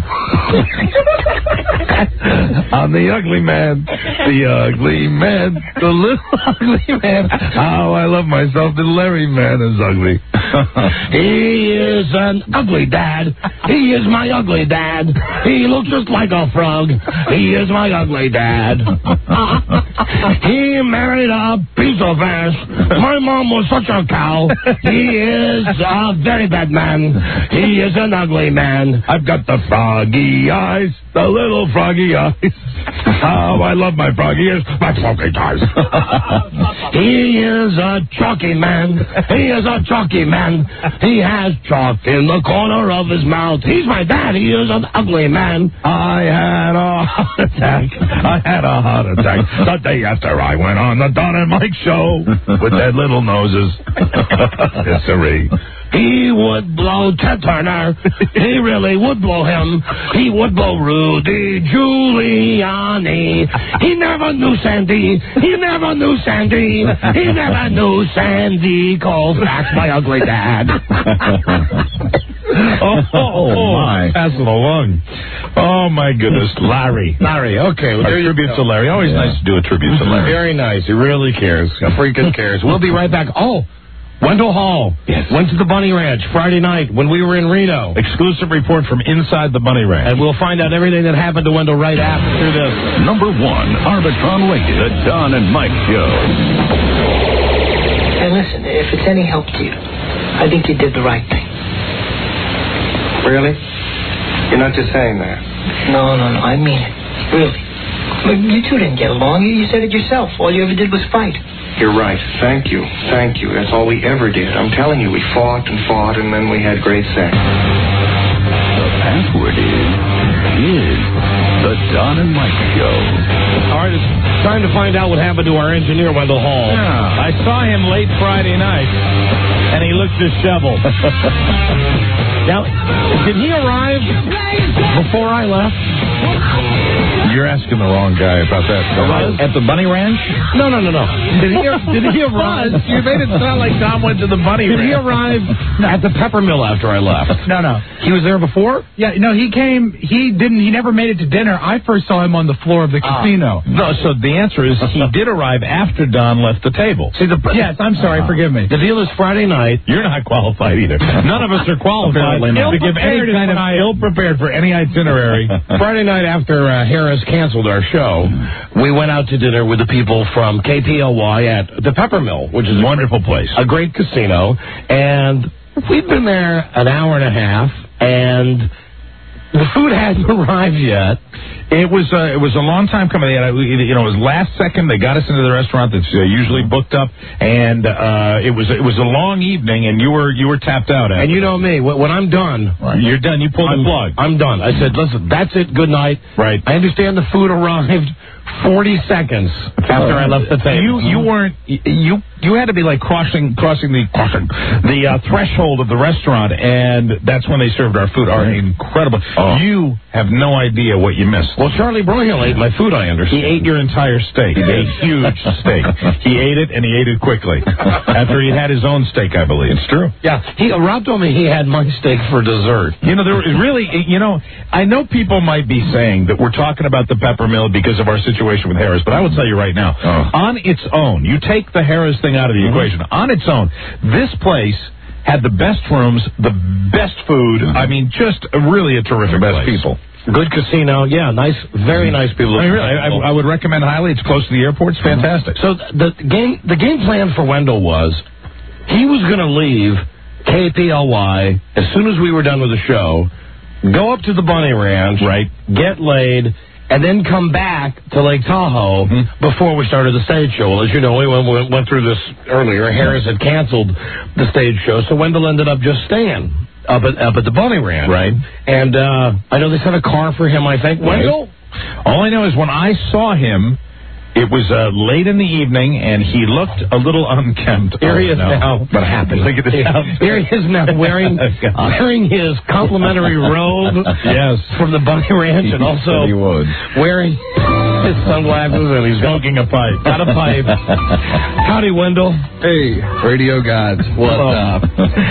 I'm the ugly man. The ugly man. The little ugly man. How I love myself. The Larry man is ugly. He is an ugly dad. He is my ugly dad. He looks just like a frog. He is my ugly dad. He married a piece of ass. My mom was such a cow. He is a very bad man. He is an ugly man. I've got the froggy eyes, the little froggy eyes. How I love my froggy ears, my froggy eyes. He is a chalky man. He is a chalky man. He has chalk in the corner of his mouth. He's my dad. He is an ugly man. I had a heart attack. I had a heart attack the day after I went on the Don and Mike show with their little noses. Yes, sirree. He would blow Ted Turner. He really would blow him. He would blow Rudy Giuliani. He never knew Sandy. He never knew Sandy. He never knew Sandy Koufax, my ugly dad. oh, oh, my. Pass it along. Oh, my goodness. Larry. Larry, okay. Well, a tribute to Larry. Always yeah. nice to do a tribute to Larry. Very nice. He really cares. He freaking cares. We'll be right back. Oh. Wendell Hall yes. went to the Bunny Ranch Friday night when we were in Reno. Exclusive report from inside the Bunny Ranch. And we'll find out everything that happened to Wendell right after this. Number one, Arbitron Radio, the Don and Mike Show. Hey, listen, if it's any help to you, I think you did the right thing. Really? You're not just saying that? No, no, no, I mean it. Really. Look, you two didn't get along. You said it yourself. All you ever did was fight. You're right. Thank you. Thank you. That's all we ever did. I'm telling you, we fought and fought, and then we had great sex. The password is, is the Don and Mike Show. All right, it's time to find out what happened to our engineer, Wendell Hall. Yeah, I saw him late Friday night, and he looked disheveled. Now, did he arrive before I left? You're asking the wrong guy about that. At the Bunny Ranch? No, no, no, no. Did he, did he arrive? You made it sound like Tom went to the Bunny Ranch. Did he Ranch. arrive at the Pepper Mill after I left? No, no. He was there before? Yeah, no, he came, he didn't, he never made it to dinner. I first saw him on the floor of the Ah. casino. No, so the answer is he did arrive after Don left the table. See, the, yes, I'm sorry, forgive me. The deal is Friday night. You're not qualified either. None of us are qualified to give any kind of ill-prepared for any itinerary. Friday night after uh, Harris canceled our show, we went out to dinner with the people from K P L Y at the Pepper Mill, which is a wonderful place, a great casino, and we'd been there an hour and a half, and the food hadn't arrived yet. It was uh, it was a long time coming. They had, you know, it was last second. They got us into the restaurant that's uh, usually booked up, and uh, it was it was a long evening, and you were you were tapped out. After and you know me, when I'm done, right. you're done. You pull I'm, the plug. I'm done. I said, listen, that's it. Good night. Right. I understand the food arrived forty seconds after I left the table. You you weren't you you had to be like crossing crossing the crossing the uh, threshold of the restaurant, and that's when they served our food. Our incredible. Oh. You have no idea what you missed. Well, Charlie Broyhill ate my food, I understand. He ate your entire steak. A huge steak. He ate it, and he ate it quickly. After he had his own steak, I believe. It's true. Yeah. He, Rob told me he had my steak for dessert. You know, there was really, you know, I know people might be saying that we're talking about the Pepper Mill because of our situation with Harris, but I will tell you right now, oh. on its own, you take the Harris thing out of the mm-hmm. equation, on its own, this place had the best rooms, the best food. Mm-hmm. I mean, just really a terrific best place. people. Good casino, yeah, nice, very nice people. I, mean, really, I, I would recommend highly. It's close to the airport. It's fantastic. So the game, the game plan for Wendell was he was going to leave K P L Y as soon as we were done with the show, go up to the Bunny Ranch, right, get laid, and then come back to Lake Tahoe mm-hmm. before we started the stage show. Well, as you know, we went, we went through this earlier. Harris had canceled the stage show, so Wendell ended up just staying up at, up at the Bunny Ranch. Right. And uh, I know they sent a car for him, I think. Right. Wendell? All I know is when I saw him, it was uh, late in the evening, and he looked a little unkempt. Here he is no. now. What happened? Look at this. Here he is now wearing wearing his complimentary robe yes. from the Bunny Ranch, and also he would. wearing his sunglasses, and he's smoking a pipe. Got a pipe. Howdy, Wendell. Hey, radio gods. What's up?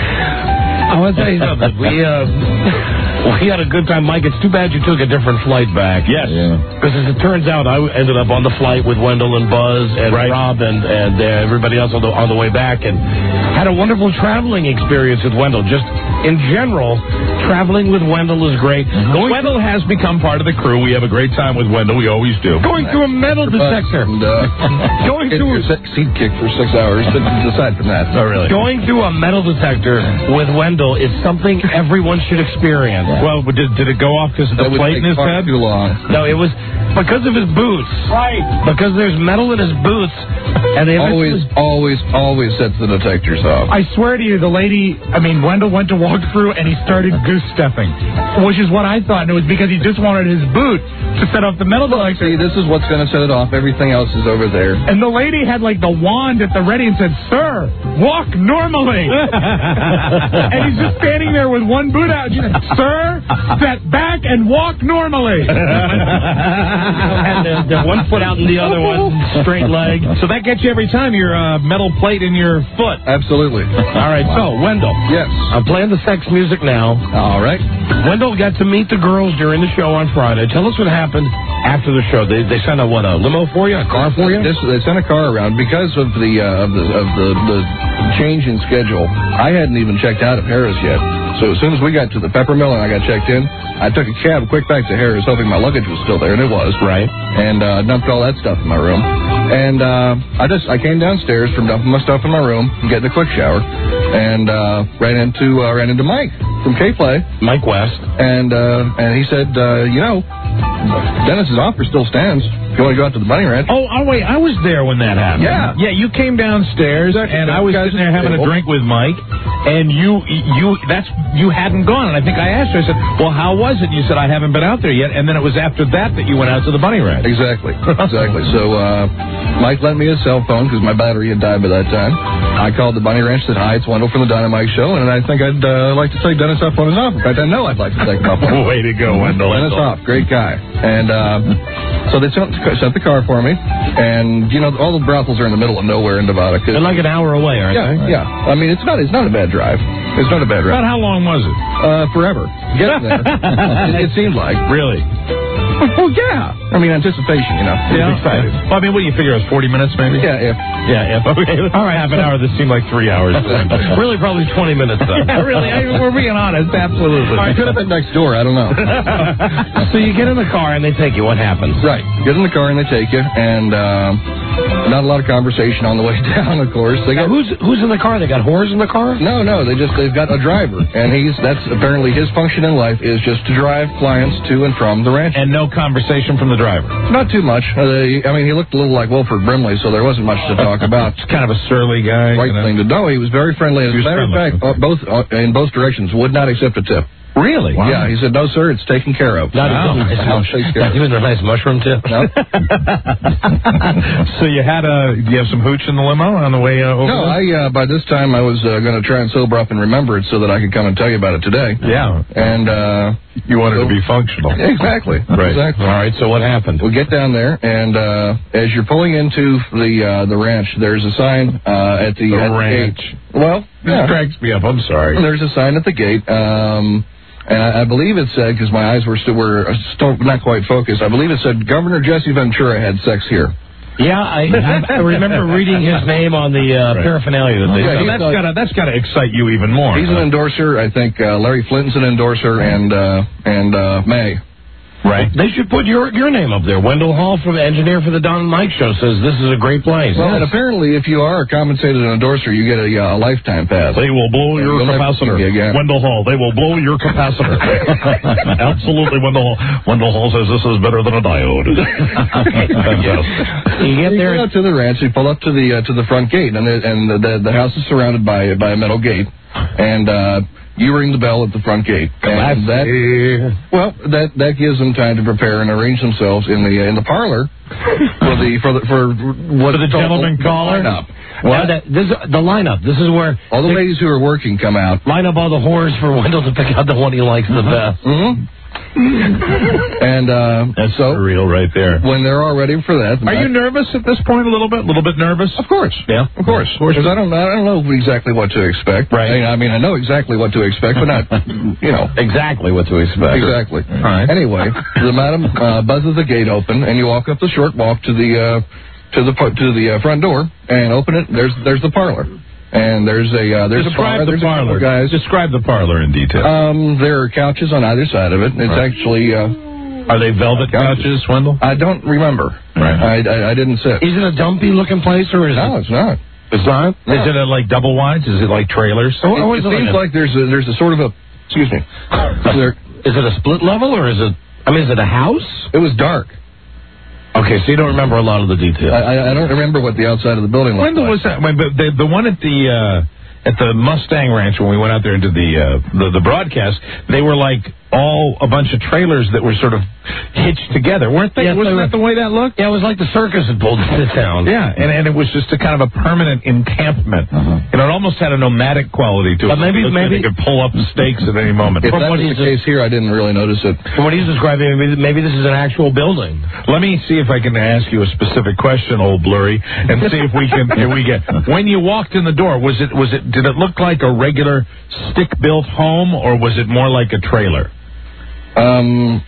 I want to tell you something. We, uh, we had a good time. Mike, it's too bad you took a different flight back. Yes. Because yeah. as it turns out, I ended up on the flight with Wendell and Buzz and right. Rob and, and uh, everybody else on the, on the way back, and had a wonderful traveling experience with Wendell. Just in general, traveling with Wendell is great. Mm-hmm. Going Wendell has become part of the crew. We have a great time with Wendell. We always do. Going through a metal detector. And, uh, going through a seat kick for six hours, but aside from that. Oh, really? Going through a metal detector with Wendell is something everyone should experience. Yeah. Well, did, did it go off because of the that plate in his head? Too long. No, it was because of his boots. Right. Because there's metal in his boots, and they always, always, always sets the detectors off. I swear to you, the lady, I mean, Wendell went to walk through, and he started googling two-stepping, which is what I thought. And it was because he just wanted his boot to set off the metal detector. See, this is what's going to set it off. Everything else is over there. And the lady had like the wand at the ready and said, "Sir, walk normally." And he's just standing there with one boot out. She said, "Sir, step back and walk normally." And the, the one foot out and the other one straight leg. So that gets you every time your uh, metal plate in your foot. Absolutely. All right, so, Wendell. Yes. I'm playing the sex music now. All right. Wendell got to meet the girls during the show on Friday. Tell us what happened after the show. They they sent a what, a limo for you, a car for you? This, they sent a car around because of the uh, of the of the, the change in schedule. I hadn't even checked out of Harris yet. So as soon as we got to the Peppermill and I got checked in, I took a cab quick back to Harris, hoping my luggage was still there, and it was. Right. And uh, dumped all that stuff in my room. And uh, I just I came downstairs from dumping my stuff in my room, and getting a quick shower, and uh, ran into uh, ran into Mike from K-Play, Mike West, and uh, and he said, uh, you know, Dennis's offer still stands. If you want to go out to the Bunny Ranch. Oh, oh, wait, I was there when that happened. Yeah. Yeah, you came downstairs, and I was sitting there having a drink with Mike, and you, you, that's, you hadn't gone, and I think I asked you, I said, well, how was it? And you said, I haven't been out there yet, and then it was after that that you went out to the Bunny Ranch. Exactly, exactly. So, uh, Mike lent me his cell phone, because my battery had died by that time. I called the Bunny Ranch, said, hi, it's Wendell from the Dynamite Show, and I think I'd uh, like to take Dennis up on his offer. In fact, I know I'd like to take him up on his offer. Way to go, Wendell. Dennis off, great guy. And uh, so they sent, sent the car for me, and, you know, all the brothels are in the middle of nowhere in Nevada. They're like an hour away, aren't yeah, they? Yeah, I mean, it's not, it's not a bad drive. It's not a bad drive. About how long was it? Uh, forever. Get there. it, it seemed like. Really? Well, yeah. I mean, anticipation, you know. Yeah. Excited. Well, I mean, what do you figure? It was forty minutes, maybe? Yeah, if. Yeah, if. Okay. All right, half an hour. This seemed like three hours. Really, probably twenty minutes, though. Yeah, really. I mean, we're being honest. Absolutely. I could have been next door. I don't know. So you get in the car and they take you. What happens? Right. Get in the car and they take you, and uh, not a lot of conversation on the way down, of course. They got, now, who's who's in the car? They got whores in the car? No, no. They just they've got a driver, and he's that's apparently his function in life is just to drive clients to and from the ranch. And no conversation from the driver. Not too much. Uh, I mean, he looked a little like Wilford Brimley, so there wasn't much to talk about. It's kind of a surly guy. Right you know? thing to know. He was very friendly. As a matter of fact, uh, both uh, in both directions, would not accept a tip. Really? Wow. Yeah, he said, no, sir, it's taken care of. Not wow. even, nice Wow. Takes care not of. even a nice mushroom tip? No. So you had a, do you have some hooch in the limo on the way uh, over No, there? I, uh, by this time I was uh, going to try and sober up and remember it so that I could come and tell you about it today. Yeah. And, uh... You wanted so, to be functional. Exactly. Right. Exactly. All right, so what happened? We get down there, and uh, as you're pulling into the uh, the ranch, there's a sign uh, at the, The at ranch. the gate. Well, This yeah. cracks me up. I'm sorry. There's a sign at the gate, um, and I, I believe it said, because my eyes were still were still not quite focused, I believe it said Governor Jesse Ventura had sex here. Yeah, I, I remember reading his name on the uh, Right. paraphernalia that they Yeah, So he's that's like- gotta that's gotta excite you even more. He's huh? an endorser. I think uh, Larry Flinton's an endorser, and uh, and uh, May. Right. They should put your your name up there. Wendell Hall, from engineer for the Don and Mike Show, says this is a great place. Well, Yes. and apparently, if you are a compensated endorser, you get a, uh, a lifetime pass. They will blow your You'll never capacitor. see me again. Wendell Hall. They will blow your capacitor. Absolutely, Wendell Hall. Wendell Hall says this is better than a diode. Yes. You get You there. go out to the ranch. You pull up to the uh, to the front gate, and the, and the, the the house is surrounded by by a metal gate, and uh, you ring the bell at the front gate. And that well, that that gives them time to prepare and arrange themselves in the in the parlor for the for the for what For the is called gentleman the caller? lineup. Now that, this is the lineup. This is where All the ladies who are working come out. line up all the whores for Wendell to pick out the one he likes the best. Mm-hmm. And uh, That's so real right there. when they're all ready for that, Are you nervous at this point? A little bit, a little bit nervous. Of course. Yeah. Of course. Because I don't, I don't know exactly what to expect. Right. I mean, I mean, I know exactly what to expect, but not, you know. Exactly what to expect. Exactly. All right. Anyway, the madam uh, buzzes the gate open, and you walk up the short walk to the uh, to the par- to the uh, front door, and open it. There's there's the parlor, and there's a uh, there's Describe a bar. the There's a couple parlor, of guys. Describe the parlor in detail. Um, there are couches on either side of it. It's Right. actually. Uh, Are they velvet couches, Wendell? I don't remember. Right. I, I I didn't sit. Is it a dumpy looking place or is No, it? it's not. It's not. No. Is it a, like double wides? Is it like trailers? It, it seems like there's a, there's a sort of a excuse me. There, Is it a split level or is it? I mean, is it a house? it was dark. Okay, so you don't remember a lot of the details. I, I I don't remember what the outside of the building looked Wendell like. was that? When, but the the one at the uh, at the Mustang Ranch when we went out there and did the, uh, the, the broadcast, they were like all a bunch of trailers that were sort of hitched together, weren't they? Yes, Wasn't they were. that the way that looked? Yeah, it was like the circus had pulled into town. Yeah, and, and it was just a kind of a permanent encampment. Uh-huh. And it almost had a nomadic quality to it. But maybe- It looked like maybe- they could pull up the stakes at any moment. If From that what was the he's case here, I didn't really notice it. From what he's describing, maybe, maybe this is an actual building. Let me see if I can ask you a specific question, old Blurry, and see if we can. Here we get. When you walked in the door, was it was it did it look like a regular stick-built home, or was it more like a trailer? Um,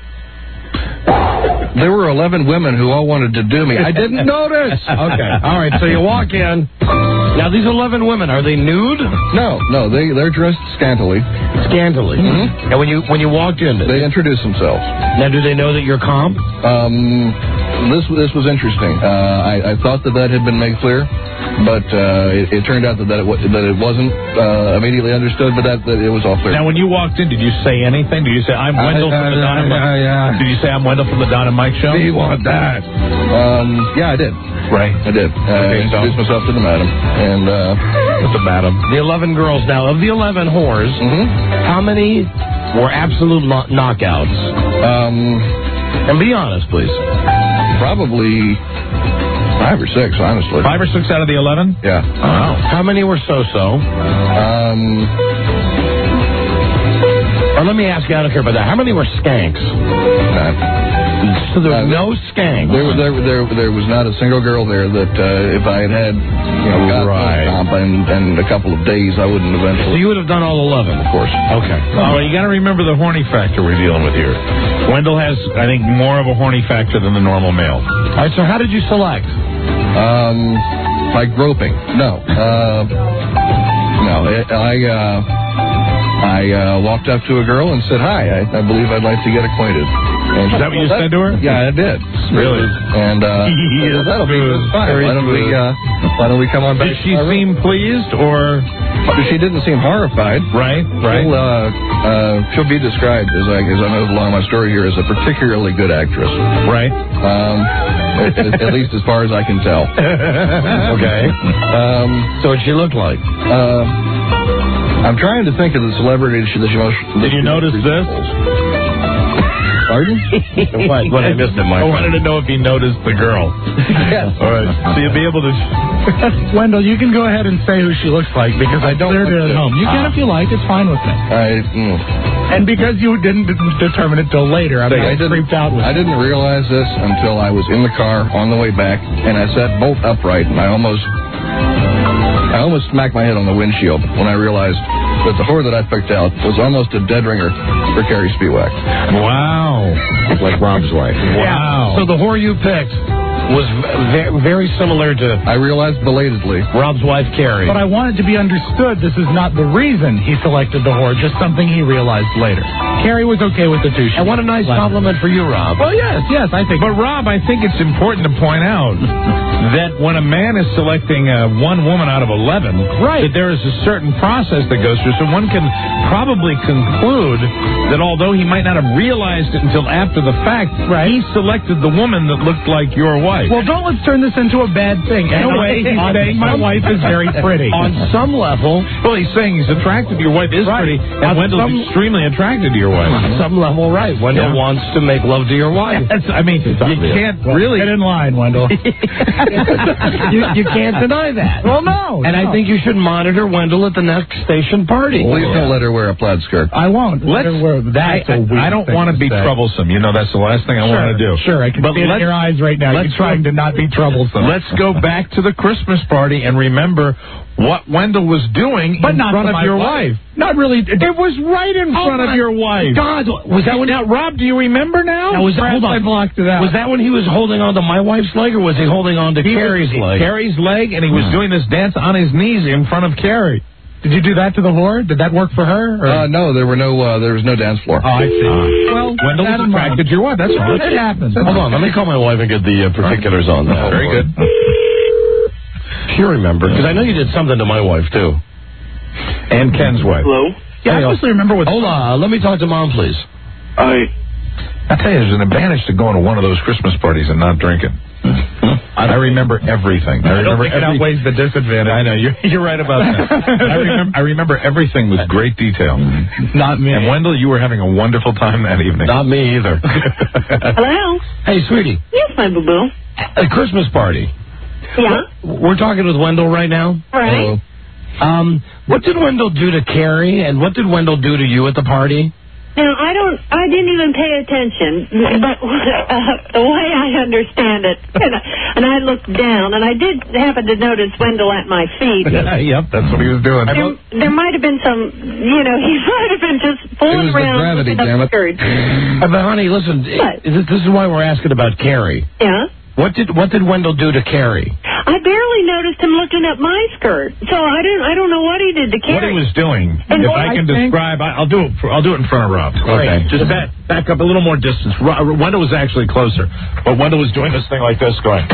there were eleven women who all wanted to do me. I didn't notice. Okay. All right. So you walk in. Now these eleven women, are they nude? No, no, they they're dressed scantily. Scantily. Mm-hmm. And when you when you walked in, They introduced themselves. now do they know that you're comp? Um, this this was interesting. Uh, I, I thought that that had been made clear, but uh, it, it turned out that that it, wa- that it wasn't uh, immediately understood, but that, that it was all clear. Now, when you walked in, did you say anything? Did you say, I'm Wendell I- from the I- Don and I- Mike? I- Did you say, I'm Wendell from the Don and Mike show? We want that. Um, yeah, I did. Right. I did. Uh, Okay, so- introduced myself to the madam, and uh, What's the madam? The eleven girls. Now of the eleven whores, mhm. how many were absolute lo- knockouts? um, And be honest, please. probably five or six, honestly. Five or six out of the eleven? Yeah. Wow. How many were so-so? Um, Or let me ask you, I don't care about that. How many were skanks? nah. So there was Uh, no skanks. There, there, there, there was not a single girl there that uh, if I had had, you know, got Right. comp and, and a couple of days, I wouldn't So eventually. you would have done all eleven, Of course. Okay. Well, you got to remember the horny factor we're dealing with here. Wendell has, I think, more of a horny factor than the normal male. All right, so how did you select? Um, by groping. No. Uh, no. It, I uh, I uh, walked up to a girl and said, "Hi, I, I believe I'd like to get acquainted." And Is that what you said to her? Yeah, I did. Really? And uh, Yes, that'll be good. fine. Very Why don't we good. uh, Why don't we come on back? Did she to my room? seem pleased, or... She didn't seem horrified. Right, right. She'll, uh, uh, she'll be described as I as I move along my story here as a particularly good actress. Right. Um, at, at- at least as far as I can tell. Okay. Um, So what'd she look like? uh, I'm trying to think of the celebrity that she, that she most. Did you notice this? Pardon? What? What I missed it, I Mike? wanted to know if he noticed the girl. Yes. All right. So you'll be able to... Wendell, you can go ahead and say who she looks like because I don't cleared it at home. You can if you like. It's fine with me. I, mm, And because you didn't d- determine it till later, I'm I not didn't, creeped out with I it. didn't realize this until I was in the car on the way back, and I sat bolt upright, and I almost, I almost smacked my head on the windshield when I realized that the whore that I picked out was almost a dead ringer for Carrie Spiewak. Wow. Like Rob's wife. Wow. So the whore you picked was ve- very similar to I realized belatedly. Rob's wife, Carrie. But I want it to be understood this is not the reason he selected the whore, just something he realized later. Carrie was okay with the two. And what a nice compliment for you, Rob. Well, yes, yes, I think. But, Rob, I think it's important to point out that when a man is selecting uh, one woman out of eleven, Right. that there is a certain process that goes through. So one can probably conclude that although he might not have realized it until after the fact, Right. he selected the woman that looked like your wife. Well, don't let's turn this into a bad thing. In a way, he's On saying my some- wife is very pretty. On some level, Well, he's saying he's attracted to your wife is Right. pretty, On and Wendell's some- extremely attracted to your wife. on some level, right. Wendell Yeah. wants to make love to your wife. That's, I mean, you can't really... Get in line, Wendell. you, you can't deny that. Well, no. And I no. think you should monitor Wendell at the next station party. Please don't let her wear a plaid skirt. I won't. Let's, We're- I, that's a weird I don't thing want to be say. troublesome. You know, that's the last thing I Sure, want to do. Sure, I can But see it in let's- your eyes right now. let's You're trying go- to not be troublesome. Let's go back to the Christmas party and remember what Wendell was doing but in not front to of my your wife. wife. Not really. It was right in Oh front of my your wife. God, was that when? Now, Rob, do you remember now? Now, was that, Perhaps hold on. I blocked it out. Was that when he was holding on to my wife's leg, or was he holding on to He Carrie's was, leg? Carrie's leg, and he was doing this dance on his knees in front of Carrie. Did you do that to the whore? Did that work for her? Or? Uh, no, there were no. Uh, there was no dance floor. oh, I see. well, Wendell that was in attracted mind. to your wife. That's right. It happens. Hold on, let me call my wife and get the uh, particulars on that. Very good. You remember, because I know you did something to my wife, too. And Ken's wife. Hello? Yeah, I mostly remember what. Hold on, let me talk to Mom, please. I I tell you, there's an advantage to going to one of those Christmas parties and not drinking. I remember everything. I, I don't remember think it every... outweighs the disadvantage. I know, you're, you're right about that. I, remember, I remember everything with great detail. Not me. And Wendell, you were having a wonderful time that evening. Not me either. Hello? Hey, sweetie. Yes, my boo-boo. A Christmas party. Yeah? We're talking with Wendell right now. Right. Um, what did Wendell do to Carrie, and what did Wendell do to you at the party? Now, I don't, I didn't even pay attention, but uh, the way I understand it, and I, and I looked down, and I did happen to notice Wendell at my feet. Yep, that's what he was doing. There, there might have been some, you know, he might have been just fooling It was the around gravity, with damn it. skirt. Uh, but, honey, listen, What? this, this is why we're asking about Carrie. Yeah? What did what did Wendell do to Carrie? I barely noticed him looking at my skirt, so I didn't, I don't know what he did to What Carrie. he was doing, And if what I I can think- describe, I, I'll do it. For, I'll do it in front of Rob. Okay. Just back, back up a little more distance. Ro- Wendell was actually closer, but Wendell was doing this thing like this, going.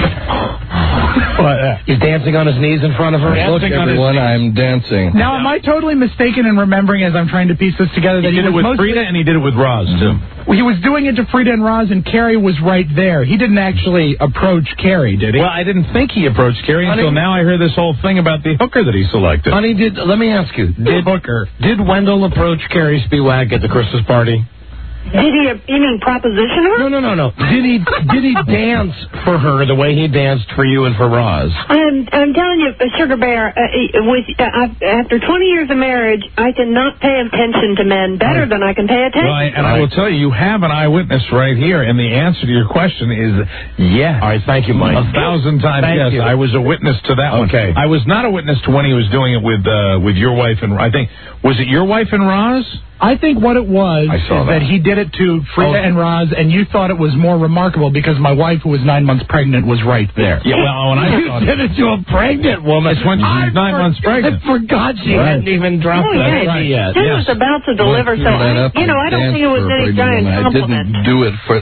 He's dancing on his knees in front of her. Look, everyone, I'm dancing. Now, am I totally mistaken in remembering as I'm trying to piece this together that He he, did it was with mostly, Frida and he did it with Roz too. Well, he was doing it to Frida and Roz, and Carrie was right there. He didn't actually approach Carrie, did he? Well, I didn't think he approached Carrie Honey- until now. I heard this whole thing about the hooker that he selected. Honey, did let me ask you, did Booker. did Wendell approach Carrie Spiewak at the Christmas party? Did he, you mean proposition her? No, no, no, no. Did he did he dance for her the way he danced for you and for Roz? I'm, I'm telling you, uh, Sugar Bear, uh, with, uh, I've- after twenty years of marriage, I cannot pay attention to men better than I can pay attention. Well, I, and I will tell you, you have an eyewitness right here, and the answer to your question is yes. All right, thank you, Mike. A thousand times Thank yes. you. I was a witness to that one. Okay. I was not a witness to when he was doing it with uh, with your wife and I think was it your wife and Roz? I think what it was I is saw that. that. he did it to Frida Oh. and Roz, and you thought it was more remarkable because my wife, who was nine months pregnant, was right there. Yeah, well, when I You did it to a pregnant woman. It's when she's nine months pregnant. I forgot she Right. hadn't even dropped Oh, that yeah. baby yet. He Yes. was about to deliver, so, That I, up you know, I don't and think it was dance for a any pregnant giant woman. I compliment. didn't do it for.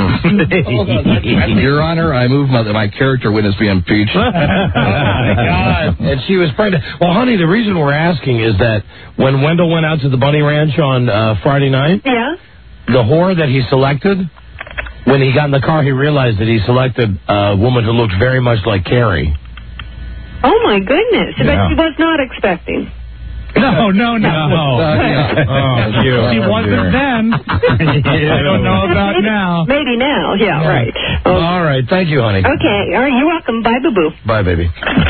Mm. Your Honor, I move my, my character witness be impeached. Oh, my God. And she was pregnant. Well, honey, the reason we're asking is that when Wendell went out to the Bunny Ranch on uh, Friday night, Yeah? the whore that he selected, when he got in the car, he realized that he selected a woman who looked very much like Carrie. Oh, my goodness. But Yeah. she was not expecting. No, no, no. Oh, you. She wasn't then. I don't know about now. Maybe now. Yeah, right. Oh, All right. Thank you, honey. okay. All right. You're welcome. Bye, boo-boo. Bye, baby.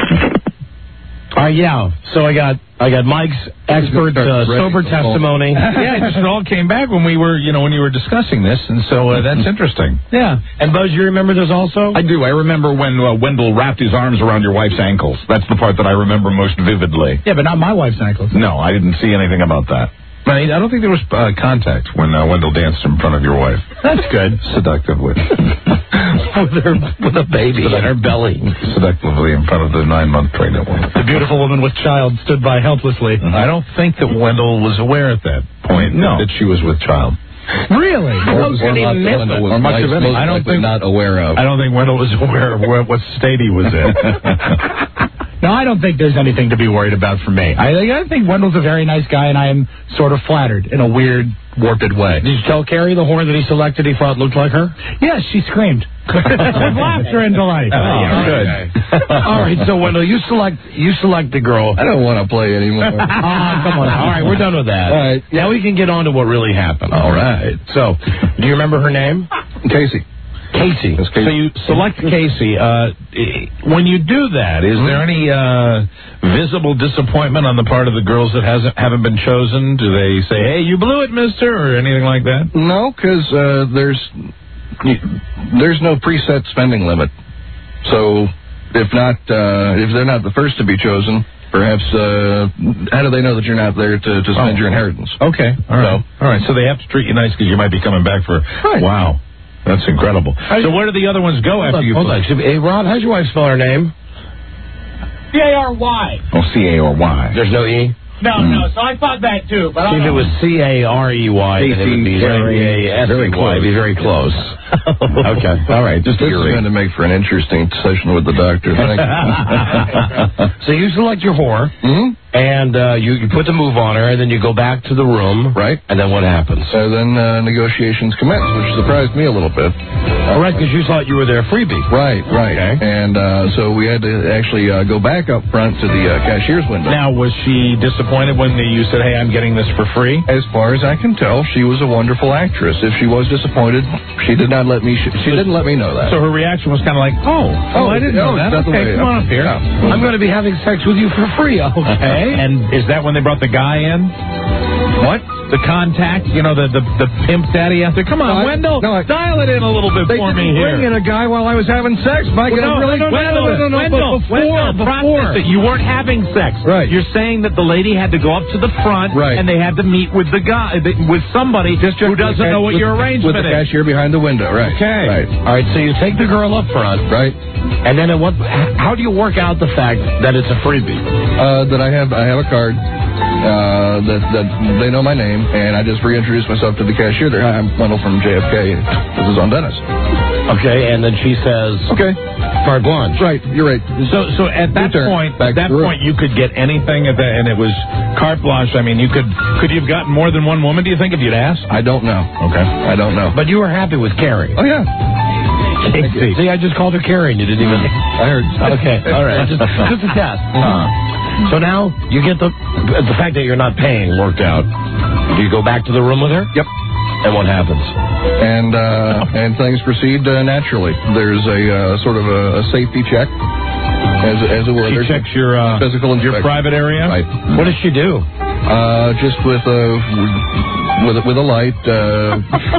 All right, yeah. So I got I got Mike's expert uh, sober testimony. Yeah, it just it all came back when we were, you know, when you were discussing this, and so uh, that's interesting. Yeah. And Buzz, you remember this also? I do. I remember when uh, Wendell wrapped his arms around your wife's ankles. That's the part that I remember most vividly. Yeah, but not my wife's ankles. No, I didn't see anything about that. But I I don't think there was uh, contact when uh, Wendell danced in front of your wife. That's good. Seductively. with, her, with a baby in her belly. Seductively in front of the nine-month pregnant woman. The beautiful woman with child stood by helplessly. I don't think that Wendell was aware at that point No. that she was with child. Really? Or, or, not, Wendell was Or much most of it. I don't likely think- not aware of. I don't think Wendell was aware of where, what state he was in. No, I don't think there's anything to be worried about for me. I, I think Wendell's a very nice guy, and I am sort of flattered in a weird, warped way. Did you tell Carrie the whore that he selected he thought looked like her? Yes, she screamed. With laughter and delight. Oh, yeah, good. All right, so Wendell, you select you select the girl. I don't want to play anymore. Oh, come on. All right, we're done with that. All right. Now we can get on to what really happened. All right. So, do you remember her name? Casey. Casey. That's Casey. So you select Casey. Uh, when you do that, is there any uh, visible disappointment on the part of the girls that hasn't haven't been chosen? Do they say, "Hey, you blew it, Mister," or anything like that? No, because uh, there's there's no preset spending limit. So if not, uh, if they're not the first to be chosen, perhaps uh, how do they know that you're not there to, to spend Oh. your inheritance? Okay, all right, all right. So they have to treat you nice because you might be coming back for. Right. Wow, that's incredible. So where do the other ones go after Hold you? on, hold on. Hey, Rob, how's your wife spell her name? C A R Y. Oh, C A or Y. There's no E? No, no, so I thought that too, but I If it was C A R E Y, then it would be very, very close. Be very close. Okay. All right. Just This is curious. going to make for an interesting session with the doctor. Thank you. So you select your whore. hmm And uh, you, you put the move on her, and then you go back to the room. Right. And then what happens? So then uh, negotiations commence, which surprised me a little bit. All right, because you thought you were their freebie. Right, right. Okay. And uh, so we had to actually uh, go back up front to the uh, cashier's window. Now, was she disappointed when you said, hey, I'm getting this for free? As far as I can tell, she was a wonderful actress. If she was disappointed, she did not let me, she, she didn't let me know that. So her reaction was kind of like, oh, oh, I didn't know that. Okay, come on up here. I'm going to be having sex with you for free, okay? And is that when they brought the guy in? What? The contact, you know, the the, the pimp daddy out there. Come on, no, I, Wendell, no, I, dial it in a little bit they for me didn't here. bring in a guy while I was having sex, Mike. Well, no, really no, no, Wendell, no, no, no, Wendell, before, Wendell, before. before. You weren't having sex. Right. You're saying that the lady had to go up to the front, right. and they had to meet with the guy, with somebody Just who doesn't cash, know what with, your arrangement with the is. cashier behind the window, right? Okay. Right. All right, so you take the girl up front. Right. And then at what, how do you work out the fact that it's a freebie? Uh, that I have I have a card. Uh, that that they know my name, and I just reintroduce myself to the cashier there. Hi, I'm Wendell from J F K. This is on Dennis. Okay, and then she says, okay, carte blanche. Right, you're right. So, so at that Return point, back at that to the room. point, you could get anything at that, and it was carte blanche. I mean, you could could you have gotten more than one woman? Do you think if you'd asked? I don't know. Okay, I don't know. But you were happy with Carrie. Oh yeah. See, See, I just called her Carrie, and you didn't even. I heard. Okay, all right, just, just a test. Uh-huh. So now you get the the fact that you're not paying worked out. Do you go back to the room with her? Yep. And what happens? And uh, and things proceed uh, naturally. There's a uh, sort of a, a safety check, as as it were. She There's checks your uh, physical your inspection. private area. Right. What does she do? Uh, just with a with a, with a light. Uh,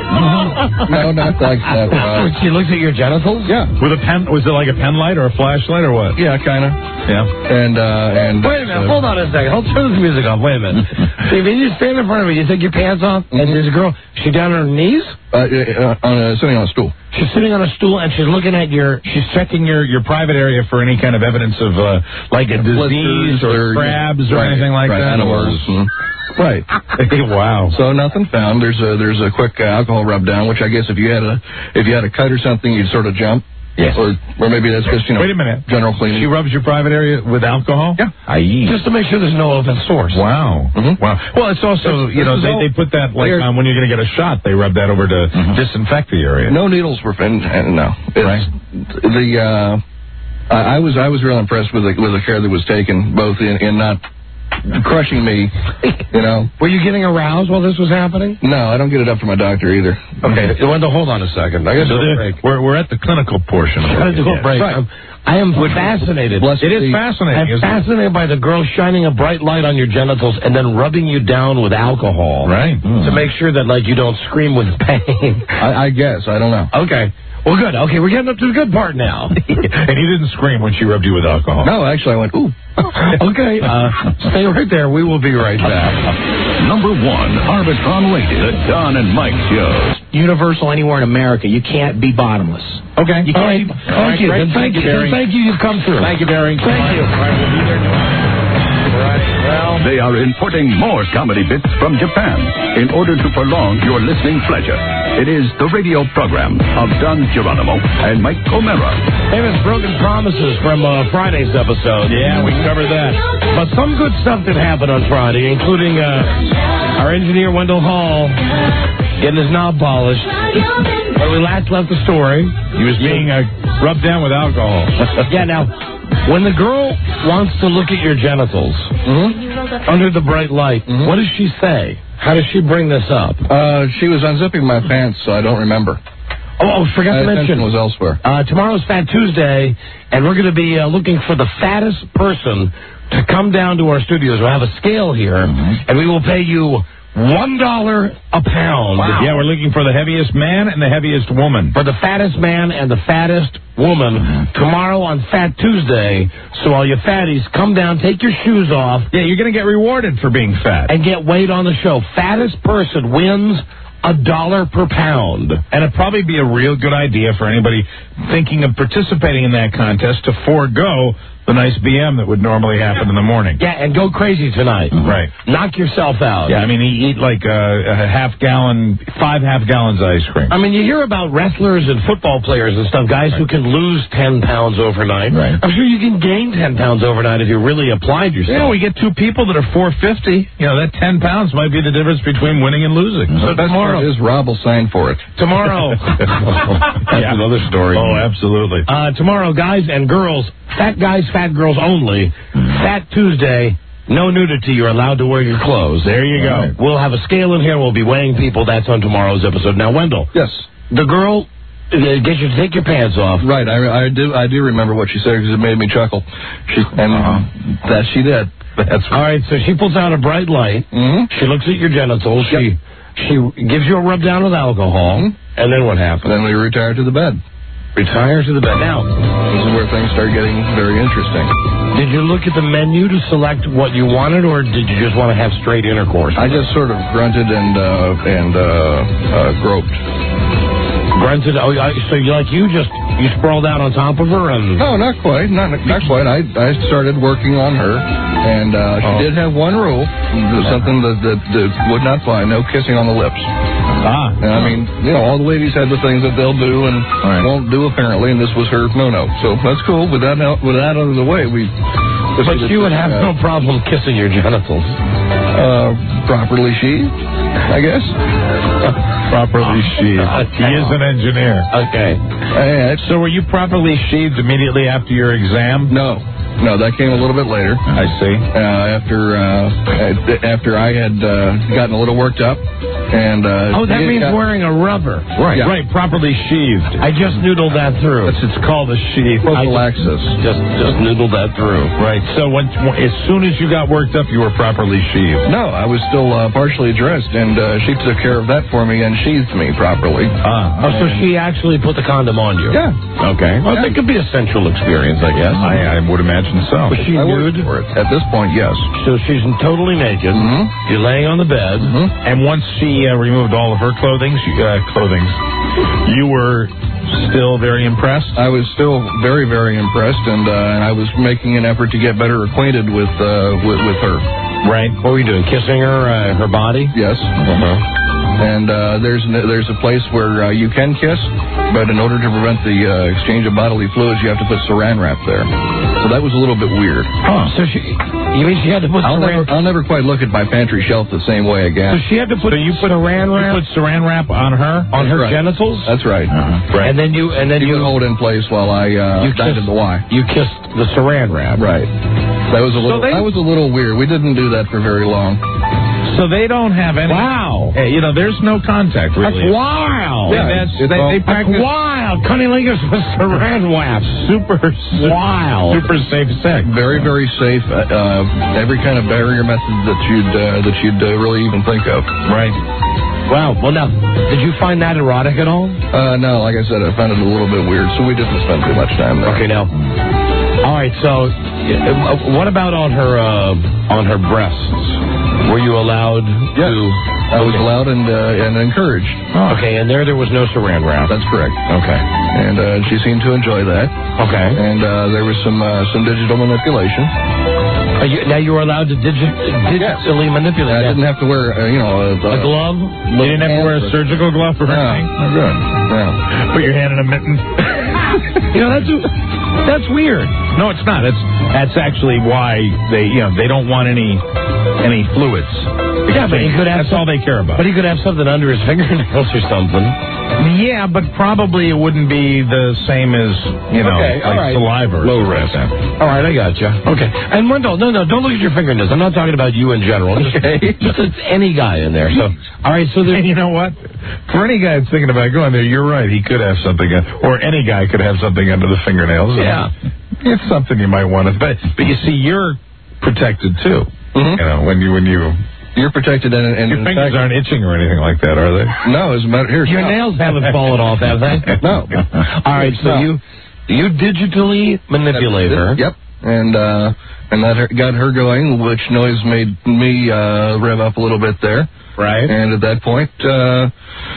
no, not like that. Uh, she looks at your genitals. Yeah. With a pen? Was it like a pen light or a flashlight or what? Yeah, kind of. Yeah. And uh, and Wait a minute, uh, hold on a second. Hold turn this music off. Wait a minute. See, when you stand in front of me, you take your pants off, and there's a girl. She down on her knees. Uh, uh, on a, sitting on a stool. She's sitting on a stool and she's looking at your. She's checking your, your private area for any kind of evidence of uh, like a disease or, or crabs or right, anything like right, that. Animals. Or... Right. Wow. So nothing found. There's a there's a quick uh, alcohol rub down, which I guess if you had a if you had a cut or something, you'd sort of jump. Yes. Or or maybe that's just you know. Wait a minute. General cleaning. She rubs your private area with alcohol? Yeah. Aye. Just to make sure there's no open source. Wow. Mm-hmm. Wow. Well, it's also, This, you know, this they, all, they put that, like, um, when you're going to get a shot, they rub that over to mm-hmm. disinfect the area. No needles were found. No. It's, right. The, uh, I, I was, I was real impressed with the, with the care that was taken, both in, in not crushing me, you know. Were you getting aroused while this was happening? No, I don't get it up to my doctor either. Okay. Wendell, hold on a second. I got to So do a the- break. We're, we're at the clinical portion of I got to it. do a break. Right. I'm- I am fascinated. Blessed It is be- fascinating. I'm isn't it? fascinated by the girl shining a bright light on your genitals and then rubbing you down with alcohol. Right. To make sure that, like, you don't scream with pain. I, I guess. I don't know. Okay. Well, good. Okay, we're getting up to the good part now. And you didn't scream when she rubbed you with alcohol. No, actually, I went, ooh. Okay, uh, stay right there. We will be right back. Number one, Arbitron rated, the Don and Mike Show. Universal anywhere in America. You can't be bottomless. Okay. You All can't right. be, Thank you. great. Then thank you. Barry. Then thank you. You've come through. Thank you, Barry. Thank you. All right, we'll be there tomorrow. Right. Well, They are importing more comedy bits from Japan in order to prolong your listening pleasure. It is the radio program of Don Geronimo and Mike O'Mara. Hey, it's Broken Promises from uh, Friday's episode. yeah, we covered that. But some good stuff did happen on Friday, including uh, our engineer, Wendell Hall, getting his knob polished. When we last left the story. He was being uh, rubbed down with alcohol. Yeah, now, when the girl wants to look at your genitals Mm-hmm. under the bright light, Mhm. what does she say? How does she bring this up? Uh, she was unzipping my pants, so I don't remember. Oh, oh forgot My to mention. attention was elsewhere. Uh, tomorrow's Fat Tuesday, and we're going to be uh, looking for the fattest person to come down to our studios. We'll have a scale here, Mm-hmm. and we will pay you one dollar a pound. Yeah, we're looking for the heaviest man and the heaviest woman. For the fattest man and the fattest woman tomorrow on Fat Tuesday. So all you fatties, come down, take your shoes off, Yeah, you're going to get rewarded for being fat. and get weight on the show. Fattest person wins a dollar per pound. And it'd probably be a real good idea for anybody thinking of participating in that contest to forego the nice B M that would normally happen in the morning. Yeah, and go crazy tonight. Right. Knock yourself out. Yeah, I mean, he eat like a, a half gallon, five half gallons of ice cream. I mean, you hear about wrestlers and football players and stuff, guys right. who can lose ten pounds overnight. Right. I'm sure you can gain ten pounds overnight if you really applied yourself. Yeah, we get two people that are four fifty. You know, that ten pounds might be the difference between winning and losing. So So tomorrow is Rob will sign for it. Tomorrow. That's yeah. another story. Oh, absolutely. Uh, tomorrow, guys and girls, fat guys, fat girls only. Fat Tuesday, no nudity. You're allowed to wear your clothes. There you go. Right. We'll have a scale in here. We'll be weighing people. That's on tomorrow's episode. Now, Wendell. Yes. The girl uh, gets you to take your pants off. Right. I, I do. I do remember what she said because it made me chuckle. She and uh-huh. that she did. That's all right. So she pulls out a bright light. Mm-hmm. She looks at your genitals. Yep. She she gives you a rub down with alcohol. Mm-hmm. And then what happens? Then we retire to the bed. Retire to the bed. Now, this is where things start getting very interesting. Did you look at the menu to select what you wanted, or did you just want to have straight intercourse? I just sort of grunted and uh, and uh, uh, groped. Grunted? Oh, so you like you just you sprawled out on top of her and? No, not quite. Not not quite. I I started working on her, and uh, she oh. did have one rule, something that, that that would not fly: no kissing on the lips. Ah. And I mean, you know, all the ladies have the things that they'll do and right. won't do apparently, and this was her no-no. So that's cool. With that out, with that out of the way, we. But you would have uh, no problem kissing your genitals. Uh, properly sheathed, I guess. Properly sheathed. He is an engineer. Okay. Uh, so were you properly sheathed immediately after your exam? No. No, that came a little bit later. I see. Uh, after uh, after I had uh, gotten a little worked up, and uh, oh, that means got... wearing a rubber. Right, yeah. right, properly sheathed. I just noodled that through. It's, it's called a sheath. Prophylaxis. Just just noodled that through. Right. So when, as soon as you got worked up, you were properly sheathed. No, I was still uh, partially dressed, and uh, she took care of that for me and sheathed me properly. Ah. Oh, so she actually put the condom on you? Yeah. Okay. Well, yeah. that could be a sensual experience, I guess. I, I would imagine so. Was she I nude? For it. At this point, yes. So she's totally naked. Mm-hmm. You're laying on the bed. Mm-hmm. And once she uh, removed all of her clothing, she, uh, clothing, you were still very impressed? I was still very, very impressed, and, uh, and I was making an effort to get better acquainted with uh, with, with her. Right. What were you doing? Kissing her, uh, her body? Yes. Uh-huh. And uh, there's there's a place where uh, you can kiss, but in order to prevent the uh, exchange of bodily fluids, you have to put saran wrap there. So that was a little bit weird. Huh. So she, you mean she had to put I'll saran? Never, I'll never quite look at my pantry shelf the same way again. So she had to put. So you put saran wrap. You put saran wrap on her, on That's her right. genitals. That's right. Uh-huh. Right. And then you and then you, you would hold in place while I uh, you died in the Y. You kissed the saran wrap. Right. That was a little. So they, that was a little weird. We didn't do that for very long. So they don't have any. Wow. Hey, you know, there's no contact really. That's wild. Yeah, that's, it's they, all, they practice that's wild. Cunnilingus with saran wrap. Super wild. Super safe sex. Very, very safe. Uh, uh, every kind of barrier method that you'd uh, that you'd uh, really even think of. Right. Wow. Well, now, did you find that erotic at all? Uh, no, like I said, I found it a little bit weird, so we didn't spend too much time there. Okay, now. All right. So, uh, what about on her uh, on her breasts? Were you allowed yes. to? I was allowed and uh, and encouraged. Oh. Okay, and there there was no saran wrap. That's correct. Okay, and uh, she seemed to enjoy that. Okay, and uh, there was some uh, some digital manipulation. Are you, now you were allowed to digi- digitally yes. manipulate. I that. didn't have to wear uh, you know a, a glove. You didn't have to wear a surgical glove for anything. No, oh, good. No. Put your hand in a mitten. You know that's that's weird. No, it's not. It's that's actually why they you know they don't want any any fluids. Yeah, but he could have that's some, all they care about. But he could have something under his fingernails or something. Yeah, but probably it wouldn't be the same as you know okay, like right. saliva. Or Low risk. All right, I got you. Okay, and Wendell, no, no, don't look at your fingernails. I'm not talking about you in general. Okay, just, just any guy in there. So, all right, so there. And you know what? For any guy that's thinking about going there, you're right. He could have something, or any guy could have something under the fingernails. Yeah, it's something you might want to. But but you see, you're protected too. Mm-hmm. You know, when you when you. You're protected, and, and your in fingers fact, aren't itching or anything like that, are they? No, as a matter here. Your no. nails haven't fallen off, have they? No. All right, so no. you you digitally manipulate her. Yep, and uh, and that her, got her going, which noise made me uh, rev up a little bit there. Right. And at that point, uh,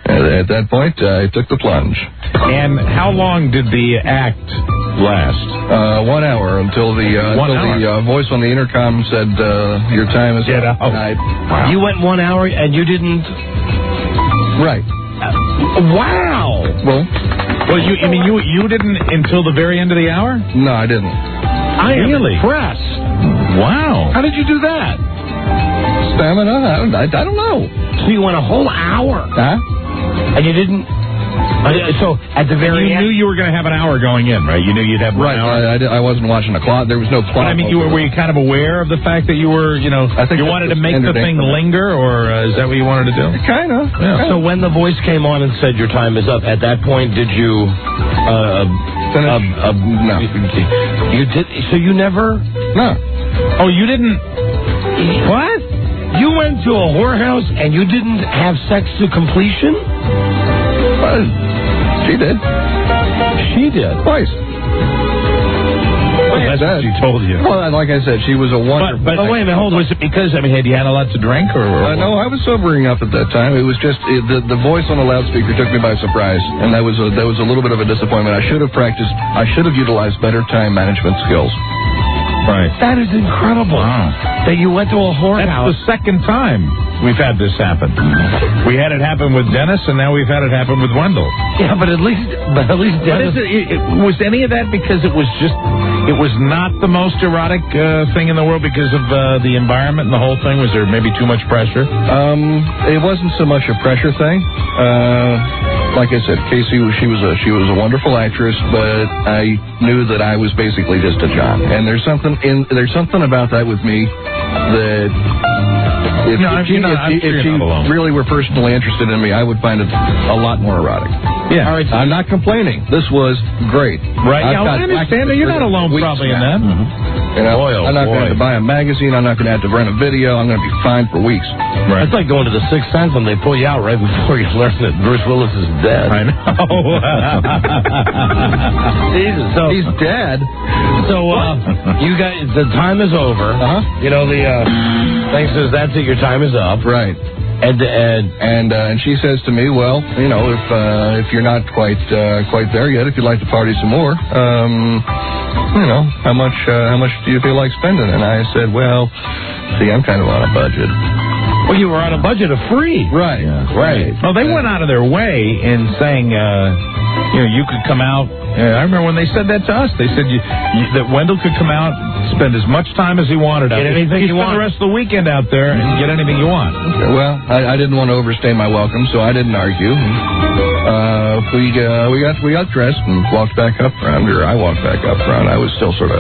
At that point, I took the plunge. And how long did the act last? Uh, one hour until the uh, One until hour. the uh, voice on the intercom said, uh, "Your time is up." Tonight. Wow. You went one hour and you didn't. Right. Uh, wow. Well, well, you I mean you you didn't until the very end of the hour? No, I didn't. I am really? impressed. Wow. How did you do that? Stamina? I don't, I, I don't know. So you went a whole hour. Huh? And you didn't. Uh, so at the very you end, knew you were going to have an hour going in, right? You knew you'd have one Right. hour. I, I, I wasn't watching the clock. There was no clock. But I mean, you were, were you kind of aware of the fact that you were, you know, I think you that's wanted to the make the standard thing increment. linger, or uh, is that what you wanted to do? Kind of. Yeah. So when the voice came on and said your time is up, at that point, did you? Uh, Finish? Uh, uh, No. You did. So you never. No. Oh, you didn't. What? You went to a whorehouse and you didn't have sex to completion? Well, she did. She did. Twice. Well, that's what she told you. Well, like I said, she was a wonderful. But, but oh, wait a minute, hold on. Was it because, I mean, had you had a lot to drink, or? or Uh, no, I was sobering up at that time. It was just it, the the voice on the loudspeaker took me by surprise, and that was a, that was a little bit of a disappointment. I should have practiced. I should have utilized better time management skills. Right. That is incredible. Wow. That you went to a That's whorehouse. the second time we've had this happen. We had it happen with Dennis, and now we've had it happen with Wendell. Yeah, but at least, but at least But Dennis. is it, it, it- was any of that because it was just, it was not the most erotic uh, thing in the world because of uh, the environment and the whole thing? Was there maybe too much pressure? Um, it wasn't so much a pressure thing. Uh, like I said, Casey, was- she was a she was a wonderful actress, but I knew that I was basically just a John. And there's something in there's something about that with me that if, No, if I'm- she, you're not- if I'm she, sure if you're she not alone. really were personally interested in me, I would find it a lot more erotic. Yeah. All right, I'm not complaining. This was great. Right. I've Yeah, got I understand that. You're not alone weeks probably in now. that. You know, Boy, oh, I'm not boy. going to have to buy a magazine. I'm not going to have to rent a video. I'm going to be fine for weeks. Right. It's like going to the Sixth Sense and they pull you out right before you learn that Bruce Willis is dead. I know. Jesus. So, He's dead. so uh, you guys, the time is over. Uh-huh. You know, the uh, thing says that's it, your time is up. Right. And, and And uh, and she says to me, well, you know, if uh, if you're not quite uh, quite there yet, if you'd like to party some more, um, you know, how much uh, how much do you feel like spending? And I said, well, see, I'm kind of on a budget. well, you were on a budget of free. Right. Right. Well, they went out of their way in saying, uh, you know, you could come out. Uh, I remember when they said that to us. They said you, you, that Wendell could come out, spend as much time as he wanted out Get there. anything you you spend want. the rest of the weekend out there and get anything you want. Well, I, I didn't want to overstay my welcome, so I didn't argue. Uh, we uh, we got we got dressed and walked back up front, or I walked back up front. I was still sort of.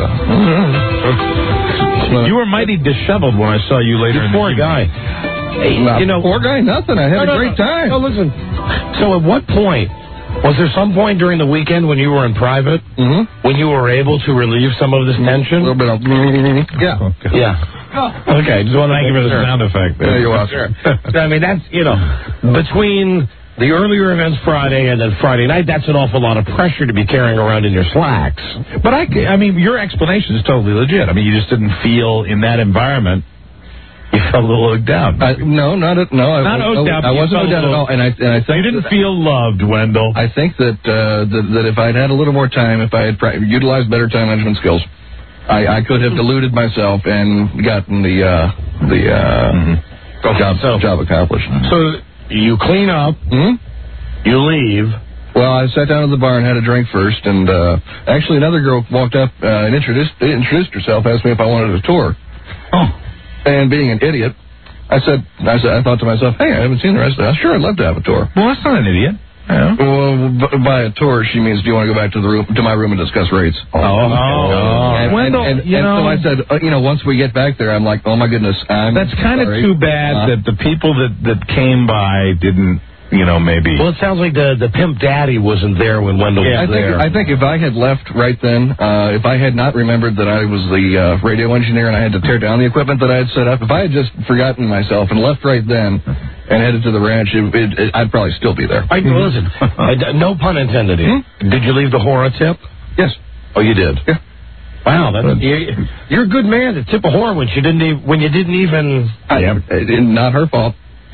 You were mighty disheveled when I saw you later in the Poor evening. guy. Hey, Not you know, poor guy, nothing. I had No, a no, great no. time. No, listen. So at what point, was there some point during the weekend when you were in private, Mm-hmm. when you were able to relieve some of this A tension? little bit of. Yeah. Yeah. Okay, just want to Thank you for the sure. sound effect. Yeah, you're welcome. Sure. I mean, that's, you know, between the earlier events Friday and then Friday night, that's an awful lot of pressure to be carrying around in your slacks. But I, c- I mean, your explanation is totally legit. I mean, you just didn't feel in that environment. You felt a little ooked out. I, no, not at, no. I, Not was- ooked out, I but you wasn't felt ooked out a at little- all. And I and I think You didn't that, feel loved, Wendell. I think that uh, that, that if I'd had a little more time, if I had pra- utilized better time management skills, I, I could have deluded myself and gotten the uh, the uh, Mm-hmm. job So- job accomplished. So you clean up, Hmm? you leave. Well, I sat down at the bar and had a drink first, and uh, actually another girl walked up uh, and introduced introduced herself, asked me if I wanted a tour. Oh. And being an idiot, I said, I said, I thought to myself, hey, I haven't seen the rest of that. Sure, I'd love to have a tour. Well, that's not an idiot. Yeah. Well, b- by a tour, she means, do you want to go back to the room, to my room and discuss rates? Oh, oh. And, Wendell, and, and, you and know, so I said, uh, you know, once we get back there, I'm like, oh my goodness, I'm that's kind of sorry. too bad Uh, that the people that, that came by didn't, you know, maybe. Well, it sounds like the, the pimp daddy wasn't there when Wendell I was think there. I think if I had left right then, uh, if I had not remembered that I was the uh, radio engineer and I had to tear down the equipment that I had set up, if I had just forgotten myself and left right then and headed to the ranch, it, it, it, I'd probably still be there. I, listen, I- no pun intended here. Did you leave the whore a tip? Yes. Oh, you did? Yeah. Wow, that's, you, you're a good man to tip a whore when she didn't even, when you didn't even. I, uh, Not her fault.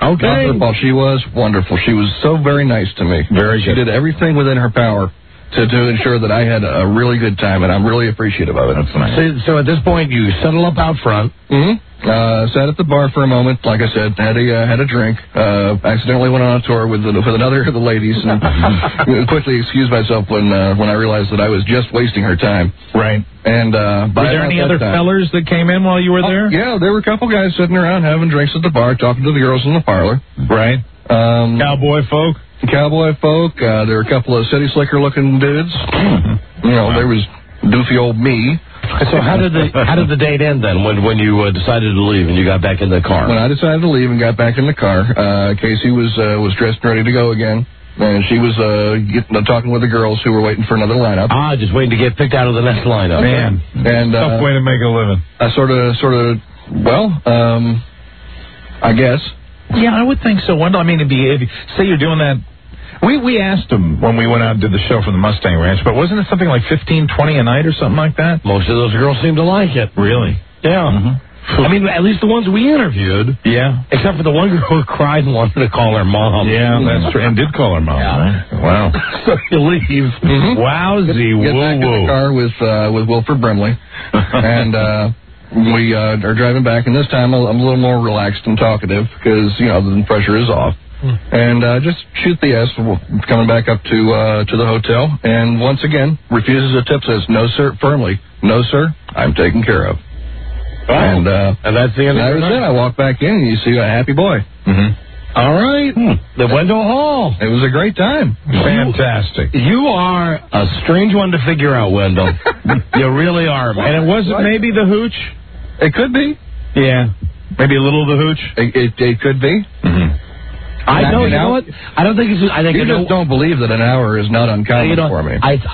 Okay. Not her fault. She was wonderful. She was so very nice to me. Very. She did everything within her power to, to ensure that I had a really good time, and I'm really appreciative of it. That's nice. So, so at this point, you settle up out front. Mm-hmm. Uh, sat at the bar for a moment. Like I said, had a uh, had a drink. Uh, accidentally went on a tour with the, with another of the ladies, and quickly excused myself when uh, when I realized that I was just wasting her time. Right. And uh, were there any other time, fellers that came in while you were there? Oh, yeah, there were a couple guys sitting around having drinks at the bar, talking to the girls in the parlor. Right. Um, Cowboy folk. Cowboy folk. Uh, there were a couple of city slicker looking dudes. Mm-hmm. You know, wow. There was doofy old me. So how did the how did the date end then? When when you uh, decided to leave and you got back in the car? When I decided to leave and got back in the car, uh, Casey was uh, was dressed and ready to go again, and she was uh, getting, uh, talking with the girls who were waiting for another lineup. Ah, just waiting to get picked out of the next lineup. Man, and uh, tough way to make a living. I sort of sort of well, um, I guess. Yeah, I would think so. Wendell, I mean, it'd be if you, say you're doing that. We we asked him when we went out and did the show from the Mustang Ranch, but wasn't it something like fifteen, twenty a night or something like that? Most of those girls seem to like it. Really? Yeah. Mm-hmm. I mean, at least the ones we interviewed. Yeah. Except for the one girl who cried and wanted to call her mom. Yeah, that's true. And did call her mom, yeah. right? Wow. So you leave. Mm-hmm. Wowsy, get, get woo back woo. in the car with, uh, with Wilford Brimley. and, uh... We uh, are driving back, and this time I'm a little more relaxed and talkative because, you know, the pressure is off. Hmm. And uh, just shoot the S, coming back up to uh, to the hotel, and once again, refuses a tip, says, no, sir, firmly, no, sir, I'm taken care of. Wow. And, uh, and that's the end of that was it. I walk back in, and you see a happy boy. Mm-hmm. All right. Hmm. The Wendell Hall. It was a great time. Fantastic. You are a strange one to figure out, Wendell. You really are. Man. And it wasn't maybe the hooch? It could be. Yeah. Maybe a little of the hooch? It, it, it could be. Mm-hmm. I know, you know what? I don't think it's... I think you I just know, don't believe that an hour is not uncommon you know, for me. I,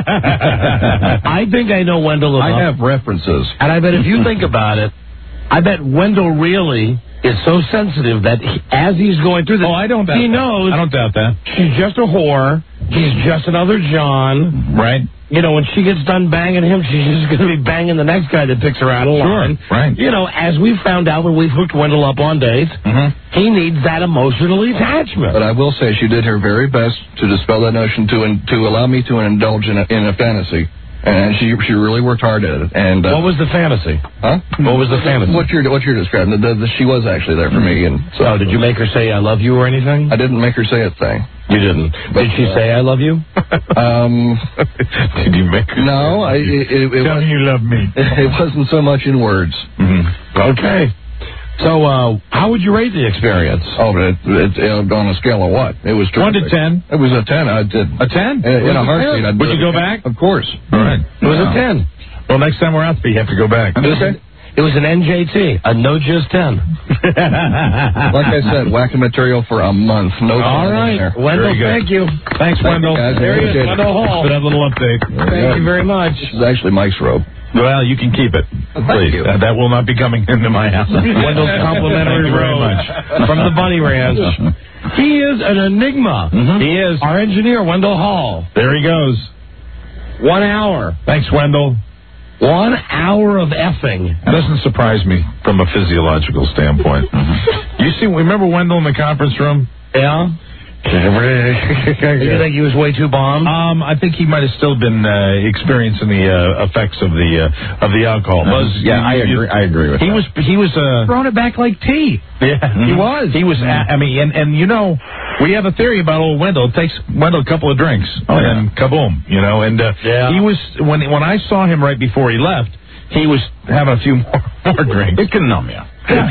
I, I think I know Wendell enough. I have references. And I bet if you think about it, I bet Wendell really is so sensitive that he, as he's going through this... Oh, I don't doubt he that. knows... I don't doubt that. She's just a whore. He's just another John. Right. You know, when she gets done banging him, she's just going to be banging the next guy that picks her out of line. Sure, right. You know, as we found out when we've hooked Wendell up on dates, mm-hmm. he needs that emotional attachment. But I will say she did her very best to dispel that notion, to in, to allow me to indulge in a, in a fantasy. And she she really worked hard at it. And uh, what was the fantasy? Huh? What was the fantasy? What you're what you're describing? The, the, the, she was actually there for me. And so, oh, did you make her say "I love you" or anything? I didn't make her say a thing. You didn't. But, did she uh, say "I love you"? um, did you make her? No, I. It, it, it Tell me you love me. It wasn't so much in words. Mm-hmm. Okay. So, uh, how would you rate the experience? Oh, it, it, it, on a scale of what? It was terrific. One to ten. It was a ten. I did a ten in, in a heartbeat. I'd would you go back? Of course. All right. It was wow. a ten. Well, next time we're out there, you have to go back. Okay. It was an N J T, a no jizz ten. Like I said, whacking material for a month. No. All right, Wendell. Thank you. Thanks, Thank Wendell. You guys. There he is, Wendell Hall. For that little update. Thank you very much. This is actually Mike's robe. Well, you can keep it. Please. You. Uh, that will not be coming into my house. Wendell's complimentary robe from the Bunny Ranch. He is an enigma. Mm-hmm. He is. Our engineer, Wendell Hall. There he goes. One hour. Thanks, Wendell. One hour of effing. That doesn't surprise me from a physiological standpoint. Mm-hmm. You see, remember Wendell in the conference room? Yeah. Do you think he was way too bombed? Um, I think he might have still been uh, experiencing the uh, effects of the uh, of the alcohol. Uh, was, yeah, I agree. I agree with he that. Was he was uh, throwing it back like tea? Yeah, mm-hmm. he was. He was. Mm-hmm. I mean, and and you know, we have a theory about old Wendell. It takes Wendell a couple of drinks, oh, and yeah. kaboom, you know. And uh, yeah. he was when when I saw him right before he left, he was having a few more, more drinks. It can numb you.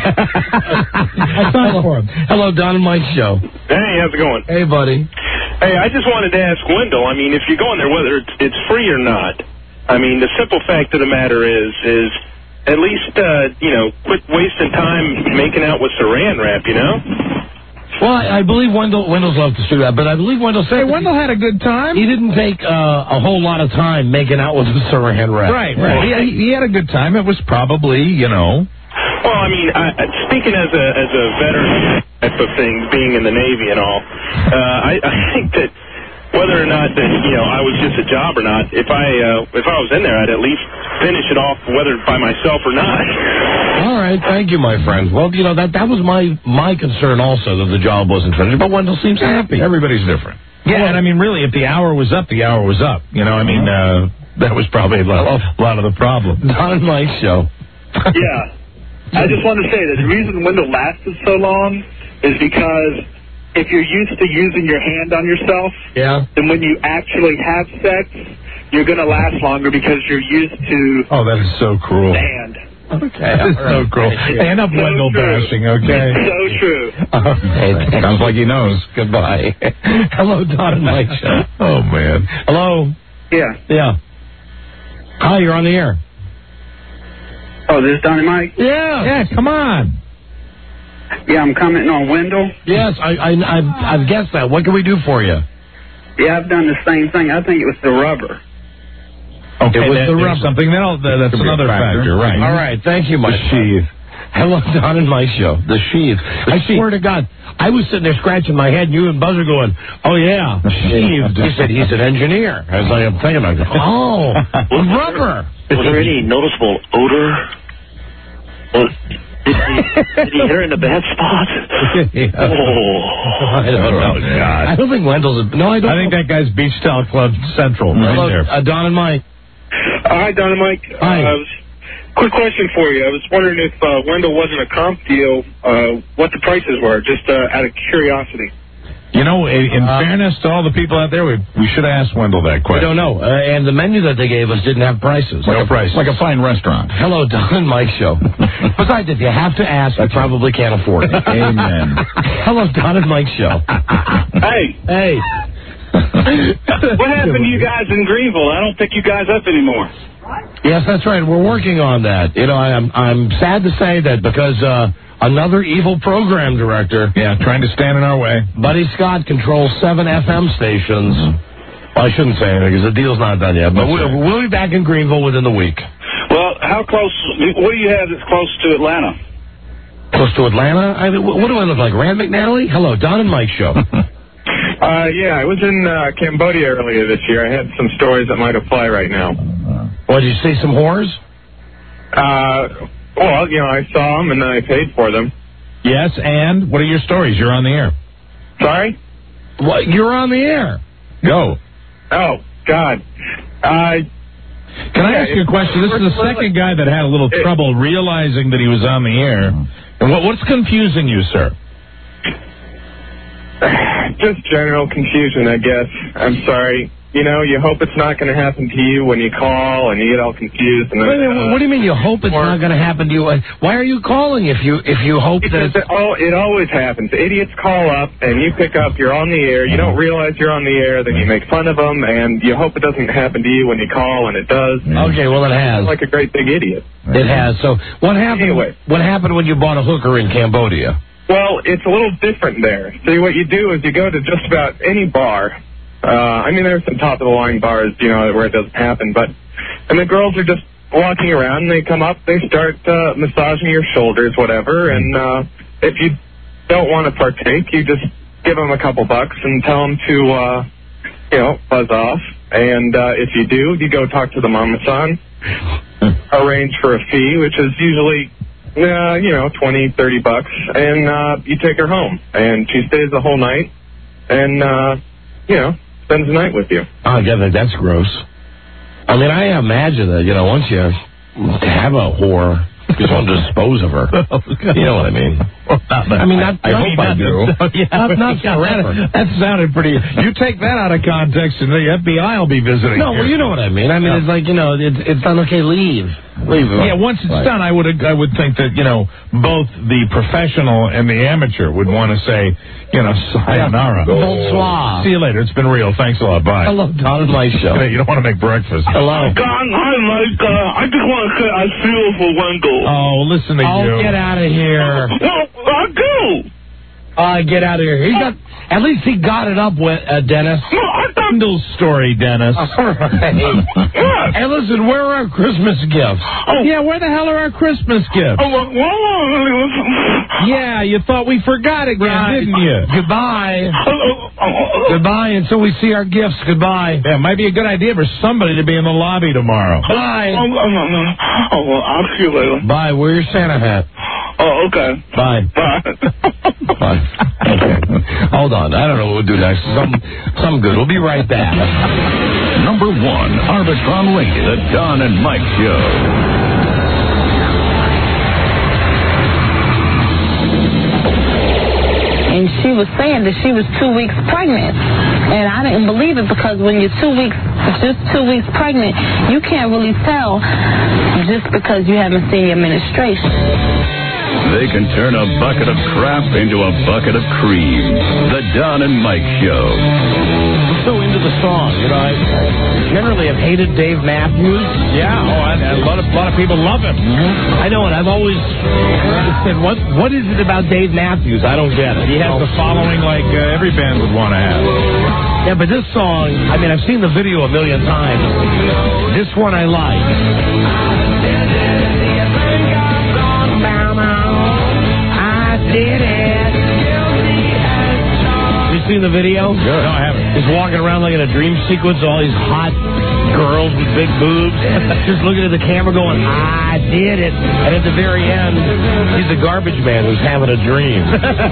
I signed for him. Hello, Don and Mike show. Hey, how's it going? Hey, buddy. Hey, I just wanted to ask Wendell, I mean, if you're going there, whether it's, it's free or not, I mean, the simple fact of the matter is, is at least, uh, you know, quit wasting time making out with Saran wrap, you know? Well, I, I believe Wendell Wendell's loved to do that, but I believe Wendell said... Hey, Wendell had a good time. He didn't take uh, a whole lot of time making out with the Saran wrap. Right, right. He, he had a good time. It was probably, you know... Well, I mean, I, speaking as a as a veteran type of thing, being in the Navy and all, uh, I, I think that whether or not that you know I was just a job or not, if I uh, if I was in there, I'd at least finish it off, whether by myself or not. All right, thank you, my friend. Well, you know, that that was my my concern also, that the job wasn't finished, but Wendell seems happy. Everybody's different. Yeah, and I mean, really, if the hour was up, the hour was up. You know, I mean, uh, that was probably a lot, a lot of the problem. Don and Mike show. Yeah. I just want to say that the reason Wendell lasted so long is because if you're used to using your hand on yourself, yeah, then when you actually have sex, you're going to last longer because you're used to Oh, that is so cruel. the hand. Okay. That is so cruel. And up So Wendell true. bashing, okay? It's so true. Okay. Sounds like he knows. Goodbye. Hello, Don and Mike show. Oh, man. Hello. Yeah. Yeah. Hi, you're on the air. Oh, this is Donnie Mike? Yeah. Yeah, come on. Yeah, I'm commenting on Wendell. Yes, I, I, I've, I've guessed that. What can we do for you? Yeah, I've done the same thing. I think it was the rubber. Okay, It was that, the there's rubber. something else. That, that's Could be a another factor. factor, right? All right, thank you, my The sheath. Hello, Don and Mike show. The sheath. I swear to God, I was sitting there scratching my head, and you and Buzz are going, oh, yeah, sheathed. He said he's an engineer. I was like, I'm thinking, I go, oh, rubber. Was there any noticeable odor? Was, did, he, did he hit her in the bad spot? Yeah. Oh. I don't know. Oh, God. I don't think Wendell's... A, no, I don't I think know. that guy's Beach Towel Club Central right Hello, there. uh, Don and Mike. Uh, hi, Don and Mike. Hi. Uh, I was, quick question for you. I was wondering if uh, Wendell wasn't a comp deal, uh, what the prices were, just uh, out of curiosity. You know, in, in Uh, fairness to all the people out there, we, we should have asked Wendell that I question. don't know. Uh, and the menu that they gave us didn't have prices. No price. Like a fine restaurant. Hello, Don and Mike show. Besides, if you have to ask, I probably can't afford it. Amen. Hello, Don and Mike show. Hey, Hey. what happened to you guys in Greenville? I don't pick you guys up anymore. Yes, that's right. We're working on that. You know, I'm I'm sad to say that because uh, another evil program director, Yeah, trying to stand in our way. Buddy Scott, controls seven F M stations. Well, I shouldn't say anything because the deal's not done yet. But we'll, we'll be back in Greenville within the week. Well, how close, what do you have that's close to Atlanta? Close to Atlanta? I mean, what do I look like? Rand McNally? Hello, Don and Mike show. Uh, yeah, I was in uh, Cambodia earlier this year. I had some stories that might apply right now. What, did you see some whores? Uh, well, you know, I saw them and I paid for them. Yes, and what are your stories? You're on the air. Sorry? What? You're on the air. Go. Oh, God. Uh, Can I Yeah, ask you a it- question? This is the we're- second guy that had a little it- trouble realizing that he was on the air. And what, what's confusing you, sir? just general confusion, I guess. I'm sorry. You know, you hope it's not going to happen to you when you call and you get all confused. And then, Wait, wait, uh, what do you mean you hope it's not going to happen to you? Why are you calling if you if you hope that Because it's... it, oh, it always happens. Idiots call up and you pick up, you're on the air, you don't realize you're on the air, then you make fun of them, and you hope it doesn't happen to you when you call, and it does. Okay, well, it has. Like a great big idiot. It has. So what happened? Anyway. What happened when you bought a hooker in Cambodia? Well, it's a little different there. See, what you do is you go to just about any bar. Uh, I mean, there's some top-of-the-line bars, you know, where it doesn't happen, but, and the girls are just walking around, and they come up, they start uh, massaging your shoulders, whatever, and uh, if you don't want to partake, you just give them a couple bucks and tell them to, uh, you know, buzz off, and uh, if you do, you go talk to the mama-san, arrange for a fee, which is usually... Uh, you know, twenty, thirty bucks, and uh, you take her home, and she stays the whole night, and, uh, you know, spends the night with you. Oh, I get that. That's gross. I mean, I imagine that, you know, once you have a whore, you just want to dispose of her. You know what I mean? I mean, not, I not, hope I do. Not, not forever. That sounded pretty... You take that out of context, and the F B I will be visiting. No, well, you know what I mean. I mean, it's like, you know, it's, it's done, okay, leave. Leave. Yeah, once it's Right. done, I would I would think that, you know, both the professional and the amateur would want to say, you know, sayonara. Bonsoir. See you later. It's been real. Thanks a lot. Bye. Hello, Don and Mike show. You don't want to make breakfast. Hello. Don, hi, Mike. Uh, I just want to say I feel for Wendell. Oh, listen to Oh, you. get out of here. Well, I do. Uh, get out of here. He got, at least he got it up with, uh, Dennis. Wendell's story, Dennis. All right. Hey, listen, where are our Christmas gifts? Oh, yeah, where the hell are our Christmas gifts? Yeah, you thought we forgot again, Right. didn't you? Goodbye. Goodbye until we see our gifts. Goodbye. Yeah, it might be a good idea for somebody to be in the lobby tomorrow. Bye. Oh, no, no. Oh, well, I'll see you later. Bye. Wear your Santa hat. Oh, okay. Bye. Bye. Bye. Okay. Hold on. I don't know what we'll do next. Something, something good. We'll be right back. Number one, Arbitron Radio, the Don and Mike Show. And she was saying that she was two weeks pregnant. And I didn't believe it because when you're two weeks, just two weeks pregnant, you can't really tell just because you haven't seen your menstruation. They can turn a bucket of crap into a bucket of cream. The Don and Mike Show. I'm so into the song. You know, I generally have hated Dave Matthews. Yeah, oh, and a lot of a lot of people love him. Mm-hmm. I know, and I've always said, what what is it about Dave Matthews? I don't get it. He has the following like uh, every band would want to have. Yeah, but this song, I mean, I've seen the video a million times. This one I like. Did it. You seen the video? No, I haven't. He's walking around like in a dream sequence, all these hot girls with big boobs, just looking at the camera going, I did it. And at the very end, he's a garbage man who's having a dream.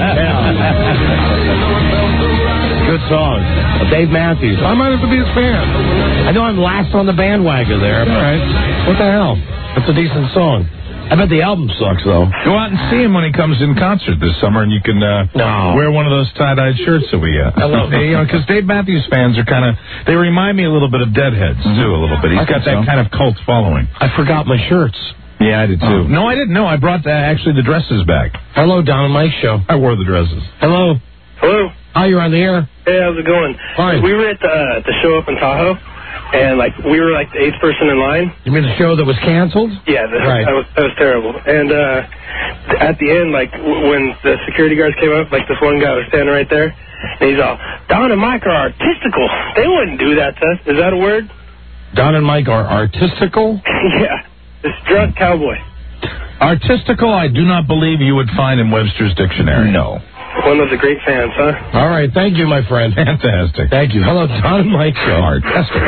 Good song. Dave Matthews. I might have to be his fan. I know I'm last on the bandwagon there. All right. What the hell? That's a decent song. I bet the album sucks, though. Go out and see him when he comes in concert this summer, and you can uh, no. wear one of those tie-dyed shirts that we got. I love it. You know, because Dave Matthews fans are kind of, they remind me a little bit of Deadheads, mm-hmm. too, a little bit. He's I got that so. kind of cult following. I forgot my shirts. Yeah, I did, too. Oh. No, I didn't. No, I brought uh, actually the dresses back. Hello, Don and Mike Show. I wore the dresses. Hello. Hello. Hi, you're on the air. Hey, how's it going? Fine. We were at the, uh, the show up in Tahoe. And, like, we were, like, the eighth person in line. You mean the show that was canceled? Yeah, the, right. that, was, that was terrible. And uh, at the end, like, w- when the security guards came up, like, this one guy was standing right there, and he's all, Don and Mike are artistical. They wouldn't do that to us. Is that a word? Don and Mike are artistical? Yeah. This drunk cowboy. Artistical, I do not believe you would find in Webster's Dictionary. No. One of the great fans, huh? All right, thank you, my friend. Fantastic. Thank you. Hello, Don and Mike Show. Artistical.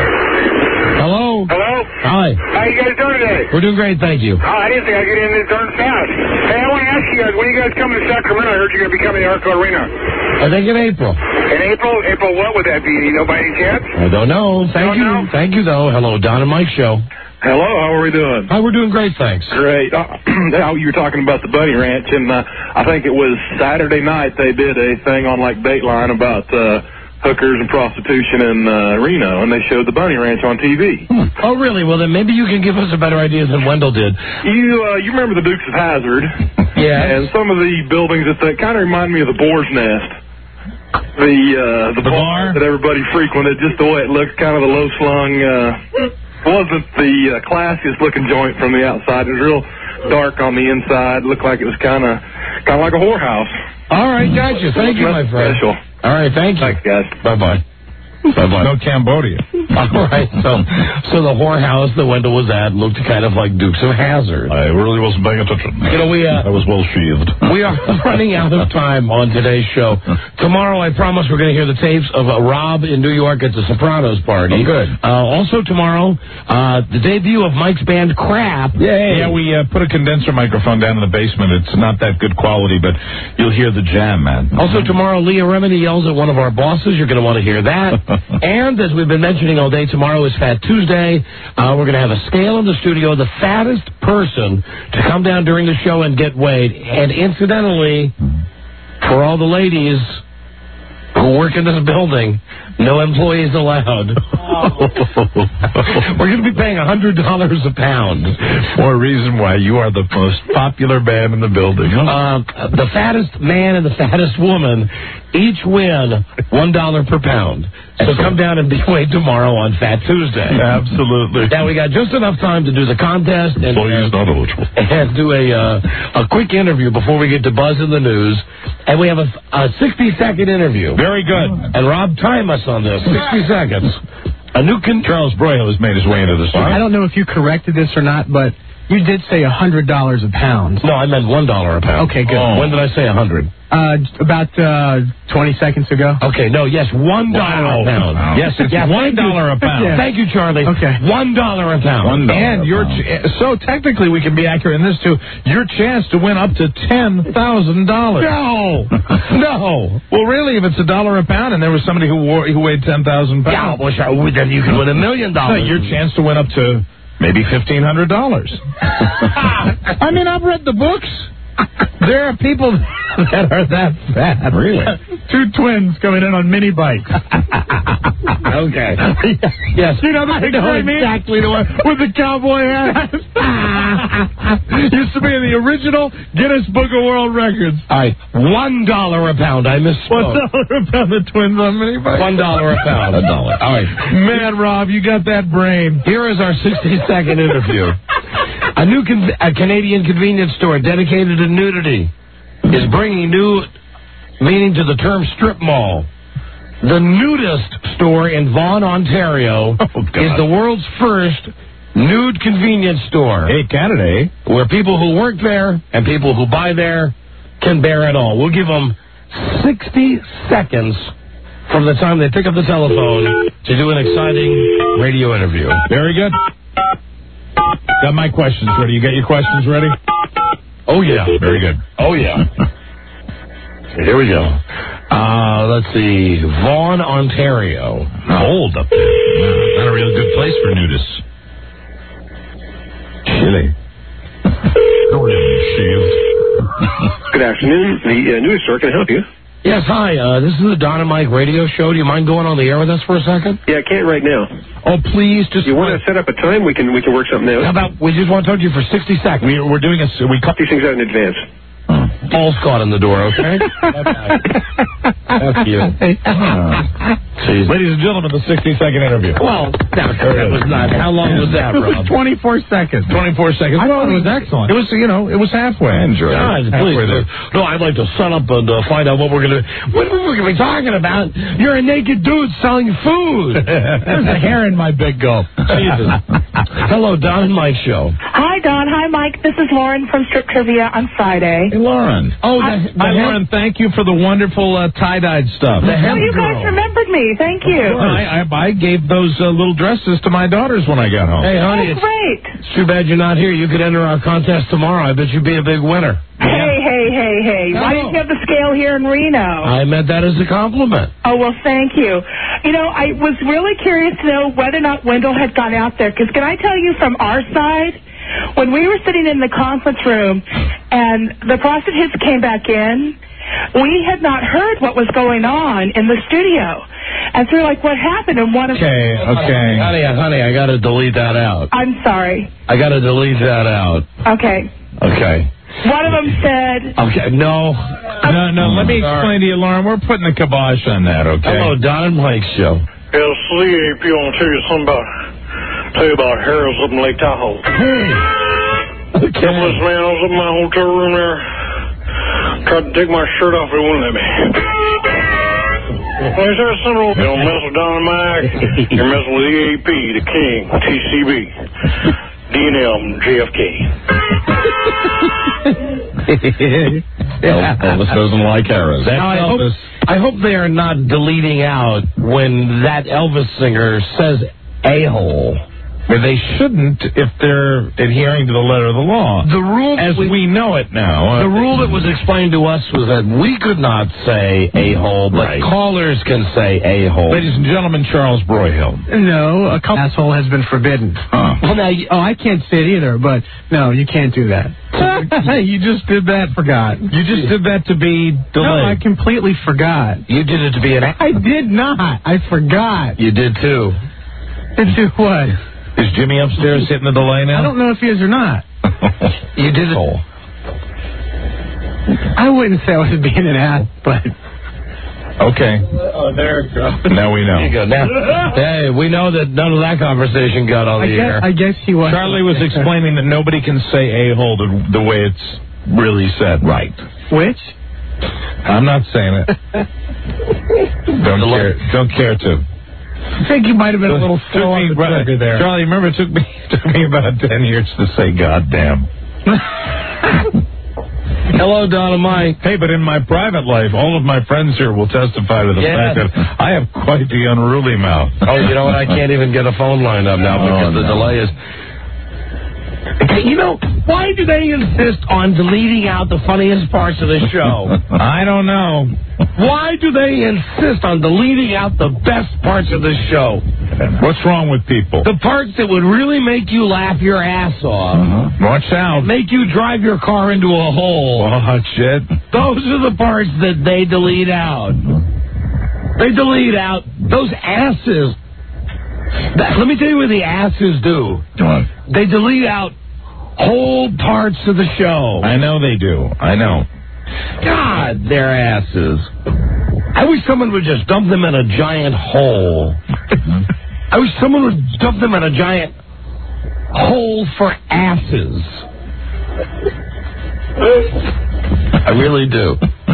Hello. Hello? Hi. How you guys doing today? We're doing great, thank you. Oh, I didn't think I'd get in this darn fast. Hey, I want to ask you guys, when are you guys coming to Sacramento? I heard you're going to be coming to Arco Arena. I think in April. In April? April what would that be? Do you know by any chance? I don't know. Thank don't you. Know? Thank you, though. Hello, Don and Mike Show. Hello, how are we doing? Hi, we're doing great, thanks. Great. Uh, you were talking about the Bunny Ranch, and uh, I think it was Saturday night they did a thing on, like, Dateline about uh, hookers and prostitution in uh, Reno, and they showed the Bunny Ranch on T V. Hmm. Oh, really? Well, then maybe you can give us a better idea than Wendell did. You uh, you remember the Dukes of Hazzard? Yeah. And some of the buildings that they kind of remind me of the Boar's Nest. The uh, the, the bar, bar that everybody frequented, just the way it looked, kind of the low-slung... Uh, wasn't the uh, classiest looking joint from the outside. It was real dark on the inside. Looked like it was kind of kind of like a whorehouse. All right, gotcha. Thank you, my friend. Special. All right, thank you. Thanks, guys. Bye-bye. Bye-bye. No Cambodia. All right, so so the whorehouse that Wendell was at looked kind of like Dukes of Hazzard. I really wasn't paying attention. You know, we uh, I was well sheathed. We are running out of time on today's show. Tomorrow, I promise, we're going to hear the tapes of uh, Rob in New York at the Sopranos party. Oh, good. Uh, also tomorrow, uh, the debut of Mike's band Crap. Yay. Yeah, we uh, put a condenser microphone down in the basement. It's not that good quality, but you'll hear the jam, man. Also tomorrow, Leah Remini yells at one of our bosses. You're going to want to hear that. And as we've been mentioning all day, tomorrow is Fat Tuesday. Uh, we're going to have a scale in the studio. The fattest person to come down during the show and get weighed. And incidentally, for all the ladies who work in this building, no employees allowed. We're going to be paying one hundred dollars a pound. For a reason why you are the most popular man in the building. Uh, the fattest man and the fattest woman each win one dollar per pound. So come down and be weighed tomorrow on Fat Tuesday. Absolutely. Now, we got just enough time to do the contest and, well, he's not eligible. and do a uh, a quick interview before we get to Buzz in the News. And we have a, a sixty-second interview. Very good. And Rob, time us on this. sixty seconds. A new con- Charles Broyhill has made his way into the studio. I don't know if you corrected this or not, but you did say one hundred dollars a pound. No, I meant one dollar a pound. Okay, good. Oh. When did I say one hundred? Uh, about uh, twenty seconds ago. Okay, no, yes, one dollar Wow. a pound. Wow. Yes, it's Yeah, one dollar a pound. Yeah. Thank you, Charlie. Okay. One dollar a pound. One dollar And a your pound. So technically, we can be accurate in this too. Your chance to win up to ten thousand dollars. No, no. Well, really, if it's a dollar a pound, and there was somebody who wore, who weighed ten thousand Yeah, pounds, well, sure, then you can win a million no, dollars. your chance to win up to maybe fifteen hundred dollars. I mean, I've read the books. There are people that are that fat. Really? Two twins coming in on mini bikes. Okay. Yes. You know the I picture know I mean? exactly the one. With the cowboy hat. Used to be in the original Guinness Book of World Records. All right, one dollar a pound. I misspoke. One dollar a pound, the twins on mini bikes. One dollar a pound. A dollar. All right. Man, Rob, you got that brain. Here is our sixty-second interview. A new con- a Canadian convenience store dedicated to nudity is bringing new meaning to the term strip mall. The nudist store in Vaughan, Ontario, Oh, is the world's first nude convenience store. Hey, Canada, eh? Where people who work there and people who buy there can bear it all. We'll give them sixty seconds from the time they pick up the telephone to do an exciting radio interview. Very good. Got my questions ready. You got your questions ready? Oh, yeah. Very good. Oh, yeah. Here we go. Uh, let's see. Vaughan, Ontario. Cold up there. Not a real good place for nudists. Chilly. Good afternoon. The uh, news store can I help you. Yes, hi. Uh, this is the Don and Mike radio show. Do you mind going on the air with us for a second? Yeah, I can't right now. Oh, please, just... You want to set up a time? We can we can work something out. How about we just want to talk to you for sixty seconds? We, we're doing a... We cut these things out in advance. Paul's caught in the door, okay? That's you. Jeez. Ladies and gentlemen, the sixty-second interview. Well, that was not. How long was that, It was Rob? twenty-four seconds. twenty-four seconds. I thought it was excellent. It was, you know, it was halfway. I enjoyed God, it. please. Halfway there. No, I'd like to set up and uh, find out what we're going to... What are we going to be talking about? You're a naked dude selling food. There's a hair in my big gulp. Jesus. Hello, Don and Mike show. Hi, Don. Hi, Mike. This is Lauren from Strip Trivia on Friday. Hey, Lauren. Oh, Hi, the, the Hi hemp- Lauren. Thank you for the wonderful uh, tie-dyed stuff. The Oh, hemp you guys girl. remembered me. Thank you. I, I, I gave those uh, little dresses to my daughters when I got home. Hey, honey, Oh, it's, great. it's too bad you're not here. You could enter our contest tomorrow. I bet you'd be a big winner. Hey, hey, hey, hey. Why didn't you have the scale here in Reno? I meant that as a compliment. Oh, well, thank you. You know, I was really curious to know whether or not Wendell had gone out there. Because can I tell you from our side, when we were sitting in the conference room and the prostitutes came back in, we had not heard what was going on in the studio. And so we're like, what happened? And one of Okay, okay. Honey, honey, I got to delete that out. I'm sorry. I got to delete that out. Okay. Okay. One of them said... Okay, no. No, no, let me explain to you, Lauren. We're putting a kibosh on that, okay? Hello, Don and Mike show. Yeah, it's the C A P. I want to tell you something about, tell you about Harold's up in Lake Tahoe. Hey. Okay. Come this man, I was up in my hotel room there. Tried to take my shirt off, he wouldn't let me. Well, he said, son of a... You don't mess with Don and Mike. You're messing with E A P, the King, T C B, D and M, J F K. Elvis doesn't like arrows. Now, I, hope, I hope they are not deleting out when that Elvis singer says a-hole. But they shouldn't if they're adhering to the letter of the law. The rule, as we, we know it now. The uh, rule that was explained to us was that we could not say a-hole, but Right. callers can say a-hole. Ladies and gentlemen, Charles Broyhill. No, a couple asshole has been forbidden. Huh. Well, now, you- oh, I can't say it either, but no, you can't do that. Hey, you just did that, forgot. You just did that to be delayed. No, I completely forgot. You did it to be an... I did not. I forgot. You did, too. Do what? Is Jimmy upstairs hitting the delay now? I don't know if he is or not. You did it. I wouldn't say I was being an ass, but... Okay. Oh, there it goes. Now we know. There you go. Now, hey, we know that none of that conversation got on I the guess, air. I guess he was. Charlie was explaining that nobody can say a-hole the, the way it's really said. Right. Which? I'm not saying it. don't care. Don't care to. I think you might have been a little slow on the trigger there. Charlie, remember it took me took me about ten years to say goddamn. Hello, Don and Mike. Hey, but in my private life, all of my friends here will testify to the Yeah. fact that I have quite the unruly mouth. Oh, you know what? I can't even get a phone line up now because Oh, the no. delay is... You know, why do they insist on deleting out the funniest parts of the show? I don't know. Why do they insist on deleting out the best parts of the show? What's wrong with people? The parts that would really make you laugh your ass off. Uh-huh. Watch out. Make you drive your car into a hole. Oh, shit. Those are the parts that they delete out. They delete out those asses. That, let me tell you what the asses do. What? They delete out whole parts of the show. I know they do. I know. God, their asses. I wish someone would just dump them in a giant hole. I wish someone would dump them in a giant hole for asses. I really do.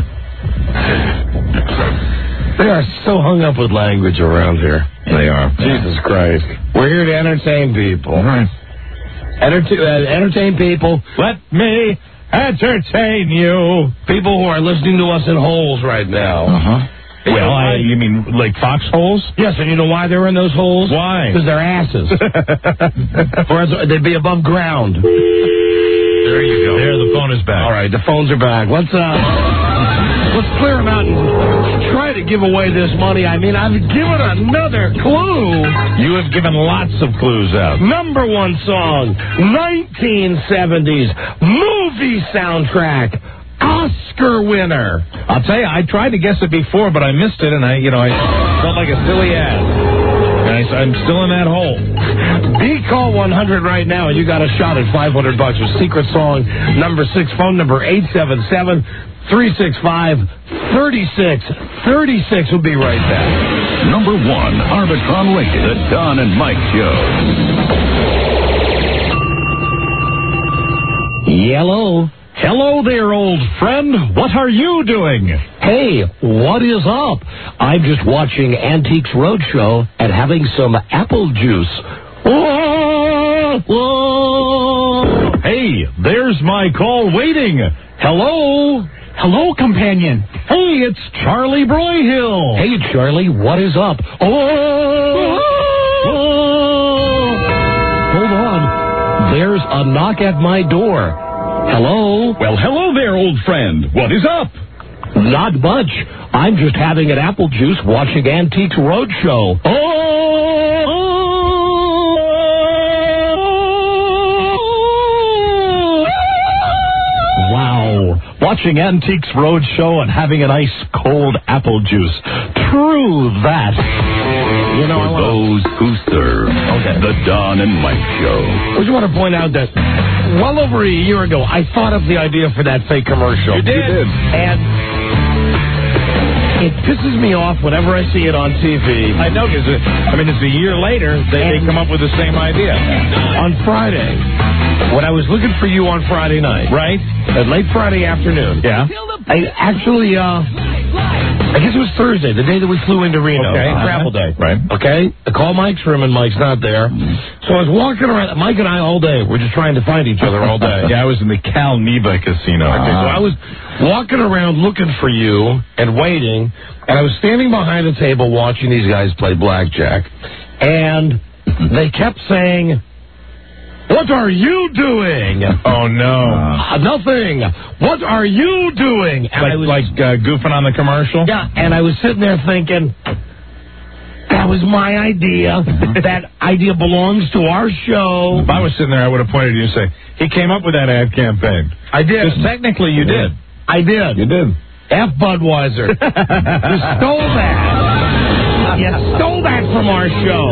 They are so hung up with language around here. They are. Jesus Christ. We're here to entertain people. All right. Enter- uh, entertain people. Let me entertain you. People who are listening to us in holes right now. Uh-huh. Well, I, you mean like foxholes? Yes, and you know why they're in those holes? Why? Because they're asses. Or else they'd be above ground. There you go. There, the phone is back. All right, the phones are back. Let's uh, let's clear them out and try to give away this money. I mean, I've given another clue. You have given lots of clues out. Number one song, nineteen seventies movie soundtrack, Oscar winner. I'll tell you, I tried to guess it before, but I missed it, and I, you know, I felt like a silly ass. And I, I'm still in that hole. B call one hundred right now, and you got a shot at five hundred bucks with secret song number six, phone number eight seven seven, three six five, three six three six. We'll be right back. Number one, Arbitron rated, the Don and Mike Show. Yellow. Hello there, old friend. What are you doing? Hey, what is up? I'm just watching Antiques Roadshow and having some apple juice. Whoa, whoa. Hey, there's my call waiting. Hello? Hello, companion. Hey, it's Charlie Broyhill. Hey, Charlie, what is up? Oh, oh. Hold on. There's a knock at my door. Hello? Well, hello there, old friend. What is up? Not much. I'm just having an apple juice watching Antiques Roadshow. Oh! Wow. Watching Antiques Roadshow and having an ice cold apple juice. True that. You know, For those who serve, Okay. the Don and Mike Show. I just want to point out that well over a year ago, I thought of the idea for that fake commercial. You did. You did. And it pisses me off whenever I see it on T V. I know, because, I mean, it's a year later, they, they come up with the same idea. On Friday, when I was looking for you on Friday night, Right? at late Friday afternoon, Yeah. I actually, uh, I guess it was Thursday, the day that we flew into Reno. Okay. uh, travel day. Right. Okay? I called Mike's room, and Mike's not there. So I was walking around. Mike and I all day. We're just trying to find each other all day. Yeah, I was in the Cal Neva Casino. Okay, so I was walking around looking for you and waiting, and I was standing behind a table watching these guys play blackjack, and they kept saying, "What are you doing?" Oh, no. Uh, nothing. What are you doing? And like I was, like uh, goofing on the commercial? yeah, and I was sitting there thinking, that was my idea. That idea belongs to our show. If I was sitting there, I would have pointed to you and say, he came up with that ad campaign. I did. Because technically you did. I did. You did. F. Budweiser. You stole that. You stole that from our show.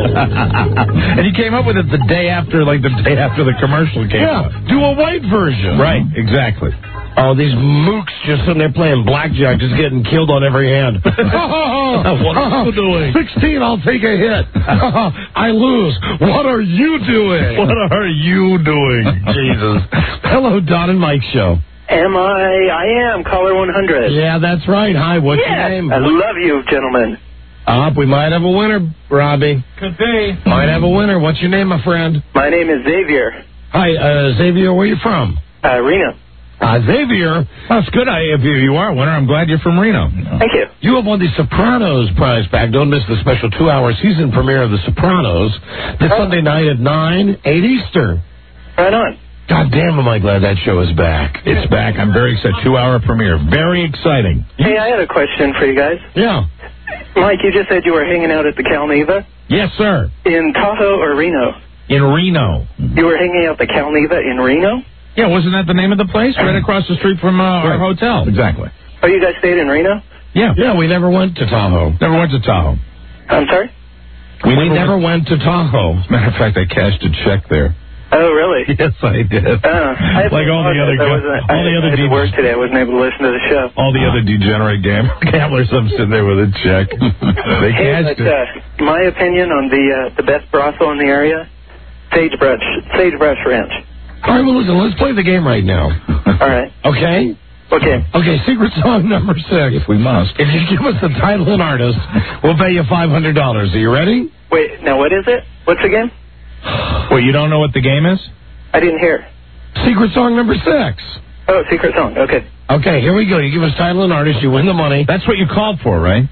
And you came up with it the day after, like the day after the commercial came Yeah, out. do a white version. Right, exactly. Oh, these mooks just sitting there playing blackjack, just getting killed on every hand. What are you doing? sixteen, I'll take a hit. I lose. What are you doing? What are you doing? Jesus. Hello, Don and Mike Show. Am I? I am. Caller one hundred. Yeah, that's right. Hi, what's Yeah, your name? I love you, gentlemen. Up, we might have a winner, Robbie. Could be. Might have a winner. What's your name, my friend? My name is Xavier. Hi, uh, Xavier, where you from? Uh, Reno. Uh, Xavier. That's good. I, if you, you are a winner, I'm glad you're from Reno. Thank you. You have won the Sopranos prize pack. Don't miss the special two-hour season premiere of The Sopranos this Sunday night at nine, eight Eastern. Right on. God damn, am I glad that show is back. It's back. I'm very excited. Two-hour premiere. Very exciting. Hey, I had a question for you guys. Yeah. Mike, you just said you were hanging out at the Calneva Yes, sir. in Tahoe or Reno? In Reno. You were hanging out at the Calneva in Reno? Yeah, wasn't that the name of the place? Right across the street from uh, our hotel. Exactly. Oh, you guys stayed in Reno? Yeah. Yeah, we never went to Tahoe. Never went to Tahoe. I'm sorry? We, we never went to Tahoe. As a matter of fact, I cashed a check there. Oh, really? Yes, I did. Uh, I Like all the other I guys. wasn't- All the I, other I had to dudes. work today. I wasn't able to listen to the show. All the other degenerate game gamblers, I'm sitting there with a check. They Hey, cashed but, it. uh, my opinion on the uh, the best brothel in the area, Sagebrush, Sagebrush Ranch. All right, well, listen, let's play the game right now. All right. Okay? Okay. Okay, secret song number six. If we must. If you give us the title and artist, we'll pay you five hundred dollars. Are you ready? Wait, now what is it? What's the game? Wait, you don't know what the game is? I didn't hear. Secret song number six. Oh, secret song. Okay. Okay, here we go. You give us title and artist, you win the money. That's what you called for, right?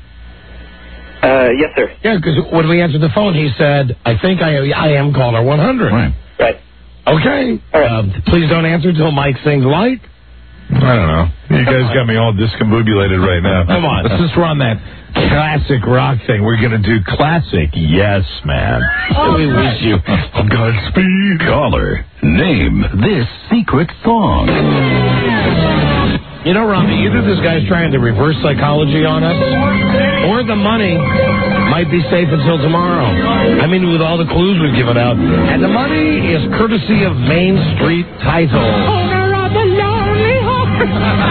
Uh, yes, sir. Yeah, because when we answered the phone, he said, I think I I am caller one hundred. Right. Right. Okay. All right. Um, please don't answer until Mike sings light. I don't know. You guys got me all discombobulated right now. Come on. Let's just run that classic rock thing. We're going to do classic Yes Man. We wish you Godspeed. Caller, name this secret song. You know, Robbie, either this guy's trying to reverse psychology on us, or the money might be safe until tomorrow. I mean, with all the clues we've given out. And the money is courtesy of Main Street Title. Owner of the lonely heart.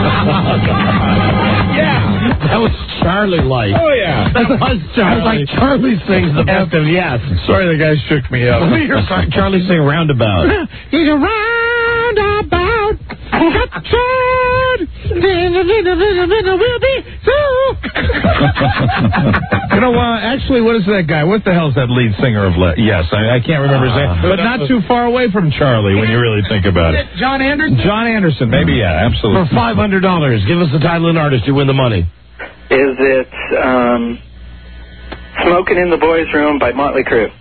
Yeah, that was Charlie like. Oh, yeah. That was Charlie. Like Charlie sings the best of Yes. Sorry, the guy shook me up. Let me hear Charlie sing Roundabout. He's a roundabout. Got turn. Then a little, little, little will be through. You know, uh, actually, what is that guy? What the hell's that lead singer of Le- Yes? I, I can't remember his name. But not too far away from Charlie when you really think about it. John Anderson? John Anderson, maybe, yeah, absolutely. For five hundred dollars, give us the title and artist, you win the money. Is it um, Smoking in the Boys' Room by Motley Crue?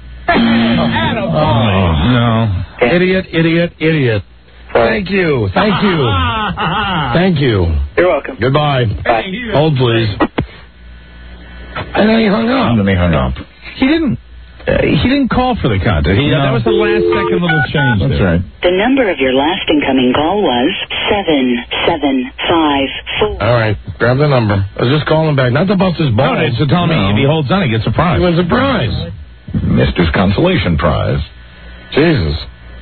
Oh, no. Idiot, idiot, idiot. Thank you. Thank you. Thank you. You're welcome. Goodbye. Bye. Hold, please. And then he hung up. And then he hung up. He didn't. Uh, he didn't call for the contest. He, No. That was the last second little change. That's there. right. The number of your last incoming call was seven seven five four. All right. Grab the number. I was just calling back. Not to bust his No, balls. it's to tell me if he holds on, he gets a prize. He wins a prize. Mister's consolation prize. Jesus.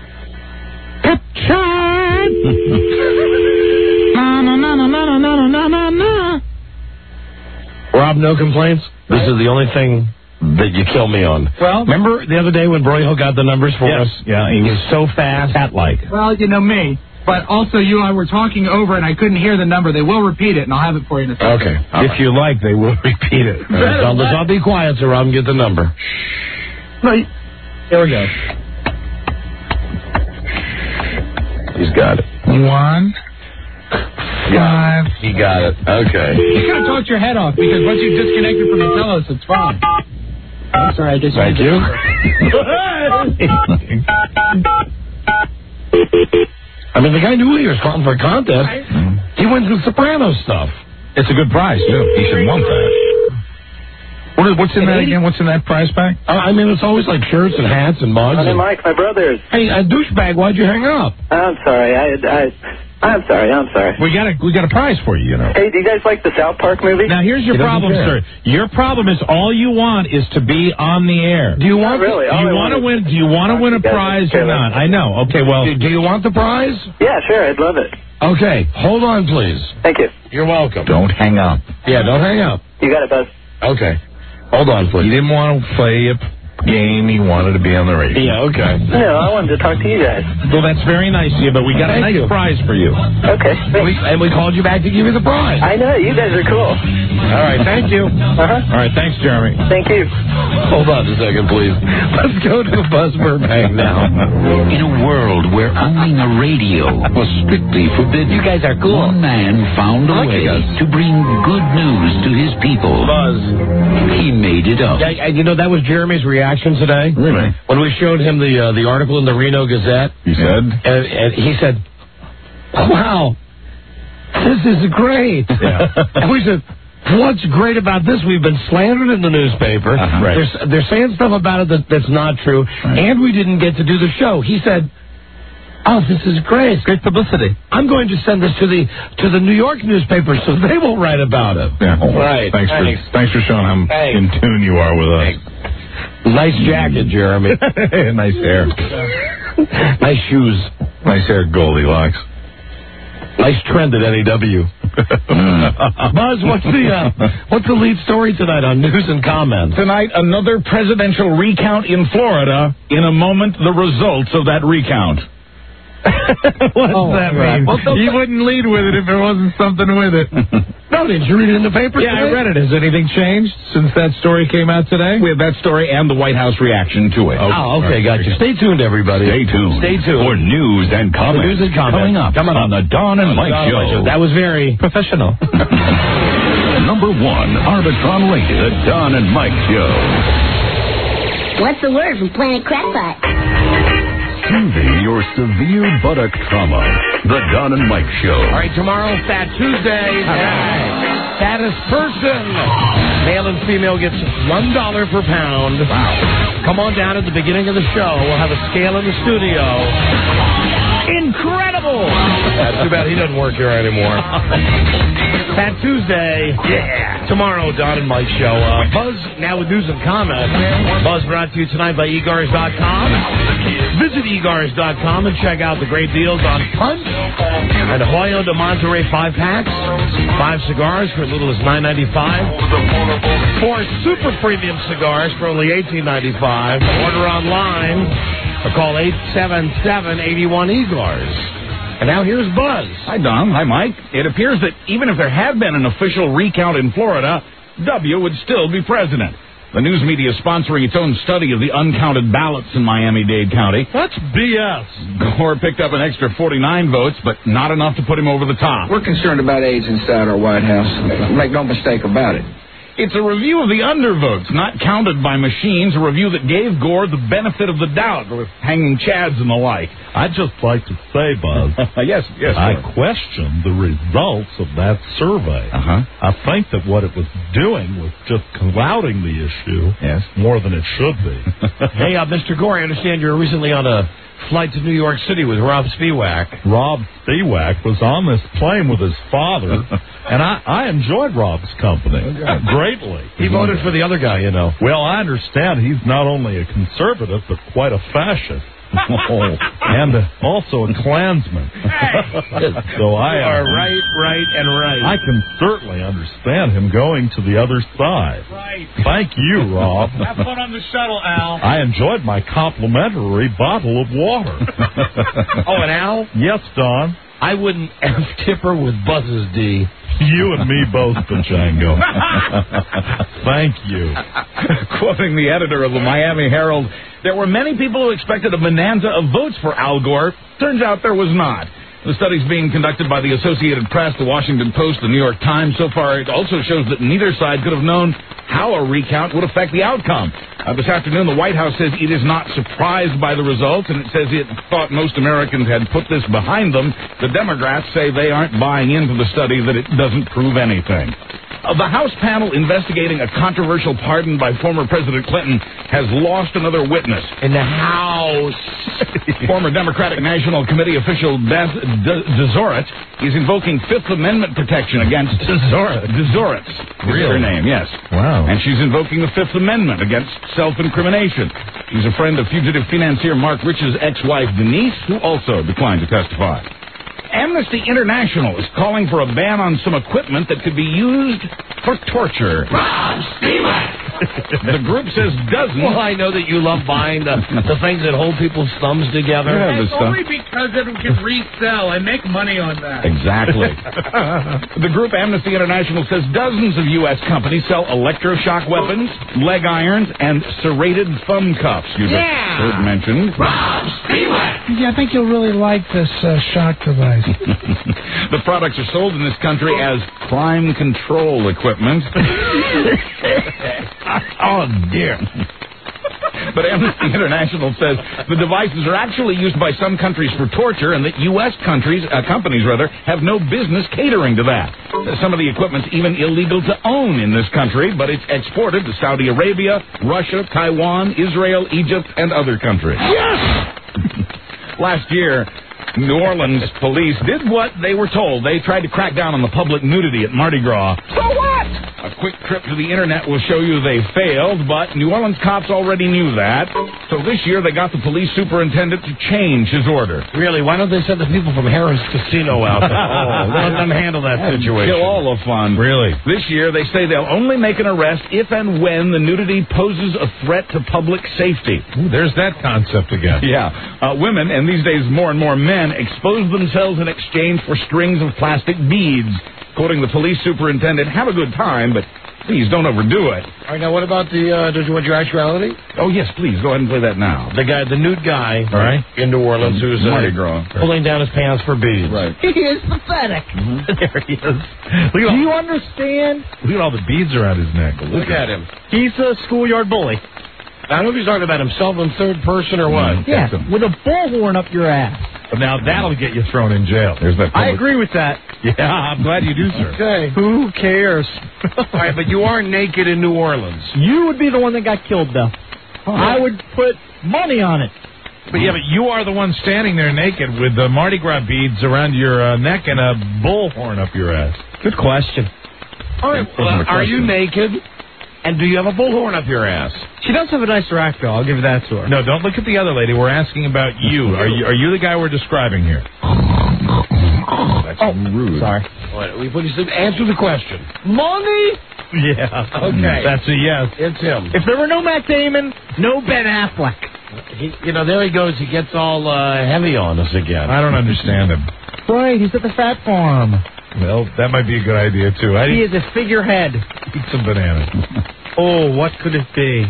Na, na, na, na, na, na, na, na, na. Rob, no complaints? This is the only thing that you kill me on. Well, remember the other day when Broyhill got the numbers for Yes. us? Yeah, he was so fast, cat-like. well, you know me. But also, you and I were talking over, and I couldn't hear the number. They will repeat it, and I'll have it for you in a second. Okay. If you like, they will repeat it. All right, so let's all be quiet so Rob can get the number. Right. Here we go. He's got it. One, five. He got it. Okay. You could have talked your head off, because once you disconnected from the pillows, it's fine. I'm sorry, I just... Thank you. I mean, the guy knew he was calling for a contest. He wins the Sopranos stuff. It's a good prize, too. He should want that. What is, what's in that again? What's in that prize pack? Uh, I mean, it's always like shirts and hats and mugs. Honey, And, Mike, my brothers. hey, uh, douchebag, why'd you hang up? I'm sorry. I, I I'm sorry, I'm sorry. We got a we got a prize for you, you know. Hey, do you guys like the South Park movie? Now here's your problem, sir. Your problem is all you want is to be on the air. Do you want? Not really. To, All do you I want want to is- win? Do you want to win a Okay, prize or okay, not? let's- I know. Okay, well, do, do you want the prize? Yeah, sure, I'd love it. Okay, hold on, please. Thank you. You're welcome. Don't hang up. Yeah, don't hang up. You got it, Buzz. Okay, hold on, please. You didn't want to play a game. He wanted to be on the radio. Yeah, okay. No, I wanted to talk to you guys. Well, that's very nice of you, but we got a Thank nice you. prize for you. Okay, And we, and we called you back to give you the prize. I know, you guys are cool. All right, thank you. Uh-huh. All right, thanks, Jeremy. Thank you. Hold on a second, please. Let's go to Buzz Burbank now. In a world where owning a radio was strictly forbidden, You guys are cool. one man found a way to bring good news to his people. Buzz. He made it up. Yeah, you know, that was Jeremy's reaction today. Really? When we showed him the uh, the article in the Reno Gazette. You said? And, and he said, wow, this is great. Yeah. And we said, what's great about this? We've been slandered in the newspaper. Uh-huh. Right. They're, they're saying stuff about it that, that's not true. And we didn't get to do the show. He said, oh, this is great. Great publicity. I'm going to send this to the to the New York newspaper so they will write about it. Yeah. Right. Thanks for Thanks. thanks for showing how Thanks. in tune you are with us. Nice jacket, Jeremy. Nice hair. Nice shoes. Nice hair, Goldilocks. Nice trend at N E W. Buzz, what's the uh, what's the lead story tonight on news and comments? Tonight, another presidential recount in Florida. In a moment, the results of that recount. What does Oh, that right. mean? Well, don't- You wouldn't lead with it if there wasn't something with it. No, didn't you read it in the paper Yeah, I today? read it. Has anything changed since that story came out today? We have that story and the White House reaction to it. Oh, okay, gotcha. Stay tuned, everybody. Stay tuned. Stay tuned. For news and comments. News and comments. Coming up Coming up. on the Don and Mike Don and Show. Mike Show. That was very professional. Number one, Arbitron rated, the Don and Mike Show. What's the word from Planet Crackpot? Soothing your severe buttock trauma. The Don and Mike Show. All right, tomorrow, Fat Tuesday. Right. Fattest person. Male and female gets one dollar per pound. Wow. Come on down at the beginning of the show. We'll have a scale in the studio. Incredible. Uh, too bad he doesn't work here anymore. Fat Tuesday. Yeah. Tomorrow, Don and Mike Show. Uh, Buzz now with news and comments. Buzz brought to you tonight by e gars dot com. Visit e gars dot com and check out the great deals on Punch and Hoyo de Monterey five packs. Five cigars for as little as nine ninety-five. Four super premium cigars for only eighteen ninety-five. Order online or call eight seven seven, eight one, E G A R S. And now here's Buzz. Hi, Don. Hi, Mike. It appears that even if there had been an official recount in Florida, W would still be president. The news media is sponsoring its own study of the uncounted ballots in Miami-Dade County. That's B S. Gore picked up an extra forty-nine votes, but not enough to put him over the top. We're concerned about AIDS inside our White House. Make no mistake about it. It's a review of the undervotes, not counted by machines, a review that gave Gore the benefit of the doubt with hanging chads and the like. I'd just like to say, Buzz, yes, yes. I Gore. question the results of that survey. Uh-huh. I think that what it was doing was just clouding the issue Yes. more than it should be. Hey, uh, Mister Gore, I understand you're recently on a flight to New York City with Rob Spiewak. Rob Spiewak was on this plane with his father, and I, I enjoyed Rob's company greatly. He voted for the other guy, you know. Well, I understand he's not only a conservative, but quite a fascist. and uh, also a Klansman. so I You are right, right, and right. I can certainly understand him going to the other side. Right. Thank you, Rob. Have fun on the shuttle, Al. I enjoyed my complimentary bottle of water. Oh, and Al? Yes, Don. I wouldn't F Tipper with Buzz's D. You and me both, Pachango. Thank you. Quoting the editor of the Miami Herald, there were many people who expected a bonanza of votes for Al Gore. Turns out there was not. The study's being conducted by the Associated Press, the Washington Post, the New York Times. So far, it also shows that neither side could have known how a recount would affect the outcome. Uh, this afternoon, the White House says it is not surprised by the results, and it says it thought most Americans had put this behind them. The Democrats say they aren't buying into the study, that it doesn't prove anything. Uh, the House panel investigating a controversial pardon by former President Clinton has lost another witness. In the House. Former Democratic National Committee official Beth Dezorit is invoking Fifth Amendment protection against... Dezorit? Dezorit. Really? Her name, yes. Wow. And she's invoking the Fifth Amendment against self-incrimination. He's a friend of fugitive financier Mark Rich's ex-wife Denise, who also declined to testify. Amnesty International is calling for a ban on some equipment that could be used for torture. Rob Stewart! The group says dozens. Well, I know that you love buying the, the things that hold people's thumbs together. Yeah, It's the stuff. only because it can resell. I make money on that. Exactly. The group Amnesty International says dozens of U S companies sell electroshock weapons, leg irons, and serrated thumb cuffs. You've Yeah. heard mentioned. Rob Stewart! Yeah, I think you'll really like this uh, shock device. The products are sold in this country as crime control equipment. Oh, dear. But Amnesty International says the devices are actually used by some countries for torture, and that U S countries, uh, companies rather, have no business catering to that. Some of the equipment's even illegal to own in this country, but it's exported to Saudi Arabia, Russia, Taiwan, Israel, Egypt, and other countries. Yes! Last year, New Orleans police did what they were told. They tried to crack down on the public nudity at Mardi Gras. So what? A quick trip to the internet will show you they failed, but New Orleans cops already knew that. So this year they got the police superintendent to change his order. Really, why don't they send the people from Harris Casino out there? Oh, let them handle that situation. Kill all the fun. Really? This year they say they'll only make an arrest if and when the nudity poses a threat to public safety. Ooh, there's that concept again. Yeah. Uh, women, and these days more and more men, expose themselves in exchange for strings of plastic beads. Quoting the police superintendent, have a good time, but please don't overdo it. All right, now what about the, uh, did you want your actuality? Oh, yes, please, go ahead and play that now. The guy, the nude guy, All right. in New Orleans, who's uh, Mardi Gras. pulling down his pants for beads. Right. He is pathetic. There he is. Look at Do all, you understand? look at all the beads around his neck. Look at him. He's a schoolyard bully. I don't know if he's talking about himself in third person or what. Yeah, with a bullhorn up your ass. Now that'll get you thrown in jail. There's that I public- agree with that. Yeah, I'm glad you do, sir. Okay. Who cares? All right, but you are naked in New Orleans. You would be the one that got killed, though. I would put money on it. But yeah, but you are the one standing there naked with the Mardi Gras beads around your uh, neck and a bullhorn up your ass. Good question. All right, well, are you naked? And do you have a bullhorn up your ass? She does have a nice rack, though. I'll give that to her. No, don't look at the other lady. We're asking about you. Are you are you the guy we're describing here? That's Oh, rude. sorry. What, we put you to answer the question. Money? Yeah. Okay. That's a yes. It's him. If there were no Matt Damon, no Ben Affleck. He, you know, there he goes. He gets all uh, heavy on us again. I don't understand him. Right, he's at the Fat Farm. Well, that might be a good idea, too. I He is a figurehead. eat some bananas. Oh, what could it be?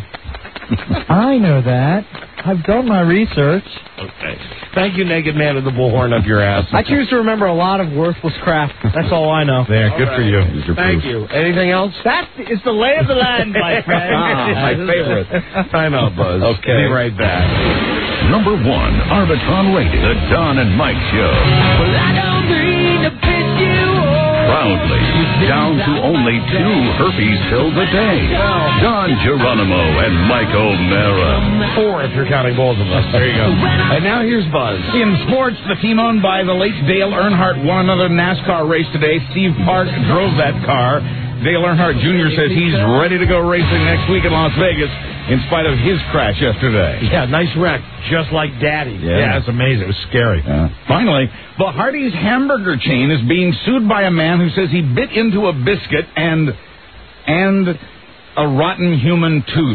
I know that. I've done my research. Okay. Thank you, naked man with the bullhorn up your ass. I choose to remember a lot of worthless crap. That's all I know. There, good All for right. you. Thank you. Anything else? That is the lay of the land, my friend. Ah, my favorite. Time out, Buzz. Okay. Be right back. Number one, Arbitron rated, The Don and Mike Show. Well, I don't mean to piss you off. Proudly, down to only two herpes pills a day. Don Geronimo and Mike O'Mara. Four, if you're counting both of us. There you go. And now here's Buzz. In sports, the team owned by the late Dale Earnhardt won another NASCAR race today. Steve Park drove that car. Dale Earnhardt Junior says he's ready to go racing next week in Las Vegas in spite of his crash yesterday. Yeah, nice wreck. Just like Daddy. Yeah, it's amazing. It was scary. Yeah. Finally, the Hardee's hamburger chain is being sued by a man who says he bit into a biscuit and and a rotten human tooth.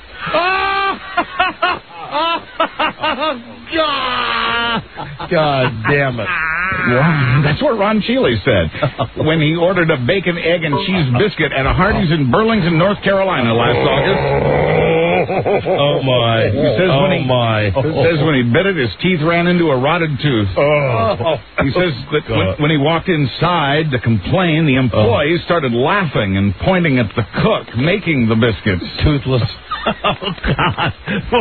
God damn it. Wow, that's what Ron Cheeley said when he ordered a bacon, egg, and cheese biscuit at a Hardee's in Burlington, North Carolina last August. Oh, my. He says oh, when he, my. He says when he bit it, his teeth ran into a rotted tooth. Oh. He says that when, when he walked inside to complain, the employees started laughing and pointing at the cook making the biscuits. Toothless. Oh, God.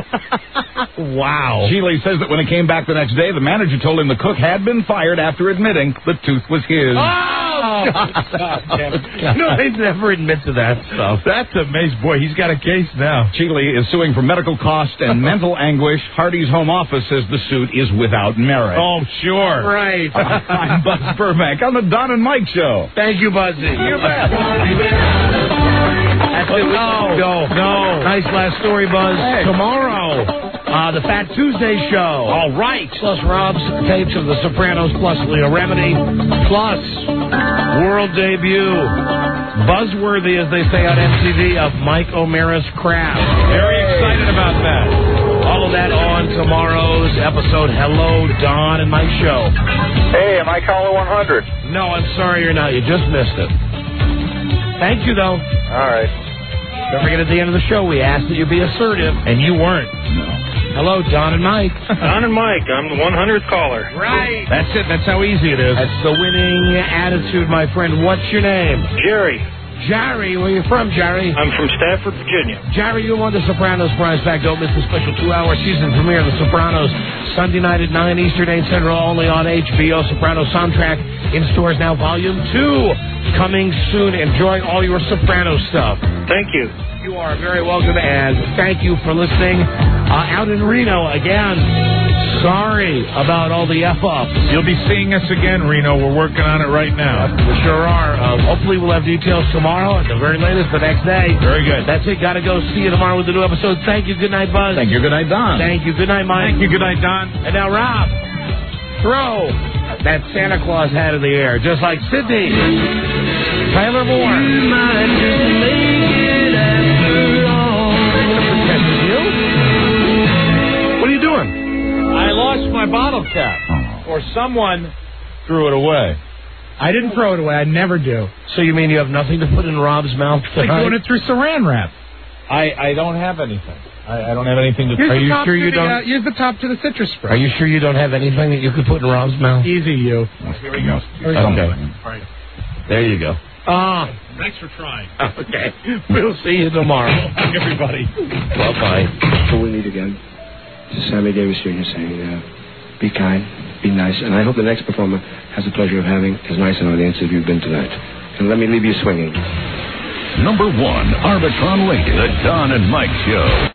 Wow. Sheely says that when he came back the next day, the manager told him the cook had been fired after admitting the tooth was his. Oh, God. No, they never admit to that stuff. That's amazing. Boy, he's got a case now. Sheely is suing for medical cost and mental anguish. Hardy's home office says the suit is without merit. Oh, sure. Right. I'm Buzz Burbank on the Don and Mike Show. Thank you, Buzzy. You bet. That's it. No, no, no. Nice last story, Buzz. Hey. Tomorrow, uh, the Fat Tuesday show. All right. Plus Rob's tapes of The Sopranos, plus Leo Remini, plus world debut, buzzworthy, as they say on M T V, of Mike O'Mara's Craft. Very excited about that. All of that on tomorrow's episode. Hello, Don and Mike Show. Hey, am I caller one hundred? No, I'm sorry you're not. You just missed it. Thank you, though. All right. Don't forget, at the end of the show, we asked that you be assertive, and you weren't. No. Hello, Don and Mike. Don and Mike, I'm the one hundredth caller. Right. That's it. That's how easy it is. That's the winning attitude, my friend. What's your name? Jerry. Jerry. Where are you from, Jerry? I'm from Stafford, Virginia. Jerry, you won the Sopranos prize pack. Don't miss the special two-hour season premiere of The Sopranos, Sunday night at nine Eastern, eight Central, only on H B O. Sopranos soundtrack in stores now. Volume two coming soon. Enjoy all your Sopranos stuff. Thank you. You are very welcome, and thank you for listening. Uh, out in Reno, again, sorry about all the F-ups. You'll be seeing us again, Reno. We're working on it right now. We sure are. Uh, hopefully we'll have details tomorrow, at the very latest, the next day. Very good. That's it. Got to go. See you tomorrow with a new episode. Thank you. Good night, Buzz. Thank you. Good night, Don. Thank you. Good night, Mike. Thank you. Good night, Don. And now, Rob, throw that Santa Claus hat in the air, just like Sydney. Tyler Moore. You might just make it after all. What are you doing? I lost my bottle cap. Oh. Or someone threw it away. I didn't throw it away. I never do. So you mean you have nothing to put in Rob's mouth Like tonight? doing it through saran wrap. I, I don't have anything. I, I don't have anything to... Here's Are the you top sure to you the, don't... uh, Use the top to the citrus spray. Are you sure you don't have anything that you could put in Rob's mouth? Easy, you. Here we go. Okay. All right. There you go. Ah. Thanks for trying. Okay. We'll see you tomorrow. Everybody. Bye-bye. So we meet again. This is Sammy Davis Junior saying, uh, be kind, be nice, and I hope the next performer has the pleasure of having as nice an audience as you've been tonight. And let me leave you swinging. Number one, Arbitron Radio, the Don and Mike Show.